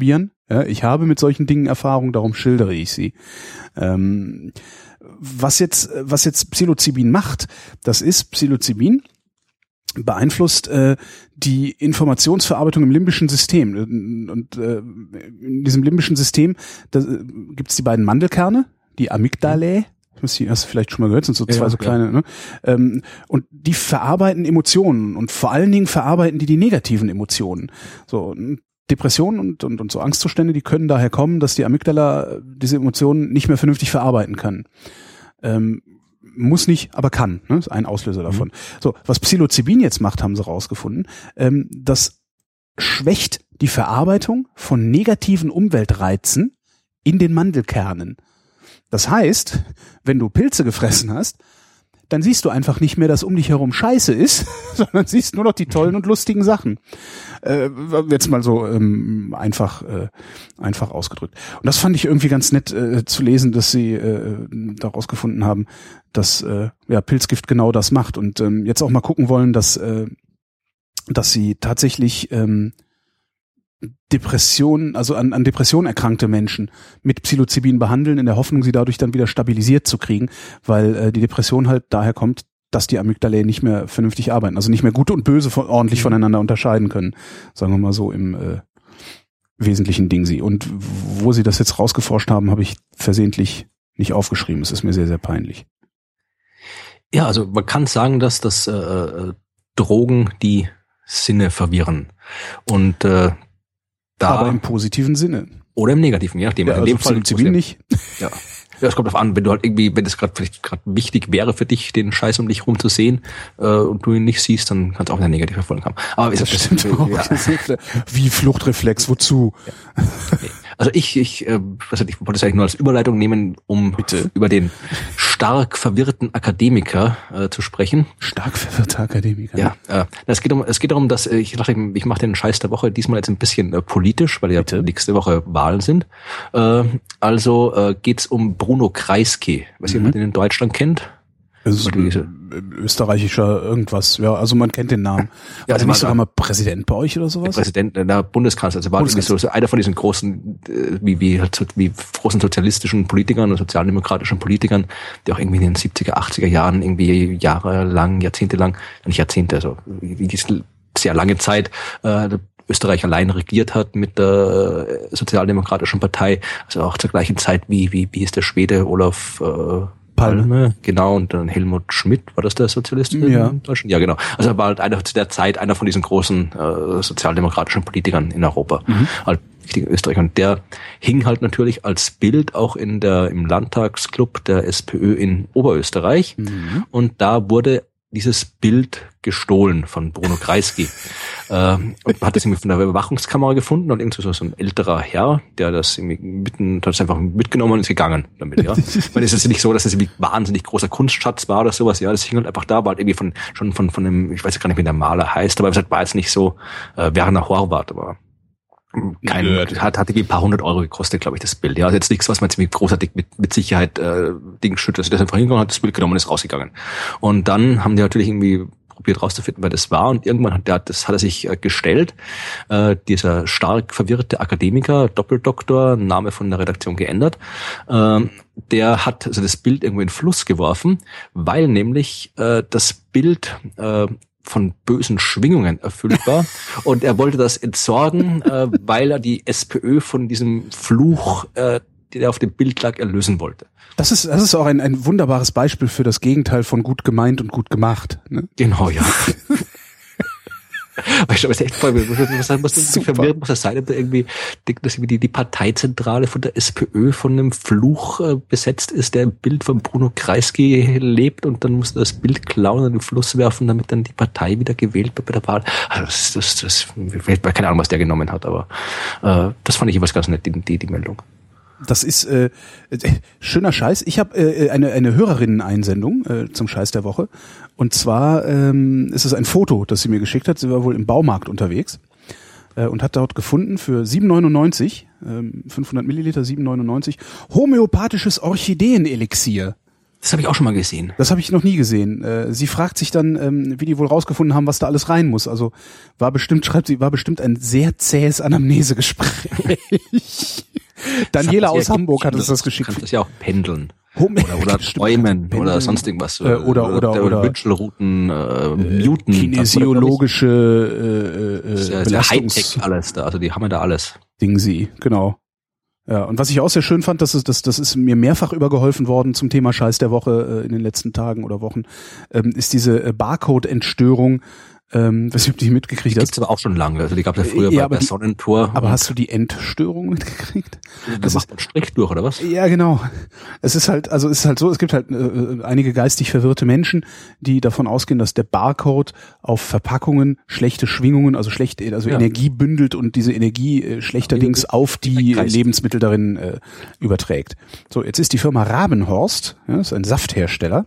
Speaker 2: Ja, ich habe mit solchen Dingen Erfahrung, darum schildere ich sie. Ähm, was jetzt, was jetzt Psilocybin macht, das ist Psilocybin beeinflusst äh, die Informationsverarbeitung im limbischen System. Und äh, in diesem limbischen System da, äh, gibt es die beiden Mandelkerne, die Amygdalae. Hast du vielleicht schon mal gehört, sind so zwei ja, so kleine. Ja. Ne? Ähm, und die verarbeiten Emotionen und vor allen Dingen verarbeiten die die negativen Emotionen. So Depressionen und, und, und so Angstzustände, die können daher kommen, dass die Amygdala diese Emotionen nicht mehr vernünftig verarbeiten kann. Ähm, Muss nicht, aber kann. Ne? Ist ein Auslöser davon. Mhm. So, was Psilocybin jetzt macht, haben sie rausgefunden. Ähm, das schwächt die Verarbeitung von negativen Umweltreizen in den Mandelkernen. Das heißt, wenn du Pilze gefressen hast, dann siehst du einfach nicht mehr, dass um dich herum Scheiße ist, sondern siehst nur noch die tollen und lustigen Sachen. Äh, jetzt mal so ähm, einfach äh, einfach ausgedrückt. Und das fand ich irgendwie ganz nett äh, zu lesen, dass sie äh, daraus gefunden haben, dass äh, ja Pilzgift genau das macht. Und ähm, jetzt auch mal gucken wollen, dass äh, dass sie tatsächlich ähm, Depressionen, also an, an Depressionen erkrankte Menschen mit Psilocybin behandeln, in der Hoffnung, sie dadurch dann wieder stabilisiert zu kriegen, weil äh, die Depression halt daher kommt, dass die Amygdalae nicht mehr vernünftig arbeiten, also nicht mehr Gute und Böse von, ordentlich voneinander unterscheiden können, sagen wir mal so im äh, wesentlichen Ding sie. Und wo sie das jetzt rausgeforscht haben, habe ich versehentlich nicht aufgeschrieben. Es ist mir sehr, sehr peinlich.
Speaker 4: Ja, also man kann sagen, dass das äh, Drogen die Sinne verwirren und äh, da,
Speaker 2: aber im positiven Sinne.
Speaker 4: Oder im negativen, je nachdem.
Speaker 2: Ja,
Speaker 4: in
Speaker 2: also
Speaker 4: dem Fall
Speaker 2: Psilocybin nicht.
Speaker 4: Ja. Ja, es kommt darauf an, wenn du halt irgendwie, wenn es gerade vielleicht gerade wichtig wäre für dich, den Scheiß um dich rum zu sehen äh, und du ihn nicht siehst, dann kann es auch eine negative Folge haben. Aber
Speaker 2: das, das stimmt auch. Ja. Wie Fluchtreflex, wozu?
Speaker 4: Ja. Okay. Also ich, ich, äh, also ich wollte es eigentlich nur als Überleitung nehmen, um Bitte? über den stark verwirrten Akademiker äh, zu sprechen.
Speaker 2: Stark verwirrter Akademiker.
Speaker 4: Ja, äh, es geht um, es geht darum, dass äh, ich dachte, ich mache den Scheiß der Woche diesmal jetzt ein bisschen äh, politisch, weil ja Bitte? nächste Woche Wahlen sind. Äh, also äh, geht's um Bruno Kreisky, was mhm. jemand in Deutschland kennt.
Speaker 2: Das ist ein österreichischer irgendwas, ja, also man kennt den Namen.
Speaker 4: Ja,
Speaker 2: also nicht sogar mal Präsident bei euch oder sowas?
Speaker 4: Präsident, der Bundeskanzler, also war Bundeskanzler. So, so einer von diesen großen, wie, wie, wie großen sozialistischen Politikern und sozialdemokratischen Politikern, die auch irgendwie in den siebziger, achtziger Jahren irgendwie jahrelang, jahrzehntelang, nicht Jahrzehnte, also sehr lange Zeit, äh, Österreich allein regiert hat mit der sozialdemokratischen Partei, also auch zur gleichen Zeit wie, wie, wie ist der Schwede Olaf, äh, Palme, genau, und dann Helmut Schmidt, war das der Sozialist
Speaker 2: ja.
Speaker 4: in Deutschland? Ja, genau. Also er war halt einer zu der Zeit einer von diesen großen äh, sozialdemokratischen Politikern in Europa, mhm. halt wichtiger Österreich. Und der hing halt natürlich als Bild auch in der im Landtagsclub der SPÖ in Oberösterreich. Mhm. Und da wurde dieses Bild gestohlen von Bruno Kreisky. äh, und man hat das irgendwie von der Überwachungskamera gefunden und irgendwie so, so ein älterer Herr, der das irgendwie mitten, hat das einfach mitgenommen und ist gegangen damit, ja. Ich meine, es ist nicht so, dass das irgendwie wahnsinnig großer Kunstschatz war oder sowas, ja. Das hing halt einfach da, war halt irgendwie von, schon von, von einem, ich weiß gar nicht, wie der Maler heißt, aber es war jetzt nicht so, äh, Werner Horvath, aber kein, hat, hat irgendwie ein paar hundert Euro gekostet, glaube ich, das Bild. Ja, also jetzt nichts, was man ziemlich großartig mit, mit Sicherheit äh, Ding schüttet. Also der ist einfach hingegangen, hat das Bild genommen und ist rausgegangen. Und dann haben die natürlich irgendwie probiert rauszufinden, wer das war. Und irgendwann hat der, das hat er sich äh, gestellt. Äh, dieser stark verwirrte Akademiker, Doppeldoktor, Name von der Redaktion geändert, äh, der hat also das Bild irgendwo in den Fluss geworfen, weil nämlich äh, das Bild äh, von bösen Schwingungen erfüllt war und er wollte das entsorgen, äh, weil er die SPÖ von diesem Fluch, äh, der auf dem Bild lag, erlösen wollte.
Speaker 2: Das ist das ist auch ein ein wunderbares Beispiel für das Gegenteil von gut gemeint und gut gemacht. Ne?
Speaker 4: Genau, ja. Weißt du, was echt voll, was, was, was verwirrt muss das sein, ob da irgendwie denkt, dass die, die Parteizentrale von der SPÖ von einem Fluch äh, besetzt ist, der im Bild von Bruno Kreisky lebt und dann muss er das Bild klauen und in den Fluss werfen, damit dann die Partei wieder gewählt wird bei der Wahl. Also das, das, das, das keine Ahnung, was der genommen hat, aber äh, das fand ich jeweils ganz nett, die, die, die Meldung.
Speaker 2: Das ist äh, schöner Scheiß. Ich habe äh, eine eine Hörerinnen-Einsendung äh, zum Scheiß der Woche. Und zwar ähm, ist es ein Foto, das sie mir geschickt hat. Sie war wohl im Baumarkt unterwegs äh, und hat dort gefunden für sieben neunundneunzig, ähm, fünfhundert Milliliter, sieben neunundneunzig, homöopathisches Orchideen-Elixier.
Speaker 4: Das habe ich auch schon mal gesehen.
Speaker 2: Das habe ich noch nie gesehen. Äh, sie fragt sich dann, ähm, wie die wohl rausgefunden haben, was da alles rein muss. Also war bestimmt, schreibt sie, war bestimmt ein sehr zähes Anamnesegespräch. Daniela aus Hamburg hat uns das geschickt.
Speaker 4: Du kannst das ja auch pendeln.
Speaker 2: Home
Speaker 4: Oder, oder träumen oder sonst irgendwas.
Speaker 2: Äh, oder oder oder, oder
Speaker 4: Wünschelrouten, äh, muten.
Speaker 2: Kinesiologische äh, äh,
Speaker 4: ja,
Speaker 2: Belastungs-
Speaker 4: Hightech alles da. Also die haben ja da alles.
Speaker 2: Ding sie, genau. Ja, und was ich auch sehr schön fand, das ist, das, das ist mir mehrfach übergeholfen worden zum Thema Scheiß der Woche äh, in den letzten Tagen oder Wochen, ähm, ist diese äh, Barcode-Entstörung. Ähm, weiß nicht, ob du die mitgekriegt
Speaker 4: Die
Speaker 2: hast.
Speaker 4: gibt's aber auch schon lange. Also die gab es ja früher
Speaker 2: ja,
Speaker 4: bei, bei
Speaker 2: die,
Speaker 4: Sonnentor.
Speaker 2: Aber hast du die Entstörung mitgekriegt?
Speaker 4: Das macht einen Strich durch, oder was?
Speaker 2: Ja, genau. Es ist halt, also es ist halt so, es gibt halt äh, einige geistig verwirrte Menschen, die davon ausgehen, dass der Barcode auf Verpackungen schlechte Schwingungen, also schlechte, also ja. Energie bündelt und diese Energie äh, schlechterdings auf die Lebensmittel darin äh, überträgt. So, jetzt ist die Firma Rabenhorst, ja, das ist ein Safthersteller,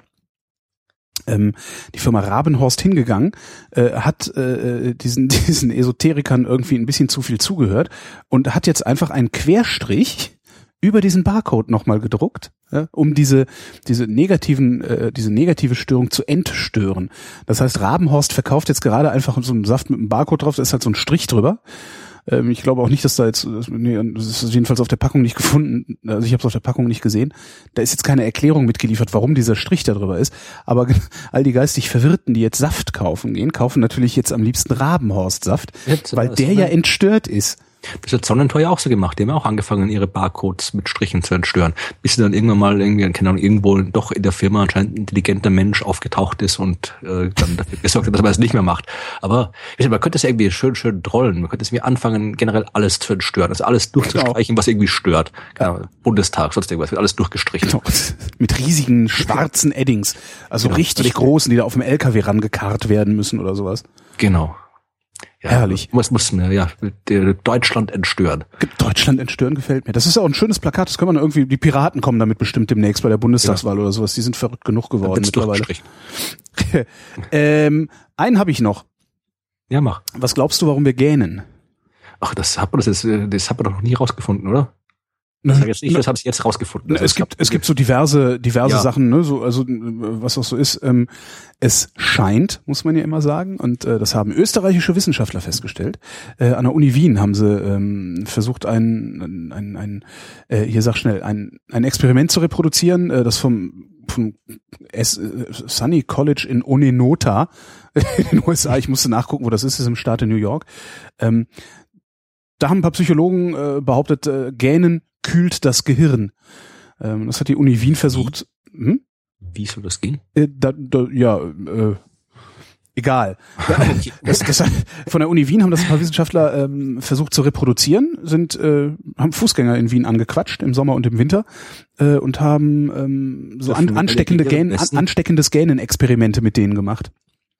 Speaker 2: Ähm, die Firma Rabenhorst hingegangen, äh, hat äh, diesen diesen Esoterikern irgendwie ein bisschen zu viel zugehört und hat jetzt einfach einen Querstrich über diesen Barcode nochmal gedruckt, ja, um diese diese negativen äh, diese negative Störung zu entstören. Das heißt, Rabenhorst verkauft jetzt gerade einfach so einen Saft mit einem Barcode drauf, da ist halt so ein Strich drüber. Ich glaube auch nicht, dass da jetzt, nee, das ist jedenfalls auf der Packung nicht gefunden, also ich habe es auf der Packung nicht gesehen. Da ist jetzt keine Erklärung mitgeliefert, warum dieser Strich da drüber ist. Aber all die geistig Verwirrten, die jetzt Saft kaufen gehen, kaufen natürlich jetzt am liebsten Rabenhorst-Saft, jetzt, weil der ja entstört ist.
Speaker 4: Das hat Sonnentor ja auch so gemacht. Die haben auch angefangen, ihre Barcodes mit Strichen zu entstören. Bis sie dann irgendwann mal irgendwie, keine Ahnung, irgendwo doch in der Firma anscheinend ein intelligenter Mensch aufgetaucht ist und äh, dann dafür gesorgt hat, dass man es nicht mehr macht. Aber ich weiß, man könnte es irgendwie schön, schön drollen. Man könnte es wie anfangen, generell alles zu entstören. Also alles durchzustreichen, genau, was irgendwie stört. Genau, Bundestag, sonst irgendwas, wird alles durchgestrichen.
Speaker 2: Genau. Mit riesigen schwarzen Eddings. Also genau, richtig großen, die da auf dem L K W rangekarrt werden müssen oder sowas.
Speaker 4: Genau. Ja,
Speaker 2: herrlich.
Speaker 4: Muss, muss mir, ja, Deutschland entstören.
Speaker 2: Deutschland entstören gefällt mir. Das ist ja auch ein schönes Plakat, das kann man irgendwie, die Piraten kommen damit bestimmt demnächst bei der Bundestagswahl ja. oder sowas. Die sind verrückt genug geworden mittlerweile. ähm, einen habe ich noch.
Speaker 4: Ja, mach.
Speaker 2: Was glaubst du, warum wir gähnen?
Speaker 4: Ach, das hat man, das, ist, das hat man doch noch nie rausgefunden, oder? Das habe ich jetzt, das hab ich jetzt rausgefunden.
Speaker 2: Also es gibt es gibt so diverse diverse ja. Sachen, ne, so also was auch so ist. Ähm, es scheint, muss man ja immer sagen, und äh, das haben österreichische Wissenschaftler festgestellt. Äh, an der Uni Wien haben sie ähm, versucht, ein ein ein äh, hier sag schnell ein ein Experiment zu reproduzieren, äh, das vom vom S- Sunny College in Onenota in den U S A. Ich musste nachgucken, wo das ist. Das ist im Staate New York. Ähm, da haben ein paar Psychologen äh, behauptet, äh, Gähnen kühlt das Gehirn. Ähm, das hat die Uni Wien versucht. Hm?
Speaker 4: Wie soll das gehen?
Speaker 2: Äh, da, da, ja, äh, egal. Das, das, von der Uni Wien haben das ein paar Wissenschaftler ähm, versucht zu reproduzieren, sind äh, haben Fußgänger in Wien angequatscht im Sommer und im Winter äh, und haben ähm, so an, ansteckende Gähn, an, ansteckendes Gähnen-Experimente mit denen gemacht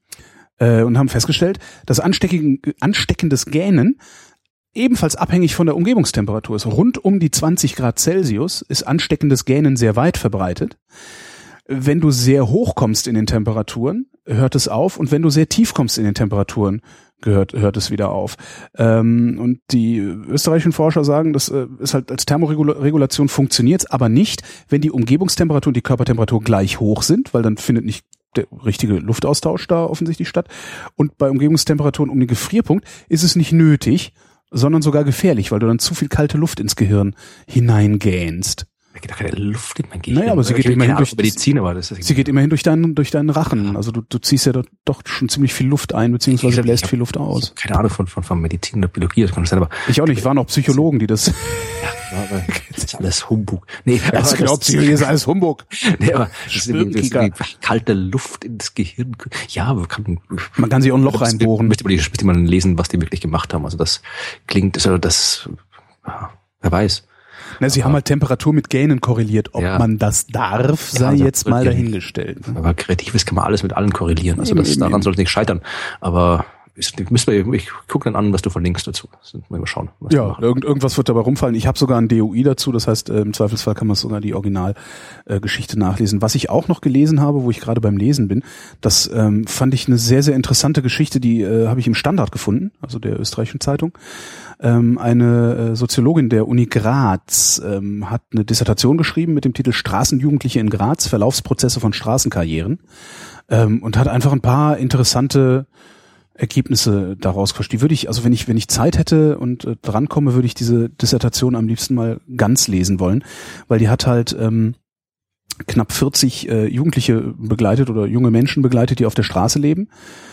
Speaker 2: äh, und haben festgestellt, dass ansteckendes Gähnen ebenfalls abhängig von der Umgebungstemperatur ist. Rund um die zwanzig Grad Celsius ist ansteckendes Gähnen sehr weit verbreitet. Wenn du sehr hoch kommst in den Temperaturen, hört es auf. Und wenn du sehr tief kommst in den Temperaturen, gehört, hört es wieder auf. Ähm, und die österreichischen Forscher sagen, das äh, ist halt als Thermoregulation funktioniert's, aber nicht, wenn die Umgebungstemperatur und die Körpertemperatur gleich hoch sind, weil dann findet nicht der richtige Luftaustausch da offensichtlich statt. Und bei Umgebungstemperaturen um den Gefrierpunkt ist es nicht nötig, sondern sogar gefährlich, weil du dann zu viel kalte Luft ins Gehirn hineingähnst.
Speaker 4: Da geht doch keine Luft in mein Gehirn.
Speaker 2: Naja, aber sie geht immerhin durch
Speaker 4: Medizin, aber das ist
Speaker 2: sie geht immerhin durch deinen durch deinen Rachen. Also du du ziehst ja dort doch schon ziemlich viel Luft ein, beziehungsweise bläst hab, viel Luft aus.
Speaker 4: Keine Ahnung von von von Medizin oder Biologie, das kann sein, aber
Speaker 2: ich auch nicht. Ich war noch Psychologen, die das.
Speaker 4: Ja, aber das ist alles Humbug. Nee,
Speaker 2: ja, das glaubt Psychologie ist alles Humbug.
Speaker 4: Nee, aber das ist irgendwie, das ist kalte Luft ins Gehirn. Ja, man kann
Speaker 2: man kann sich auch ein Loch reinbohren.
Speaker 4: Müsste man die müsste man lesen, was die wirklich gemacht haben. Also das klingt, also das, ja, wer weiß.
Speaker 2: Na, sie aber haben halt Temperatur mit Gähnen korreliert. Ob ja. man das darf, sei ja, also jetzt mal dahingestellt.
Speaker 4: Aber Kreatives kann man alles mit allen korrelieren. Also das, daran soll es nicht scheitern. Aber ich, ich gucke dann an, was du verlinkst dazu. Mal schauen. Was
Speaker 2: ja, irgend, irgendwas wird dabei rumfallen. Ich habe sogar ein D O I dazu, das heißt, äh, im Zweifelsfall kann man sogar die Originalgeschichte äh, nachlesen. Was ich auch noch gelesen habe, wo ich gerade beim Lesen bin, das ähm, fand ich eine sehr, sehr interessante Geschichte, die äh, habe ich im Standard gefunden, also der österreichischen Zeitung. Ähm, eine äh, Soziologin der Uni Graz ähm, hat eine Dissertation geschrieben mit dem Titel Straßenjugendliche in Graz, Verlaufsprozesse von Straßenkarrieren, ähm, und hat einfach ein paar interessante Ergebnisse daraus quatscht. Die würde ich, also wenn ich, wenn ich Zeit hätte und äh, drankomme, würde ich diese Dissertation am liebsten mal ganz lesen wollen, weil die hat halt ähm, knapp vierzig äh, Jugendliche begleitet oder junge Menschen begleitet, die auf der Straße leben.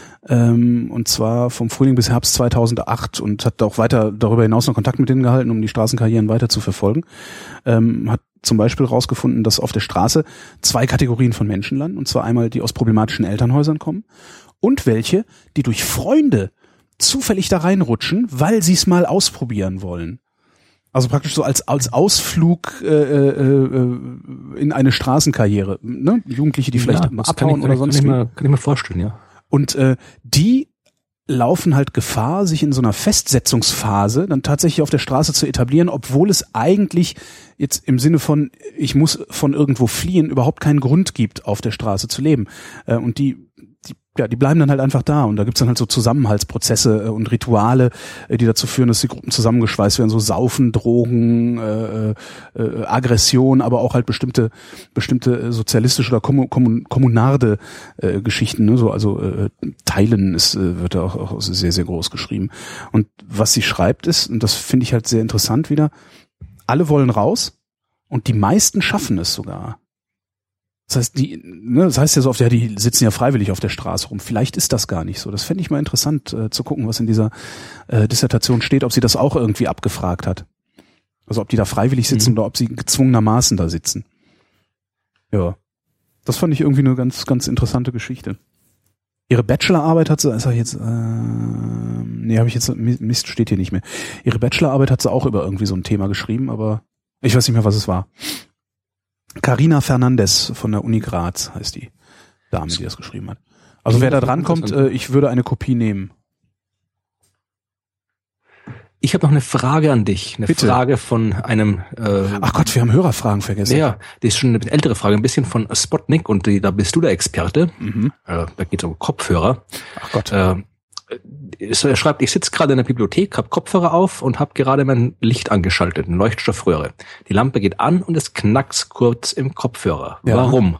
Speaker 2: Ähm, und zwar vom Frühling bis Herbst zweitausendacht und hat auch weiter darüber hinaus noch Kontakt mit denen gehalten, um die Straßenkarrieren weiter zu verfolgen. Ähm, hat zum Beispiel herausgefunden, dass auf der Straße zwei Kategorien von Menschen landen, und zwar einmal die aus problematischen Elternhäusern kommen und welche, die durch Freunde zufällig da reinrutschen, weil sie es mal ausprobieren wollen. Also praktisch so als als Ausflug äh, äh, in eine Straßenkarriere. Ne? Jugendliche, die vielleicht
Speaker 4: ja,
Speaker 2: mal abhauen
Speaker 4: ich,
Speaker 2: oder sonst
Speaker 4: kann ich, mir, kann ich mir vorstellen, ja.
Speaker 2: Und äh, die laufen halt Gefahr, sich in so einer Festsetzungsphase dann tatsächlich auf der Straße zu etablieren, obwohl es eigentlich jetzt im Sinne von, ich muss von irgendwo fliehen, überhaupt keinen Grund gibt, auf der Straße zu leben. Äh, und die Die, ja, die bleiben dann halt einfach da, und da gibt's dann halt so Zusammenhaltsprozesse und Rituale, die dazu führen, dass die Gruppen zusammengeschweißt werden, so Saufen, Drogen, äh, äh, Aggression, aber auch halt bestimmte bestimmte sozialistische oder kommun, kommun, kommunarde äh, Geschichten, ne? So, also äh, Teilen ist äh, wird da auch, auch sehr sehr groß geschrieben. Und was sie schreibt ist, und das finde ich halt sehr interessant wieder, alle wollen raus und die meisten schaffen es sogar. Das heißt, die, ne, das heißt ja so oft, ja, die sitzen ja freiwillig auf der Straße rum. Vielleicht ist das gar nicht so. Das fände ich mal interessant äh, zu gucken, was in dieser äh, Dissertation steht, ob sie das auch irgendwie abgefragt hat. Also ob die da freiwillig sitzen mhm. oder ob sie gezwungenermaßen da sitzen. Ja, das fand ich irgendwie eine ganz, ganz interessante Geschichte. Ihre Bachelorarbeit hat sie, das hab ich jetzt, äh, nee, habe ich jetzt, Mist, steht hier nicht mehr. Ihre Bachelorarbeit hat sie auch über irgendwie so ein Thema geschrieben, aber ich weiß nicht mehr, was es war. Carina Fernandes von der Uni Graz heißt die Dame, die das geschrieben hat. Also wer da dran kommt, äh, ich würde eine Kopie nehmen.
Speaker 4: Ich habe noch eine Frage an dich. Eine
Speaker 2: Bitte.
Speaker 4: Frage von einem... Äh,
Speaker 2: Ach Gott, wir haben Hörerfragen vergessen.
Speaker 4: Ja, die ist schon eine ältere Frage, ein bisschen von Spotnik, und die, da bist du der Experte.
Speaker 2: Mhm.
Speaker 4: Äh, da geht es um Kopfhörer.
Speaker 2: Ach Gott.
Speaker 4: Äh, Er schreibt, ich sitze gerade in der Bibliothek, habe Kopfhörer auf und habe gerade mein Licht angeschaltet, eine Leuchtstoffröhre. Die Lampe geht an und es knackt kurz im Kopfhörer.
Speaker 2: Ja.
Speaker 4: Warum?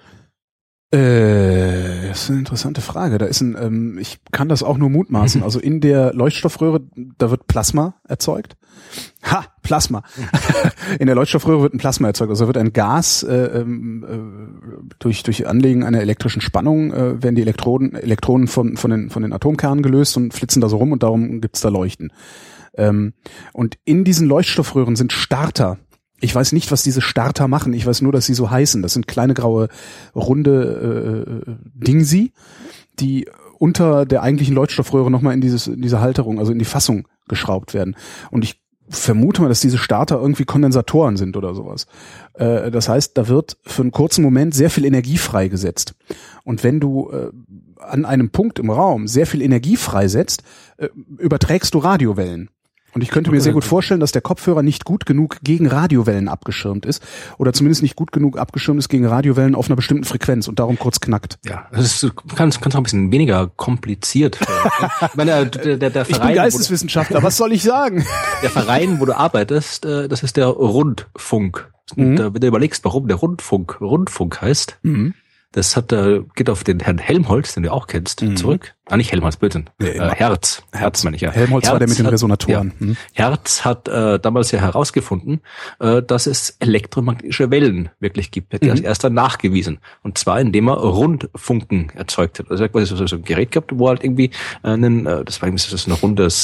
Speaker 2: Äh, das ist eine interessante Frage. Da ist ein, ähm, ich kann das auch nur mutmaßen. Also in der Leuchtstoffröhre, da wird Plasma erzeugt. Ha, Plasma. In der Leuchtstoffröhre wird ein Plasma erzeugt. Also wird ein Gas äh, äh, durch durch Anlegen einer elektrischen Spannung äh, werden die Elektroden Elektronen von von den von den Atomkernen gelöst und flitzen da so rum, und darum gibt's da Leuchten. Ähm, und in diesen Leuchtstoffröhren sind Starter. Ich weiß nicht, was diese Starter machen. Ich weiß nur, dass sie so heißen. Das sind kleine graue runde äh, Dingsi, die unter der eigentlichen Leuchtstoffröhre nochmal in dieses in diese Halterung, also in die Fassung geschraubt werden. Und ich vermute mal, dass diese Starter irgendwie Kondensatoren sind oder sowas. Äh, das heißt, da wird für einen kurzen Moment sehr viel Energie freigesetzt. Und wenn du äh, an einem Punkt im Raum sehr viel Energie freisetzt, äh, überträgst du Radiowellen. Und ich könnte mir sehr gut vorstellen, dass der Kopfhörer nicht gut genug gegen Radiowellen abgeschirmt ist, oder zumindest nicht gut genug abgeschirmt ist gegen Radiowellen auf einer bestimmten Frequenz und darum kurz knackt.
Speaker 4: Ja, das ist ganz, ganz auch ein bisschen weniger kompliziert. Ich meine, der, der, der Verein,
Speaker 2: ich bin Geisteswissenschaftler, was soll ich sagen?
Speaker 4: Der Verein, wo du arbeitest, das ist der Rundfunk. Und mhm. wenn du überlegst, warum der Rundfunk Rundfunk heißt, mhm. das hat, geht auf den Herrn Helmholtz, den du auch kennst, mhm. zurück. Ah, nicht Helmholtz, Blödsinn. Nee, äh, Hertz. Hertz meine ich ja.
Speaker 2: Helmholtz
Speaker 4: Hertz
Speaker 2: war der mit den
Speaker 4: hat,
Speaker 2: Resonatoren.
Speaker 4: Ja,
Speaker 2: mhm.
Speaker 4: Hertz hat äh, damals ja herausgefunden, äh, dass es elektromagnetische Wellen wirklich gibt. Er hat die als erster nachgewiesen. Und zwar, indem er Rundfunken erzeugt hat. Also er hat quasi so, so ein Gerät gehabt, wo halt irgendwie einen, äh, das war irgendwie so ein rundes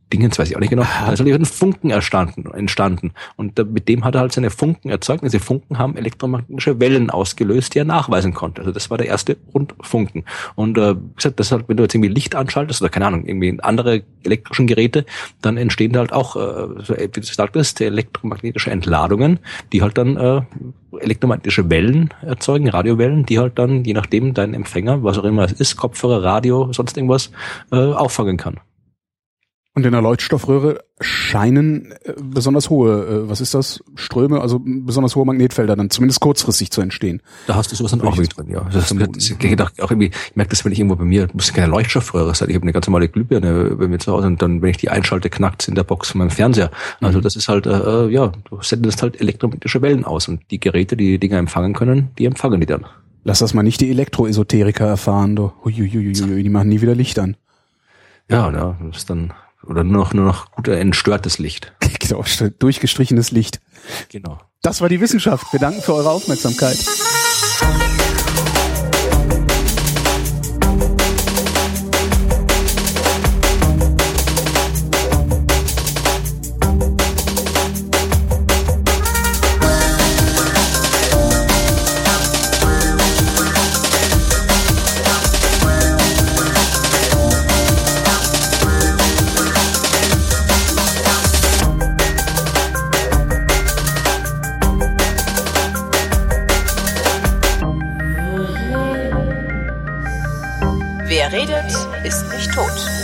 Speaker 4: Dingens, weiß ich auch nicht genau, da ist halt ein Funken entstanden, entstanden. Und da, mit dem hat er halt seine Funken erzeugt. Diese Funken haben elektromagnetische Wellen ausgelöst, die er nachweisen konnte. Also das war der erste Rundfunken. Und äh, wie gesagt, das ist halt, wenn du jetzt irgendwie Licht anschaltest oder keine Ahnung, irgendwie andere elektrischen Geräte, dann entstehen da halt auch, äh, so, wie du sagtest, elektromagnetische Entladungen, die halt dann äh, elektromagnetische Wellen erzeugen, Radiowellen, die halt dann, je nachdem, dein Empfänger, was auch immer es ist, Kopfhörer, Radio, sonst irgendwas, äh, auffangen kann.
Speaker 2: Und in der Leuchtstoffröhre scheinen äh, besonders hohe, äh, was ist das, Ströme, also besonders hohe Magnetfelder dann zumindest kurzfristig zu entstehen.
Speaker 4: Da hast du sowas dann auch irgendwie drin, ja. Das, das, das gedacht, auch irgendwie, ich merke das, wenn ich irgendwo bei mir, muss keine Leuchtstoffröhre sein, ich habe eine ganz normale Glühbirne bei mir zu Hause und dann, wenn ich die einschalte, knackt's in der Box von meinem Fernseher. Also das ist halt, äh, ja, du sendest halt elektromagnetische Wellen aus und die Geräte, die die Dinger empfangen können, die empfangen die dann.
Speaker 2: Lass das mal nicht die Elektroesoteriker erfahren, du. Huiuiuiui, die machen nie wieder Licht an.
Speaker 4: Ja, ja, das ist dann, oder nur noch, nur noch gut entstörtes Licht.
Speaker 2: Genau, durchgestrichenes Licht.
Speaker 4: Genau.
Speaker 2: Das war die Wissenschaft. Wir danken für eure Aufmerksamkeit.
Speaker 1: Wer redet, ist nicht tot.